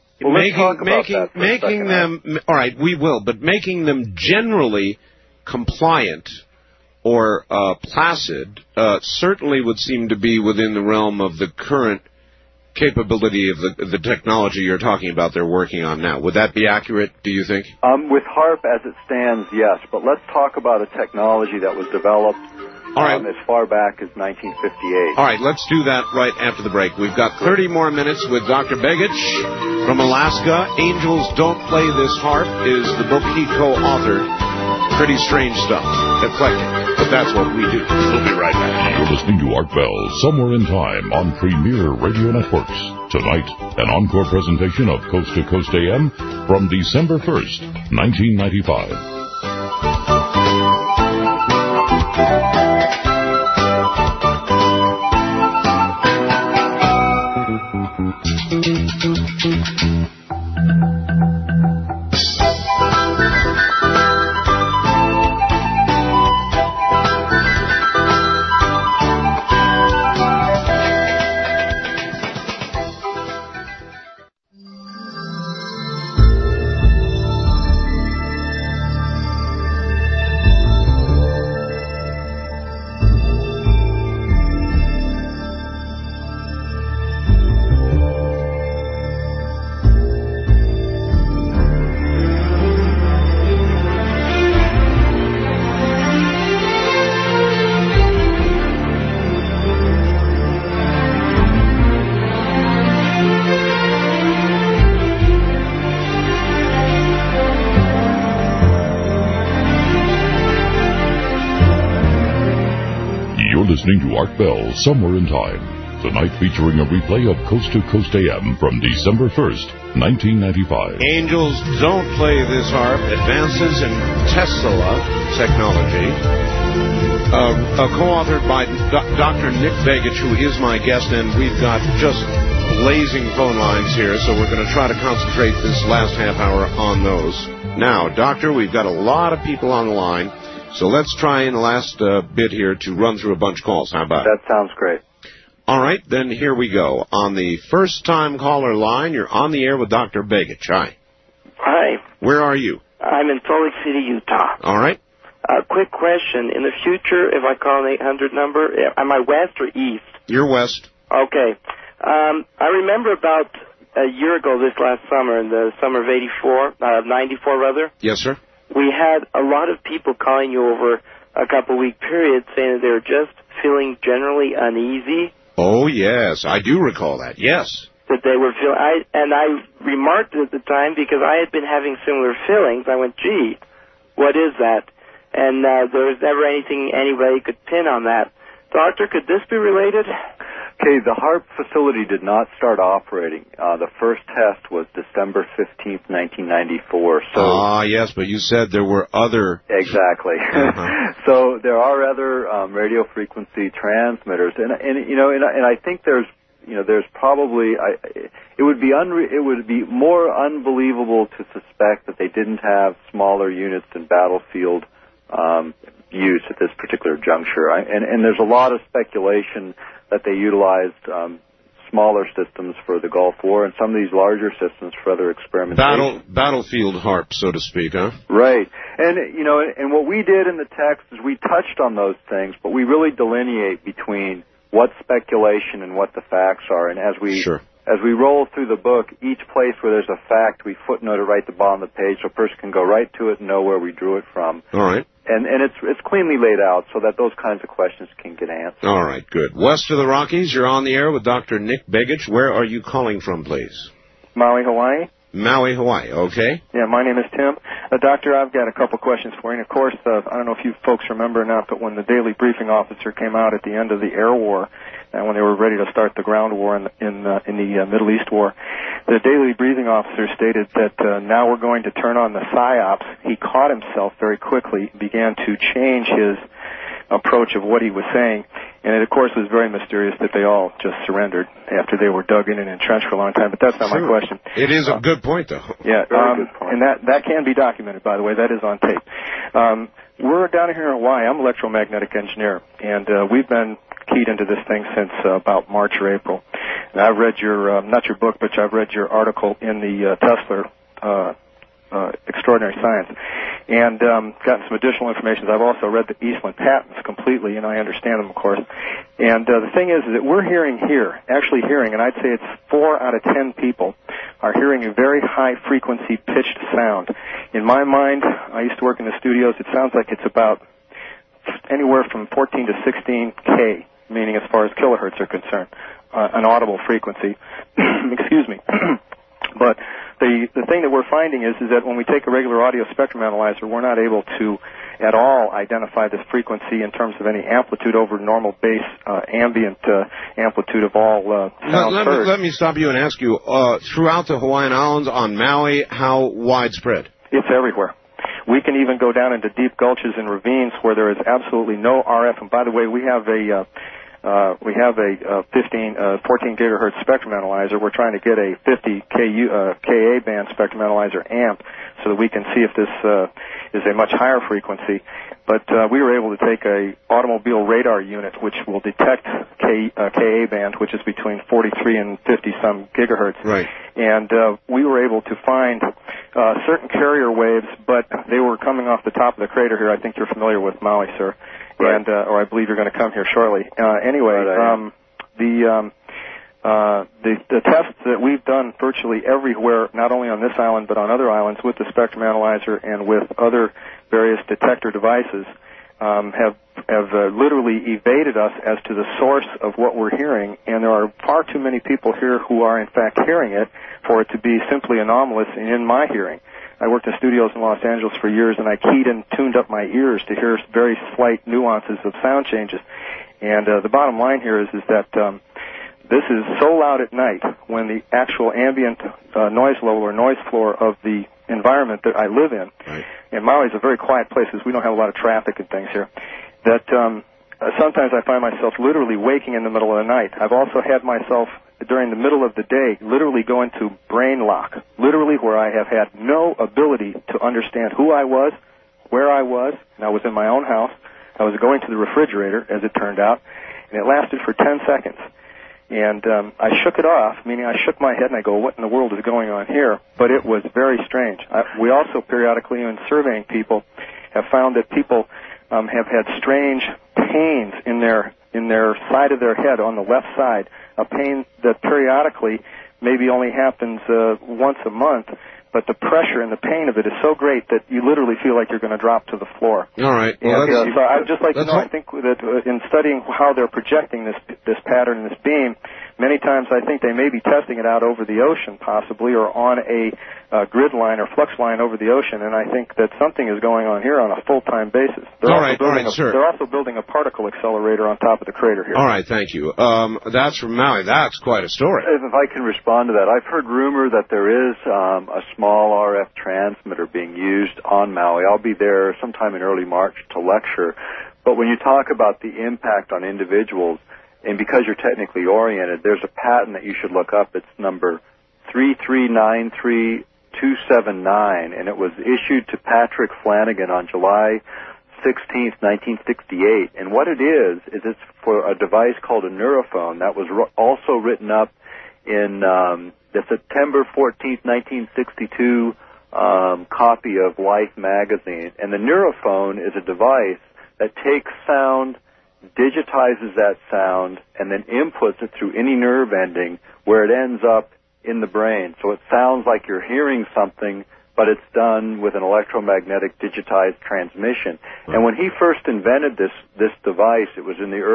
making them, all right, we will, but making them generally compliant or placid certainly would seem to be within the realm of the current capability of the technology you're talking about they're working on now. Would that be accurate, do you think? With HAARP as it stands, yes. But let's talk about a technology that was developed as far back as 1958. All right, let's do that right after the break. We've got 30 more minutes with Dr. Begich from Alaska. Angels Don't Play This HAARP is the book he co-authored. Pretty strange stuff. Eclectic. But that's what we do. We'll be right back. You're listening to Art Bell, Somewhere in Time on Premier Radio Networks. Tonight, an encore presentation of Coast to Coast AM from December 1st, 1995. Listening to Art Bell, Somewhere in Time. Tonight featuring a replay of Coast to Coast AM from December 1st, 1995. Angels Don't Play This HAARP, Advances in Tesla Technology. Co-authored by Dr. Nick Begich, who is my guest, and we've got just blazing phone lines here, so we're going to try to concentrate this last half hour on those. Now, Doctor, we've got a lot of people on the line. So let's try in the last bit here to run through a bunch of calls. How about it? That sounds great. All right, then here we go. On the first-time caller line, you're on the air with Dr. Begich. Hi. Hi. Where are you? I'm in Salt Lake City, Utah. All right. Quick question. In the future, if I call an 800 number, am I west or east? You're west. Okay. I remember about a year ago this last summer, in the summer of 94 rather. Yes, sir. We had a lot of people calling you over a couple-week period saying that they were just feeling generally uneasy. Oh, yes. I do recall that. Yes. That they were feeling... I remarked it at the time because I had been having similar feelings. I went, gee, what is that? And there was never anybody could pin on that. Doctor, could this be related? Okay, the HAARP facility did not start operating. The first test was December 15th, 1994. So, yes, but you said there were other... Exactly. So there are other radio frequency transmitters, and I think there's probably it would be more unbelievable to suspect that they didn't have smaller units in battlefield use at this particular juncture. And there's a lot of speculation that they utilized smaller systems for the Gulf War and some of these larger systems for other experimentation. Battlefield HAARP, so to speak, huh? Right. And, and what we did in the text is we touched on those things, but we really delineate between what's speculation and what the facts are. And as we as we roll through the book, each place where there's a fact, we footnote it right at the bottom of the page so a person can go right to it and know where we drew it from. All right. And it's cleanly laid out so that those kinds of questions can get answered. All right, good. West of the Rockies, you're on the air with Dr. Nick Begich. Where are you calling from, please? Maui, Hawaii. Maui, Hawaii. Okay. Yeah, my name is Tim. Doctor, I've got a couple questions for you. And, of course, I don't know if you folks remember or not, but when the daily briefing officer came out at the end of the air war, and when they were ready to start the ground war in the Middle East war, the daily briefing officer stated that now we're going to turn on the PSYOPs. He caught himself very quickly, began to change his approach of what he was saying. And it, of course, was very mysterious that they all just surrendered after they were dug in and entrenched for a long time. But that's not my question. It is a good point, though. Yeah, very good point. And that can be documented, by the way. That is on tape. We're down here in Hawaii. I'm an electromagnetic engineer, and we've been keyed into this thing since about March or April. And I've read your, not your book, but I've read your article in the Tesla Extraordinary Science, and gotten some additional information. I've also read the Eastland patents completely, and I understand them, of course. And the thing is that we're actually hearing, and I'd say it's 4 out of 10 people are hearing a very high-frequency pitched sound. In my mind, I used to work in the studios, it sounds like it's about anywhere from 14 to 16 K, meaning as far as kilohertz are concerned, an audible frequency. Excuse me. But the thing that we're finding is that when we take a regular audio spectrum analyzer, we're not able to at all identify this frequency in terms of any amplitude over normal base ambient amplitude of all sounds heard. Let me stop you and ask you, throughout the Hawaiian Islands, on Maui, how widespread? It's everywhere. We can even go down into deep gulches and ravines where there is absolutely no RF. And by the way, we have a 14 gigahertz spectrum analyzer. We're trying to get a 50 Ka band spectrum analyzer amped so that we can see if this is a much higher frequency. But we were able to take a automobile radar unit which will detect Ka band, which is between 43 and 50 some gigahertz. Right. And we were able to find certain carrier waves, but they were coming off the top of the crater here. I think you're familiar with Maui, sir. Right. And or I believe you're going to come here shortly. Anyway, the tests that we've done virtually everywhere, not only on this island but on other islands with the spectrum analyzer and with other various detector devices, have literally evaded us as to the source of what we're hearing. And there are far too many people here who are in fact hearing it for it to be simply anomalous in my hearing. I worked in studios in Los Angeles for years, and I keyed and tuned up my ears to hear very slight nuances of sound changes. And the bottom line here is that this is so loud at night when the actual ambient noise level or noise floor of the environment that I live in, right. And Maui is a very quiet place because we don't have a lot of traffic and things here, that sometimes I find myself literally waking in the middle of the night. I've also had myself during the middle of the day literally go into brain lock, literally where I have had no ability to understand who I was, where I was, and I was in my own house. I was going to the refrigerator, as it turned out, and it lasted for 10 seconds. And I shook it off, meaning I shook my head and I go, what in the world is going on here? But it was very strange. We also periodically, in surveying people, have found that people have had strange pains in their side of their head on the left side, a pain that periodically maybe only happens once a month, but the pressure and the pain of it is so great that you literally feel like you're going to drop to the floor. All right. Well, so I'd just like to know, I think that in studying how they're projecting this pattern and this beam, many times I think they may be testing it out over the ocean possibly, or on a grid line or flux line over the ocean, and I think that something is going on here on a full-time basis. All right, sir. They're also building a particle accelerator on top of the crater here. All right, thank you. That's from Maui. That's quite a story. If I can respond to that, I've heard rumor that there is a small RF transmitter being used on Maui. I'll be there sometime in early March to lecture. But when you talk about the impact on individuals, and because you're technically oriented, there's a patent that you should look up. It's number 3393279, and it was issued to Patrick Flanagan on July 16th, 1968. And what it is it's for a device called a neurophone that was also written up in the September 14th, 1962 copy of Life magazine. And the neurophone is a device that takes sound digitizes that sound, and then inputs it through any nerve ending where it ends up in the brain. So it sounds like you're hearing something, but it's done with an electromagnetic digitized transmission. And when he first invented this device, it was in the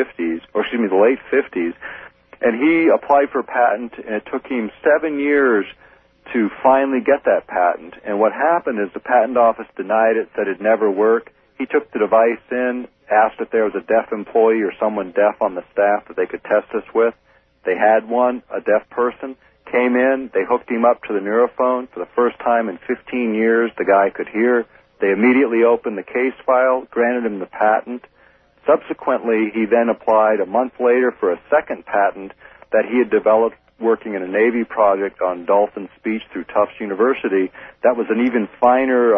the late 50s, and he applied for a patent, and it took him 7 years to finally get that patent. And what happened is the patent office denied it, said it'd never work. He took the device in, asked if there was a deaf employee or someone deaf on the staff that they could test this with. They had one, a deaf person. Came in, they hooked him up to the neurophone. For the first time in 15 years, the guy could hear. They immediately opened the case file, granted him the patent. Subsequently, he then applied a month later for a second patent that he had developed working in a Navy project on dolphin speech through Tufts University. That was an even finer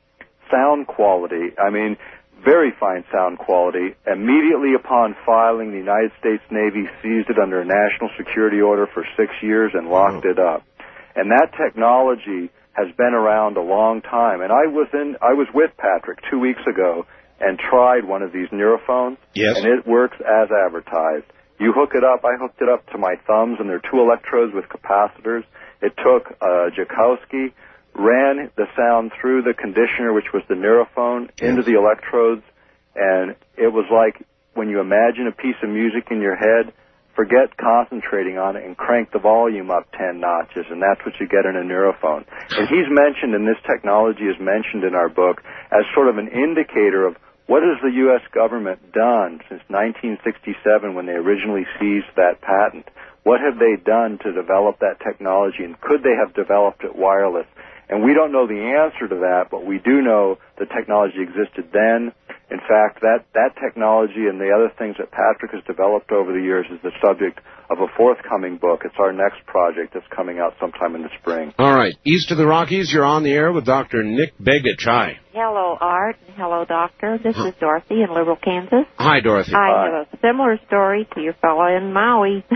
sound quality. I mean, very fine sound quality. Immediately upon filing, the United States Navy seized it under a national security order for 6 years and locked it up. And that technology has been around a long time. And I was with Patrick 2 weeks ago and tried one of these neurophones. Yes. And it works as advertised. You hook it up. I hooked it up to my thumbs, and there are 2 electrodes with capacitors. It took Joukowsky, ran the sound through the conditioner, which was the neurophone, into the electrodes, and it was like when you imagine a piece of music in your head, forget concentrating on it and crank the volume up 10 notches, and that's what you get in a neurophone. And he's mentioned, and this technology is mentioned in our book, as sort of an indicator of what has the U.S. government done since 1967 when they originally seized that patent. What have they done to develop that technology, and could they have developed it wireless? And we don't know the answer to that, but we do know the technology existed then. In fact, that technology and the other things that Patrick has developed over the years is the subject of a forthcoming book. It's our next project that's coming out sometime in the spring. All right. East of the Rockies, you're on the air with Dr. Nick Begich. Hi. Hello, Art. Hello, Doctor. This is Dorothy in Liberal, Kansas. Hi, Dorothy. I have a similar story to your fellow in Maui.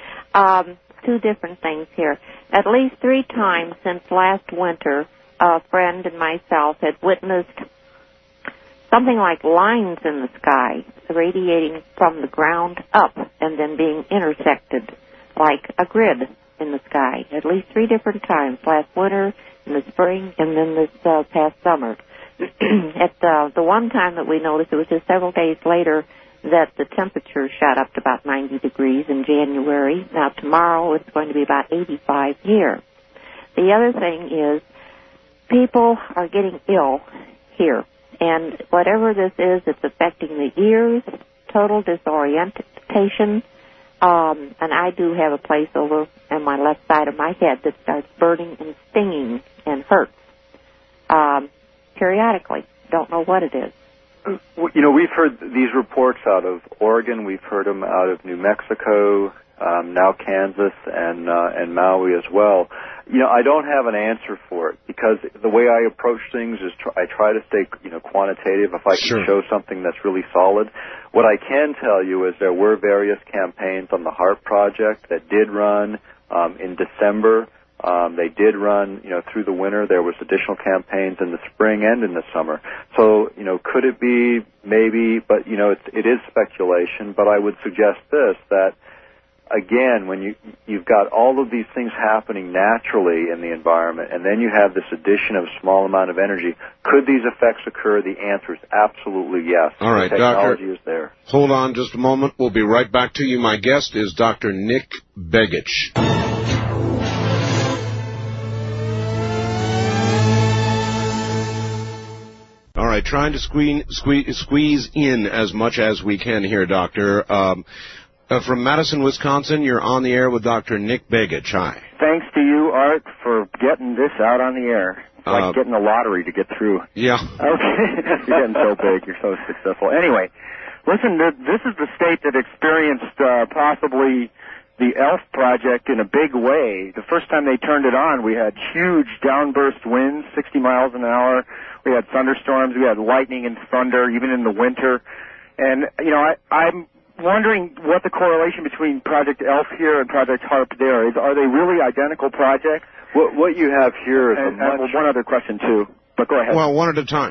2 different things here. At least 3 times since last winter, a friend and myself had witnessed something like lines in the sky radiating from the ground up and then being intersected like a grid in the sky. At least 3 different times, last winter, in the spring, and then this past summer. At the one time that we noticed, it was just several days later, that the temperature shot up to about 90 degrees in January. Now, tomorrow it's going to be about 85 here. The other thing is people are getting ill here. And whatever this is, it's affecting the ears, total disorientation. And I do have a place over on my left side of my head that starts burning and stinging and hurts periodically. Don't know what it is. You know, we've heard these reports out of Oregon. We've heard them out of New Mexico, now Kansas, and Maui as well. You know, I don't have an answer for it because the way I approach things is I try to stay, quantitative if I can show something that's really solid. What I can tell you is there were various campaigns on the HARP project that did run in December. They did run, through the winter. There was additional campaigns in the spring and in the summer. So, could it be? Maybe, but, it is speculation. But I would suggest this, that, again, when you've got all of these things happening naturally in the environment, and then you have this addition of a small amount of energy, could these effects occur? The answer is absolutely yes. All right, the technology Doctor, is there. Hold on just a moment. We'll be right back to you. My guest is Dr. Nick Begich. All right, trying to squeeze in as much as we can here, Doctor. From Madison, Wisconsin, you're on the air with Dr. Nick Begich. Hi. Thanks to you, Art, for getting this out on the air. It's like getting a lottery to get through. Yeah. Okay. You're getting so big. You're so successful. Anyway, listen, this is the state that experienced possibly the ELF project in a big way. The first time they turned it on, we had huge downburst winds, 60 miles an hour. We had thunderstorms. We had lightning and thunder, even in the winter. And, I'm wondering what the correlation between Project ELF here and Project HARP there is. Are they really identical projects? What you have here is one other question, too, but go ahead. Well, one at a time.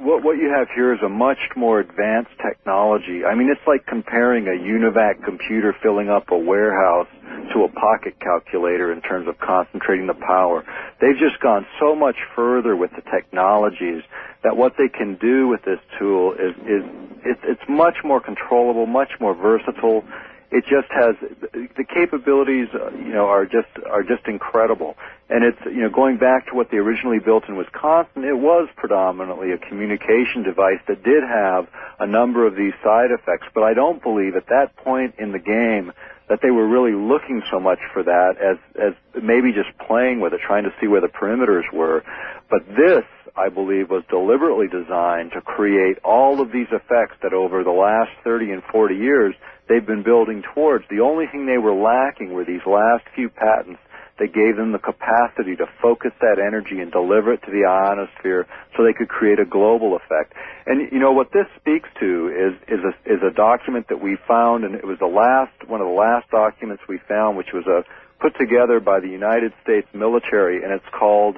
what you have here is a much more advanced technology. I mean, it's like comparing a UNIVAC computer filling up a warehouse to a pocket calculator in terms of concentrating the power. They've just gone so much further with the technologies that what they can do with this tool is it's much more controllable, much more versatile. It just has the capabilities, are just incredible. And it's, going back to what they originally built in Wisconsin, it was predominantly a communication device that did have a number of these side effects. But I don't believe at that point in the game that they were really looking so much for that as maybe just playing with it, trying to see where the perimeters were. But this, I believe, was deliberately designed to create all of these effects that over the last 30 and 40 years they've been building towards. The only thing they were lacking were these last few patents that gave them the capacity to focus that energy and deliver it to the ionosphere so they could create a global effect. And what this speaks to is a document that we found, and it was one of the last documents we found, which was put together by the United States military, and it's called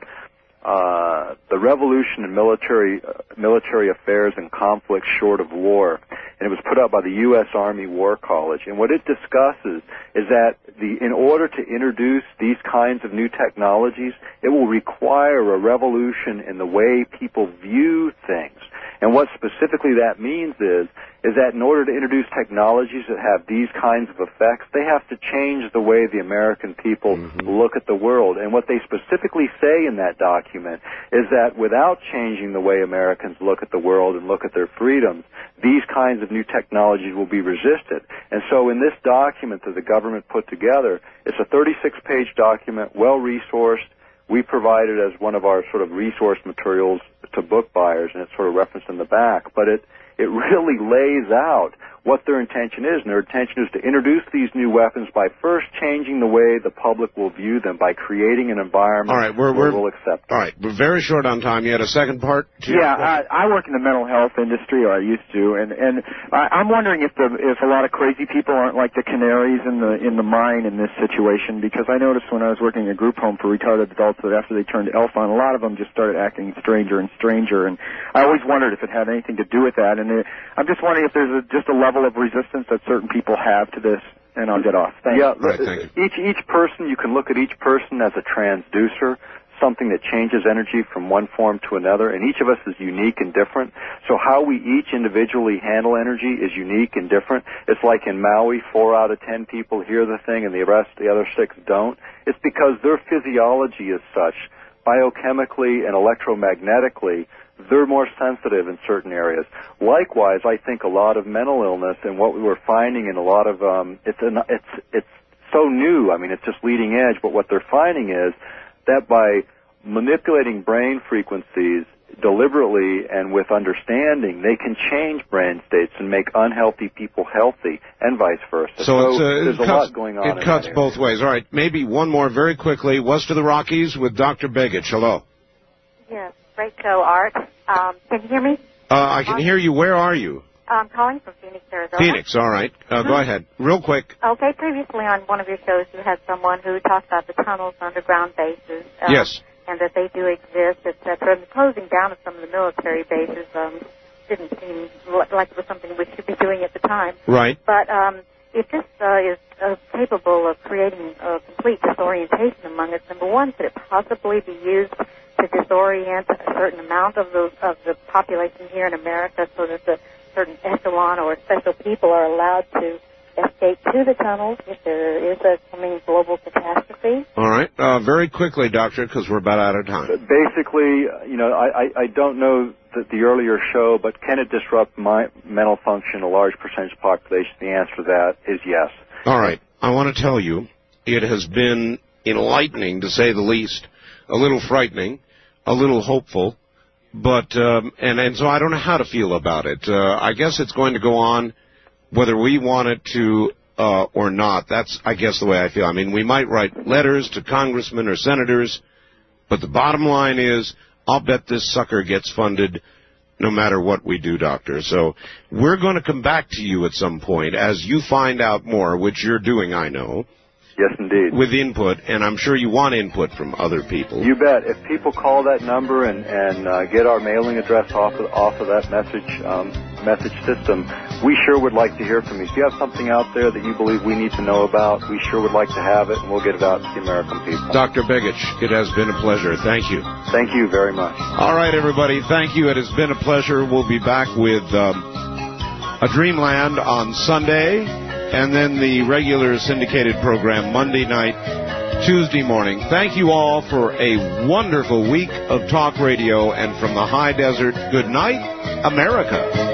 The Revolution in Military Affairs and Conflicts Short of War. And it was put out by the U.S. Army War College. And what it discusses is that in order to introduce these kinds of new technologies, it will require a revolution in the way people view things. And what specifically that means is that in order to introduce technologies that have these kinds of effects, they have to change the way the American people look at the world. And what they specifically say in that document is that without changing the way Americans look at the world and look at their freedoms, these kinds of new technologies will be resisted. And so in this document that the government put together, it's a 36-page document, well-resourced. We provide it as one of our sort of resource materials to book buyers, and it's sort of referenced in the back. But it really lays out what their intention is, and their intention is to introduce these new weapons by first changing the way the public will view them, by creating an environment where we'll accept them. All right, we're very short on time. You had a second part to your question? I work in the mental health industry, or I used to, and I'm wondering if a lot of crazy people aren't like the canaries in the mine in this situation, because I noticed when I was working in a group home for retarded adults that after they turned alpha, a lot of them just started acting stranger and stranger, and I always wondered if it had anything to do with that, and I'm just wondering if there's just a level of resistance that certain people have to this, and I'll get off. Thank you. Right, thank you. Each person, you can look at each person as a transducer, something that changes energy from one form to another, and each of us is unique and different. So how we each individually handle energy is unique and different. It's like in Maui, 4 out of 10 people hear the thing and the other 6 don't. It's because their physiology is such, biochemically and electromagnetically, they're more sensitive in certain areas. Likewise, I think a lot of mental illness and what we were finding in a lot of it's so new. I mean, it's just leading edge. But what they're finding is that by manipulating brain frequencies deliberately and with understanding, they can change brain states and make unhealthy people healthy, and vice versa. So there's a lot going on. It cuts both ways. All right, maybe one more very quickly. West of the Rockies with Dr. Begich. Hello. Yes. Great show, Art. Can you hear me? I can hear you. Where are you? I'm calling from Phoenix, Arizona. Phoenix, all right. Go ahead. Real quick. Okay, previously on one of your shows you had someone who talked about the tunnels, underground bases. Yes. And that they do exist, etc. And the closing down of some of the military bases didn't seem like it was something we should be doing at the time. Right. But if this is capable of creating a complete disorientation among us, number one, could it possibly be used to disorient a certain amount of the population here in America so that a certain echelon or special people are allowed to escape to the tunnels if there is a coming global catastrophe? All right. Very quickly, Doctor, because we're about out of time. Basically, I don't know the earlier show, but can it disrupt my mental function, a large percentage of the population? The answer to that is yes. All right. I want to tell you, it has been enlightening, to say the least, a little frightening, a little hopeful, but and so I don't know how to feel about it. I guess it's going to go on whether we want it to or not. That's, I guess, the way I feel. I mean, we might write letters to congressmen or senators, but the bottom line is I'll bet this sucker gets funded no matter what we do, Doctor. So we're going to come back to you at some point as you find out more, which you're doing, I know. Yes, indeed. With input, and I'm sure you want input from other people. You bet. If people call that number and get our mailing address off of that message system, we sure would like to hear from you. If you have something out there that you believe we need to know about, we sure would like to have it, and we'll get it out to the American people. Dr. Begich, it has been a pleasure. Thank you. Thank you very much. All right, everybody. Thank you. It has been a pleasure. We'll be back with A Dreamland on Sunday, and then the regular syndicated program Monday night, Tuesday morning. Thank you all for a wonderful week of talk radio, and from the high desert, good night, America.